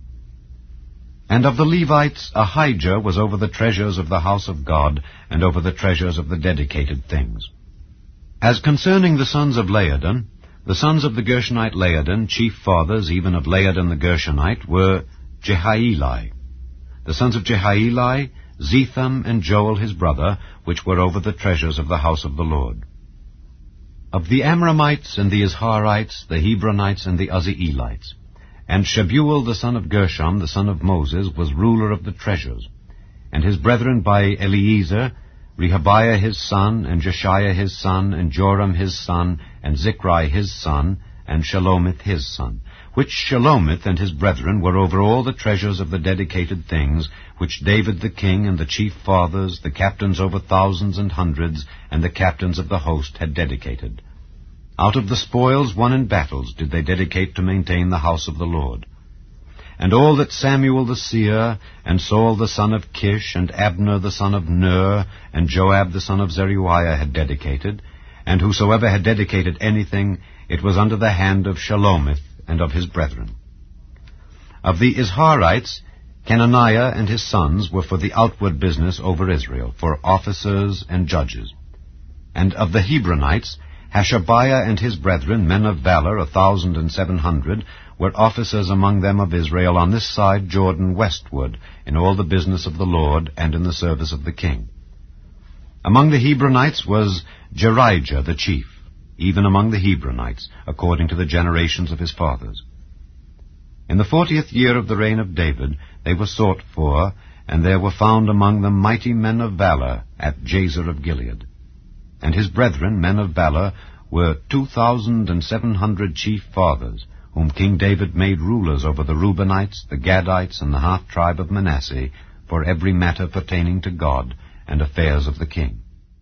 And of the Levites, Ahijah was over the treasures of the house of God, and over the treasures of the dedicated things. As concerning the sons of Laodon, the sons of the Gershonite Laodon, chief fathers even of Laodon the Gershonite, were Jehieli. The sons of Jehieli, Zetham and Joel his brother, which were over the treasures of the house of the Lord. Of the Amramites and the Izharites, the Hebronites and the Uzzielites. And Shebuel the son of Gershom, the son of Moses, was ruler of the treasures. And his brethren by Eliezer, Rehabiah his son, and Jeshiah his son, and Joram his son, and Zichri his son, and Shelomith his son, which Shelomith and his brethren were over all the treasures of the dedicated things, which David the king and the chief fathers, the captains over thousands and hundreds, and the captains of the host had dedicated. Out of the spoils won in battles did they dedicate to maintain the house of the Lord. And all that Samuel the seer, and Saul the son of Kish, and Abner the son of Ner, and Joab the son of Zeruiah had dedicated, and whosoever had dedicated anything, it was under the hand of Shelomith and of his brethren. Of the Izharites, Kenaniah and his sons were for the outward business over Israel, for officers and judges. And of the Hebronites, Hashabiah and his brethren, men of valor, 1,700, were officers among them of Israel on this side Jordan westward, in all the business of the Lord and in the service of the king. Among the Hebronites was Jerijah the chief, even among the Hebronites, according to the generations of his fathers. In the 40th year of the reign of David they were sought for, and there were found among them mighty men of valor at Jazer of Gilead. And his brethren, men of valor, were 2,700 chief fathers, whom King David made rulers over the Reubenites, the Gadites, and the half-tribe of Manasseh, for every matter pertaining to God and affairs of the king.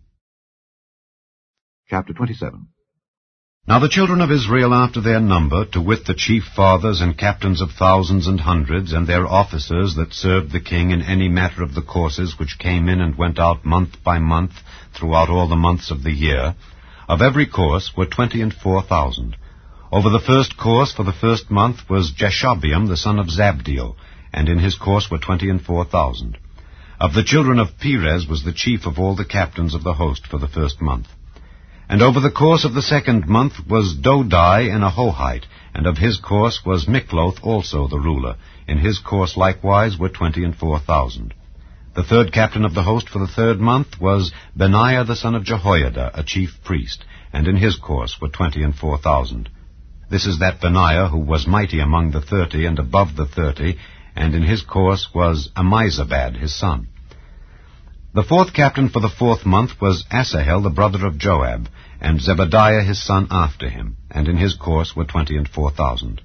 Chapter 27. Now the children of Israel after their number, to wit the chief fathers and captains of thousands and hundreds, and their officers that served the king in any matter of the courses which came in and went out month by month throughout all the months of the year, of every course were 24,000. Over the first course for the first month was Jashobeam the son of Zabdiel, and in his course were 24,000. Of the children of Perez was the chief of all the captains of the host for the first month. And over the course of the second month was Dodai an Ahohite, and of his course was Mikloth also the ruler. In his course likewise were 24,000. The third captain of the host for the third month was Benaiah the son of Jehoiada, a chief priest, and in his course were 24,000. This is that Benaiah who was mighty among the 30 and above the 30, and in his course was Ammizabad his son. The fourth captain for the fourth month was Asahel the brother of Joab, and Zebadiah his son after him, and in his course were 24,000.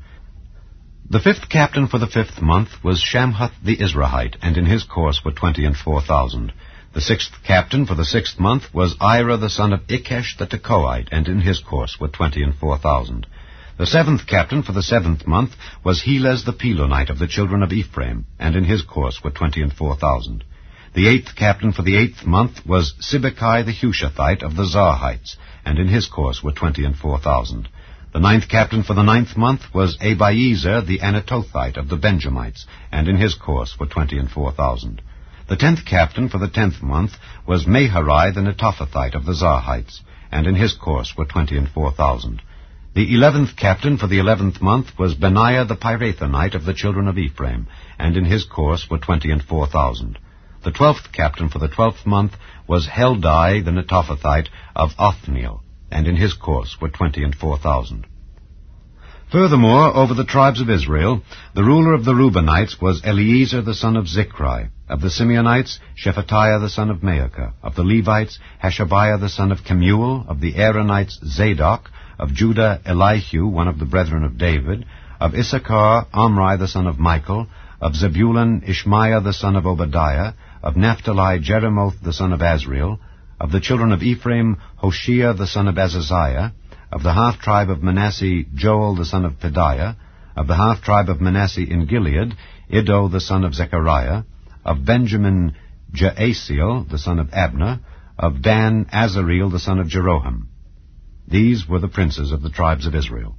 The fifth captain for the fifth month was Shamhuth the Israelite, and in his course were 24,000. The sixth captain for the sixth month was Ira the son of Ikesh the Tekoite, and in his course were 24,000. The seventh captain for the seventh month was Helez the Pelonite of the children of Ephraim, and in his course were 24,000. The eighth captain for the eighth month was Sibbecai the Hushathite of the Zarhites, and in his course were 24,000. The ninth captain for the ninth month was Abiezer the Anatothite of the Benjamites, and in his course were 24,000. The 10th captain for the 10th month was Maharai the Netophathite of the Zarhites, and in his course were 24,000. The 11th captain for the 11th month was Benaiah the Pirathonite of the children of Ephraim, and in his course were 24,000. The 12th captain for the 12th month was Heldai the Netophathite of Othniel, and in his course were 24,000. Furthermore, over the tribes of Israel, the ruler of the Reubenites was Eliezer the son of Zichri, of the Simeonites, Shephatiah the son of Maacah, of the Levites, Hashabiah the son of Kemuel, of the Aaronites, Zadok, of Judah, Elihu, one of the brethren of David, of Issachar, Omri the son of Michael, of Zebulun, Ishmaiah the son of Obadiah, of Naphtali, Jeremoth the son of Azriel, of the children of Ephraim, Hoshea the son of Azaziah, of the half-tribe of Manasseh, Joel the son of Pedaiah, of the half-tribe of Manasseh in Gilead, Iddo the son of Zechariah, of Benjamin, Jaasiel the son of Abner, of Dan, Azareel the son of Jeroham. These were the princes of the tribes of Israel.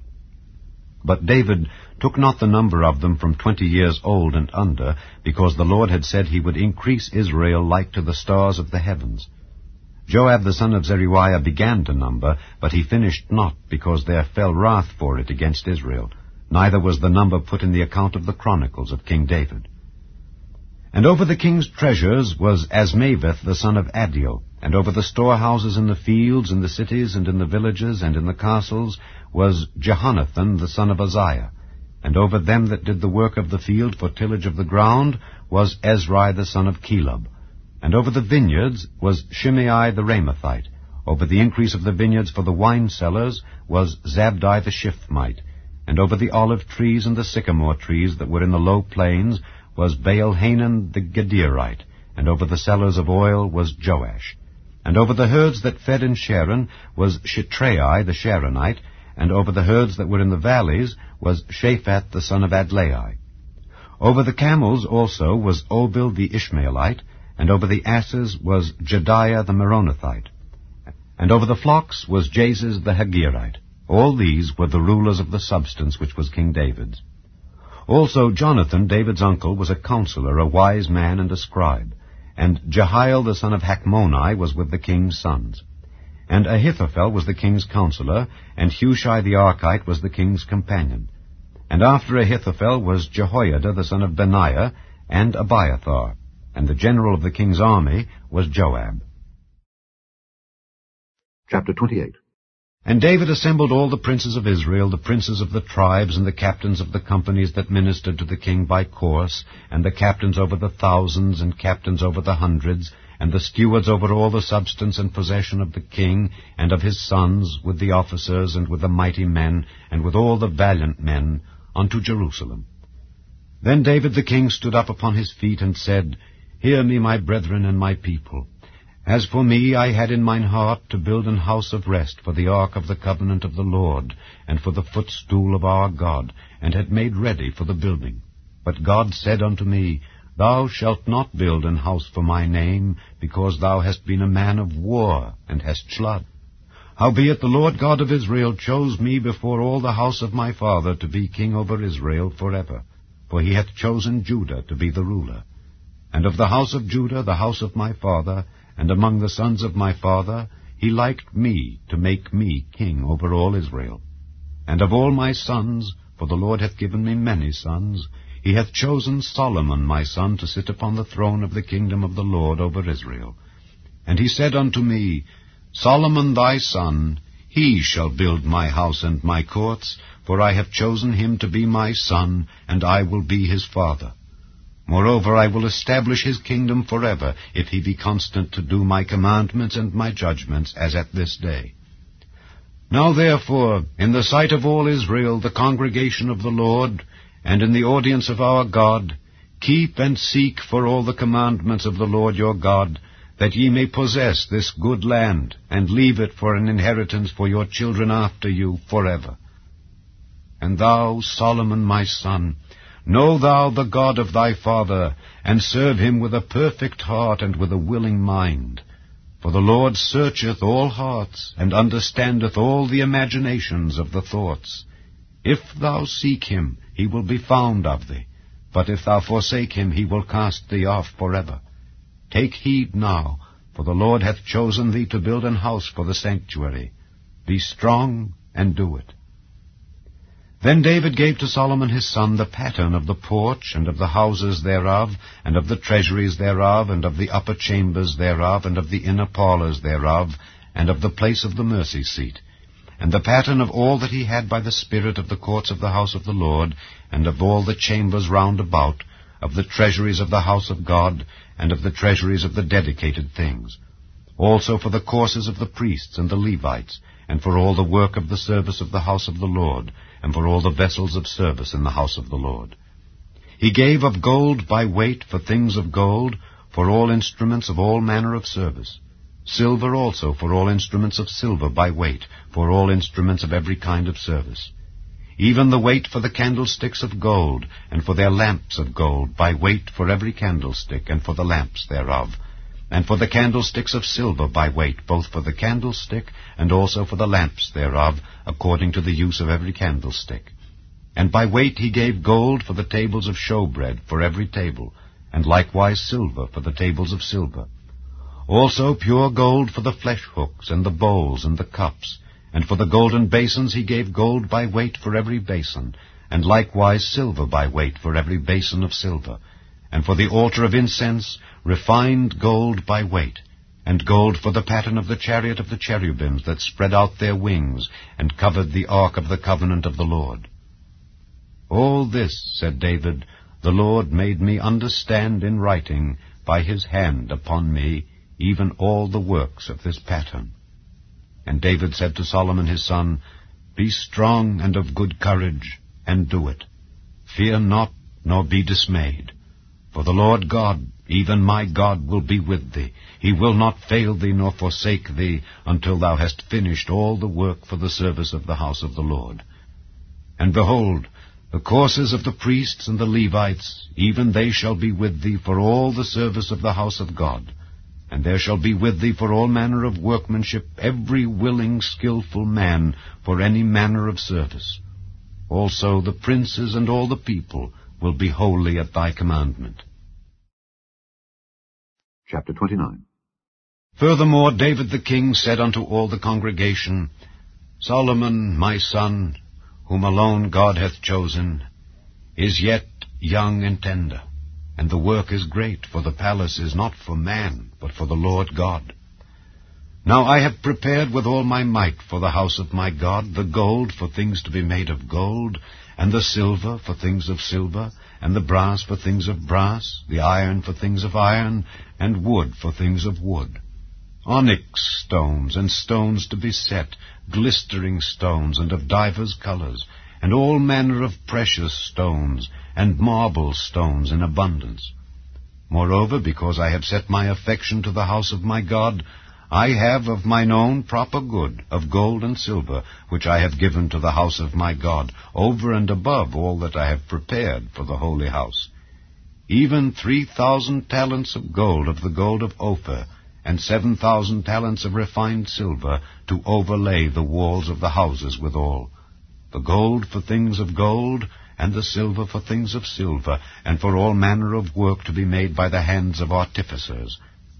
But David took not the number of them from 20 years old and under, because the Lord had said he would increase Israel like to the stars of the heavens. Joab the son of Zeruiah began to number, but he finished not, because there fell wrath for it against Israel. Neither was the number put in the account of the chronicles of King David. And over the king's treasures was Asmaveth the son of Adiel, and over the storehouses in the fields, in the cities, and in the villages, and in the castles, was Jehonathan the son of Uzziah. And over them that did the work of the field for tillage of the ground was Ezri the son of Caleb. And over the vineyards was Shimei the Ramathite. Over the increase of the vineyards for the wine cellars was Zabdi the Shifmite. And over the olive trees and the sycamore trees that were in the low plains was Baal-Hanan the Gederite. And over the cellars of oil was Joash. And over the herds that fed in Sharon was Shitrai the Sharonite. And over the herds that were in the valleys was Shaphat the son of Adlai. Over the camels also was Obil the Ishmaelite, and over the asses was Jediah the Meronothite. And over the flocks was Jases the Hagirite. All these were the rulers of the substance which was King David's. Also Jonathan, David's uncle, was a counselor, a wise man, and a scribe. And Jehiel the son of Hachmoni was with the king's sons. And Ahithophel was the king's counselor, and Hushai the Archite was the king's companion. And after Ahithophel was Jehoiada the son of Benaiah, and Abiathar. And the general of the king's army was Joab. Chapter 28. And David assembled all the princes of Israel, the princes of the tribes, and the captains of the companies that ministered to the king by course, and the captains over the thousands, and captains over the hundreds, and the stewards over all the substance and possession of the king, and of his sons, with the officers, and with the mighty men, and with all the valiant men, unto Jerusalem. Then David the king stood up upon his feet, and said, Hear me, my brethren and my people. As for me, I had in mine heart to build an house of rest for the ark of the covenant of the Lord, and for the footstool of our God, and had made ready for the building. But God said unto me, Thou shalt not build an house for my name, because thou hast been a man of war, and hast blood. Howbeit the Lord God of Israel chose me before all the house of my father to be king over Israel forever, for he hath chosen Judah to be the ruler. And of the house of Judah, the house of my father, and among the sons of my father, he liked me to make me king over all Israel. And of all my sons, for the Lord hath given me many sons, he hath chosen Solomon my son to sit upon the throne of the kingdom of the Lord over Israel. And he said unto me, Solomon thy son, he shall build my house and my courts, for I have chosen him to be my son, and I will be his father. Moreover, I will establish his kingdom forever, if he be constant to do my commandments and my judgments, as at this day. Now therefore, in the sight of all Israel, the congregation of the Lord, and in the audience of our God, keep and seek for all the commandments of the Lord your God, that ye may possess this good land, and leave it for an inheritance for your children after you forever. And thou, Solomon my son, know thou the God of thy father, and serve him with a perfect heart and with a willing mind. For the Lord searcheth all hearts, and understandeth all the imaginations of the thoughts. If thou seek him, he will be found of thee. But if thou forsake him, he will cast thee off forever. Take heed now, for the Lord hath chosen thee to build an house for the sanctuary. Be strong, and do it. Then David gave to Solomon his son the pattern of the porch, and of the houses thereof, and of the treasuries thereof, and of the upper chambers thereof, and of the inner parlours thereof, and of the place of the mercy seat, and the pattern of all that he had by the spirit of the courts of the house of the Lord, and of all the chambers round about, of the treasuries of the house of God, and of the treasuries of the dedicated things. Also for the courses of the priests and the Levites, and for all the work of the service of the house of the Lord, and for all the vessels of service in the house of the Lord. He gave of gold by weight for things of gold, for all instruments of all manner of service. Silver also for all instruments of silver by weight, for all instruments of every kind of service. Even the weight for the candlesticks of gold, and for their lamps of gold, by weight for every candlestick, and for the lamps thereof. And for the candlesticks of silver by weight, both for the candlestick, and also for the lamps thereof, according to the use of every candlestick. And by weight he gave gold for the tables of showbread, for every table, and likewise silver for the tables of silver. Also pure gold for the flesh hooks, and the bowls, and the cups. And for the golden basins he gave gold by weight for every basin, and likewise silver by weight for every basin of silver. And for the altar of incense, refined gold by weight, and gold for the pattern of the chariot of the cherubims that spread out their wings, and covered the ark of the covenant of the Lord. All this, said David, the Lord made me understand in writing by his hand upon me, even all the works of this pattern. And David said to Solomon his son, Be strong and of good courage, and do it. Fear not, nor be dismayed. For the Lord God, even my God, will be with thee. He will not fail thee nor forsake thee until thou hast finished all the work for the service of the house of the Lord. And behold, the courses of the priests and the Levites, even they shall be with thee for all the service of the house of God. And there shall be with thee for all manner of workmanship every willing, skillful man for any manner of service. Also the princes and all the people will be holy at thy commandment. Chapter 29. Furthermore David the king said unto all the congregation, Solomon my son, whom alone God hath chosen, is yet young and tender, and the work is great, for the palace is not for man, but for the Lord God. Now I have prepared with all my might for the house of my God the gold for things to be made of gold, and the silver for things of silver, and the brass for things of brass, the iron for things of iron, and wood for things of wood. Onyx stones, and stones to be set, glistering stones, and of divers colours, and all manner of precious stones, and marble stones in abundance. Moreover, because I have set my affection to the house of my God, I have of mine own proper good, of gold and silver, which I have given to the house of my God, over and above all that I have prepared for the holy house. Even 3,000 talents of gold of the gold of Ophir, and 7,000 talents of refined silver, to overlay the walls of the houses withal. The gold for things of gold, and the silver for things of silver, and for all manner of work to be made by the hands of artificers.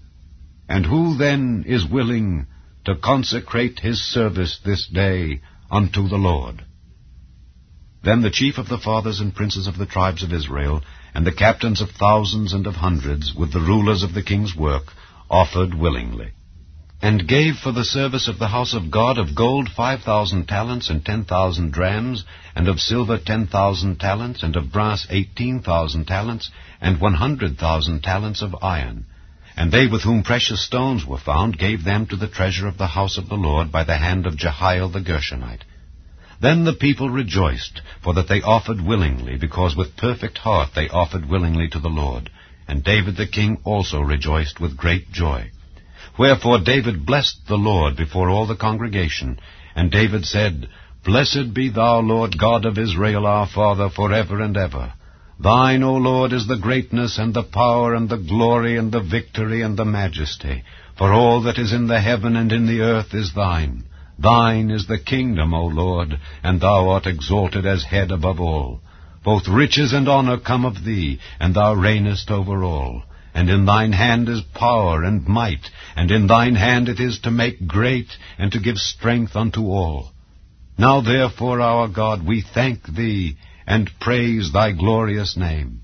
And who then is willing to consecrate his service this day unto the Lord? Then the chief of the fathers and princes of the tribes of Israel, and the captains of thousands and of hundreds, with the rulers of the king's work, offered willingly, and gave for the service of the house of God of gold 5,000 talents and 10,000 drams, and of silver 10,000 talents, and of brass 18,000 talents, and 100,000 talents of iron. And they with whom precious stones were found gave them to the treasure of the house of the Lord by the hand of Jehiel the Gershonite. Then the people rejoiced, for that they offered willingly, because with perfect heart they offered willingly to the Lord. And David the king also rejoiced with great joy. Wherefore David blessed the Lord before all the congregation. And David said, Blessed be thou, Lord God of Israel, our Father, forever and ever. Thine, O Lord, is the greatness and the power and the glory and the victory and the majesty. For all that is in the heaven and in the earth is thine. Thine is the kingdom, O Lord, and thou art exalted as head above all. Both riches and honor come of thee, and thou reignest over all. And in thine hand is power and might, and in thine hand it is to make great, and to give strength unto all. Now therefore, our God, we thank thee, and praise thy glorious name.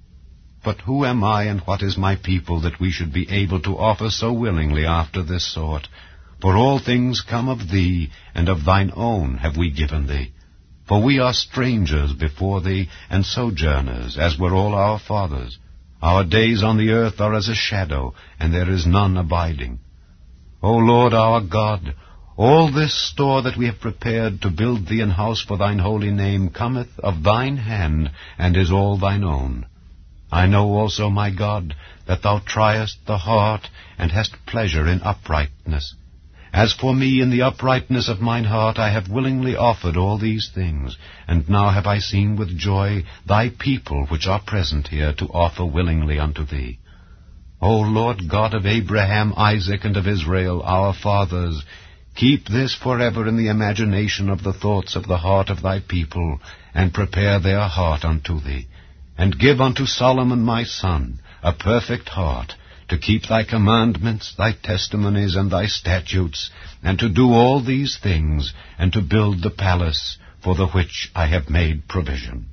But who am I, and what is my people, that we should be able to offer so willingly after this sort? For all things come of thee, and of thine own have we given thee. For we are strangers before thee, and sojourners, as were all our fathers. Our days on the earth are as a shadow, and there is none abiding. O Lord our God, all this store that we have prepared to build thee an house for thine holy name cometh of thine hand, and is all thine own. I know also, my God, that thou triest the heart, and hast pleasure in uprightness. As for me, in the uprightness of mine heart I have willingly offered all these things, and now have I seen with joy thy people which are present here to offer willingly unto thee. O Lord God of Abraham, Isaac, and of Israel, our fathers, keep this forever in the imagination of the thoughts of the heart of thy people, and prepare their heart unto thee. And give unto Solomon my son a perfect heart, to keep thy commandments, thy testimonies, and thy statutes, and to do all these things, and to build the palace for the which I have made provision.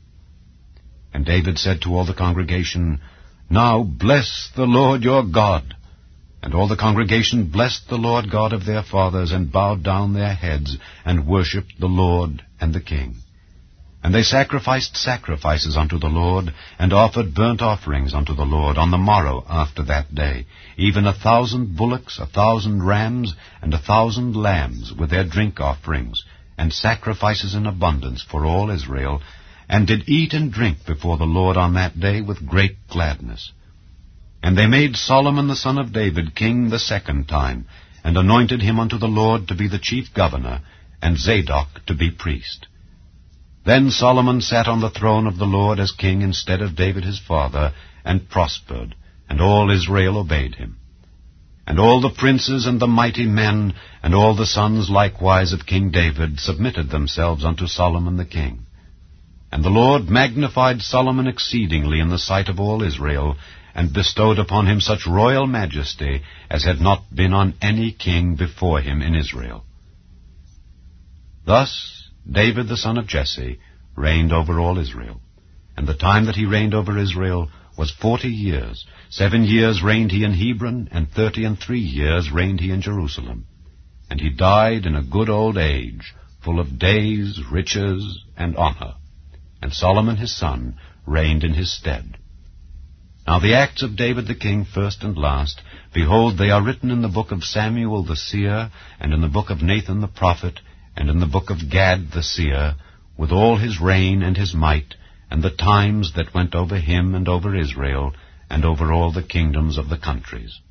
And David said to all the congregation, Now bless the Lord your God. And all the congregation blessed the Lord God of their fathers, and bowed down their heads, and worshipped the Lord and the king. And they sacrificed sacrifices unto the Lord, and offered burnt offerings unto the Lord on the morrow after that day, even 1,000 bullocks, 1,000 rams, and 1,000 lambs, with their drink offerings, and sacrifices in abundance for all Israel, and did eat and drink before the Lord on that day with great gladness. And they made Solomon the son of David king the second time, and anointed him unto the Lord to be the chief governor, and Zadok to be priest. Then Solomon sat on the throne of the Lord as king instead of David his father, and prospered, and all Israel obeyed him. And all the princes and the mighty men, and all the sons likewise of King David, submitted themselves unto Solomon the king. And the Lord magnified Solomon exceedingly in the sight of all Israel, and bestowed upon him such royal majesty as had not been on any king before him in Israel. Thus David the son of Jesse reigned over all Israel. And the time that he reigned over Israel was 40 years. 7 years reigned he in Hebron, and 33 years reigned he in Jerusalem. And he died in a good old age, full of days, riches, and honor. And Solomon his son reigned in his stead. Now the acts of David the king, first and last, behold, they are written in the book of Samuel the seer, and in the book of Nathan the prophet, and in the book of Gad the seer, with all his reign and his might, and the times that went over him and over Israel, and over all the kingdoms of the countries.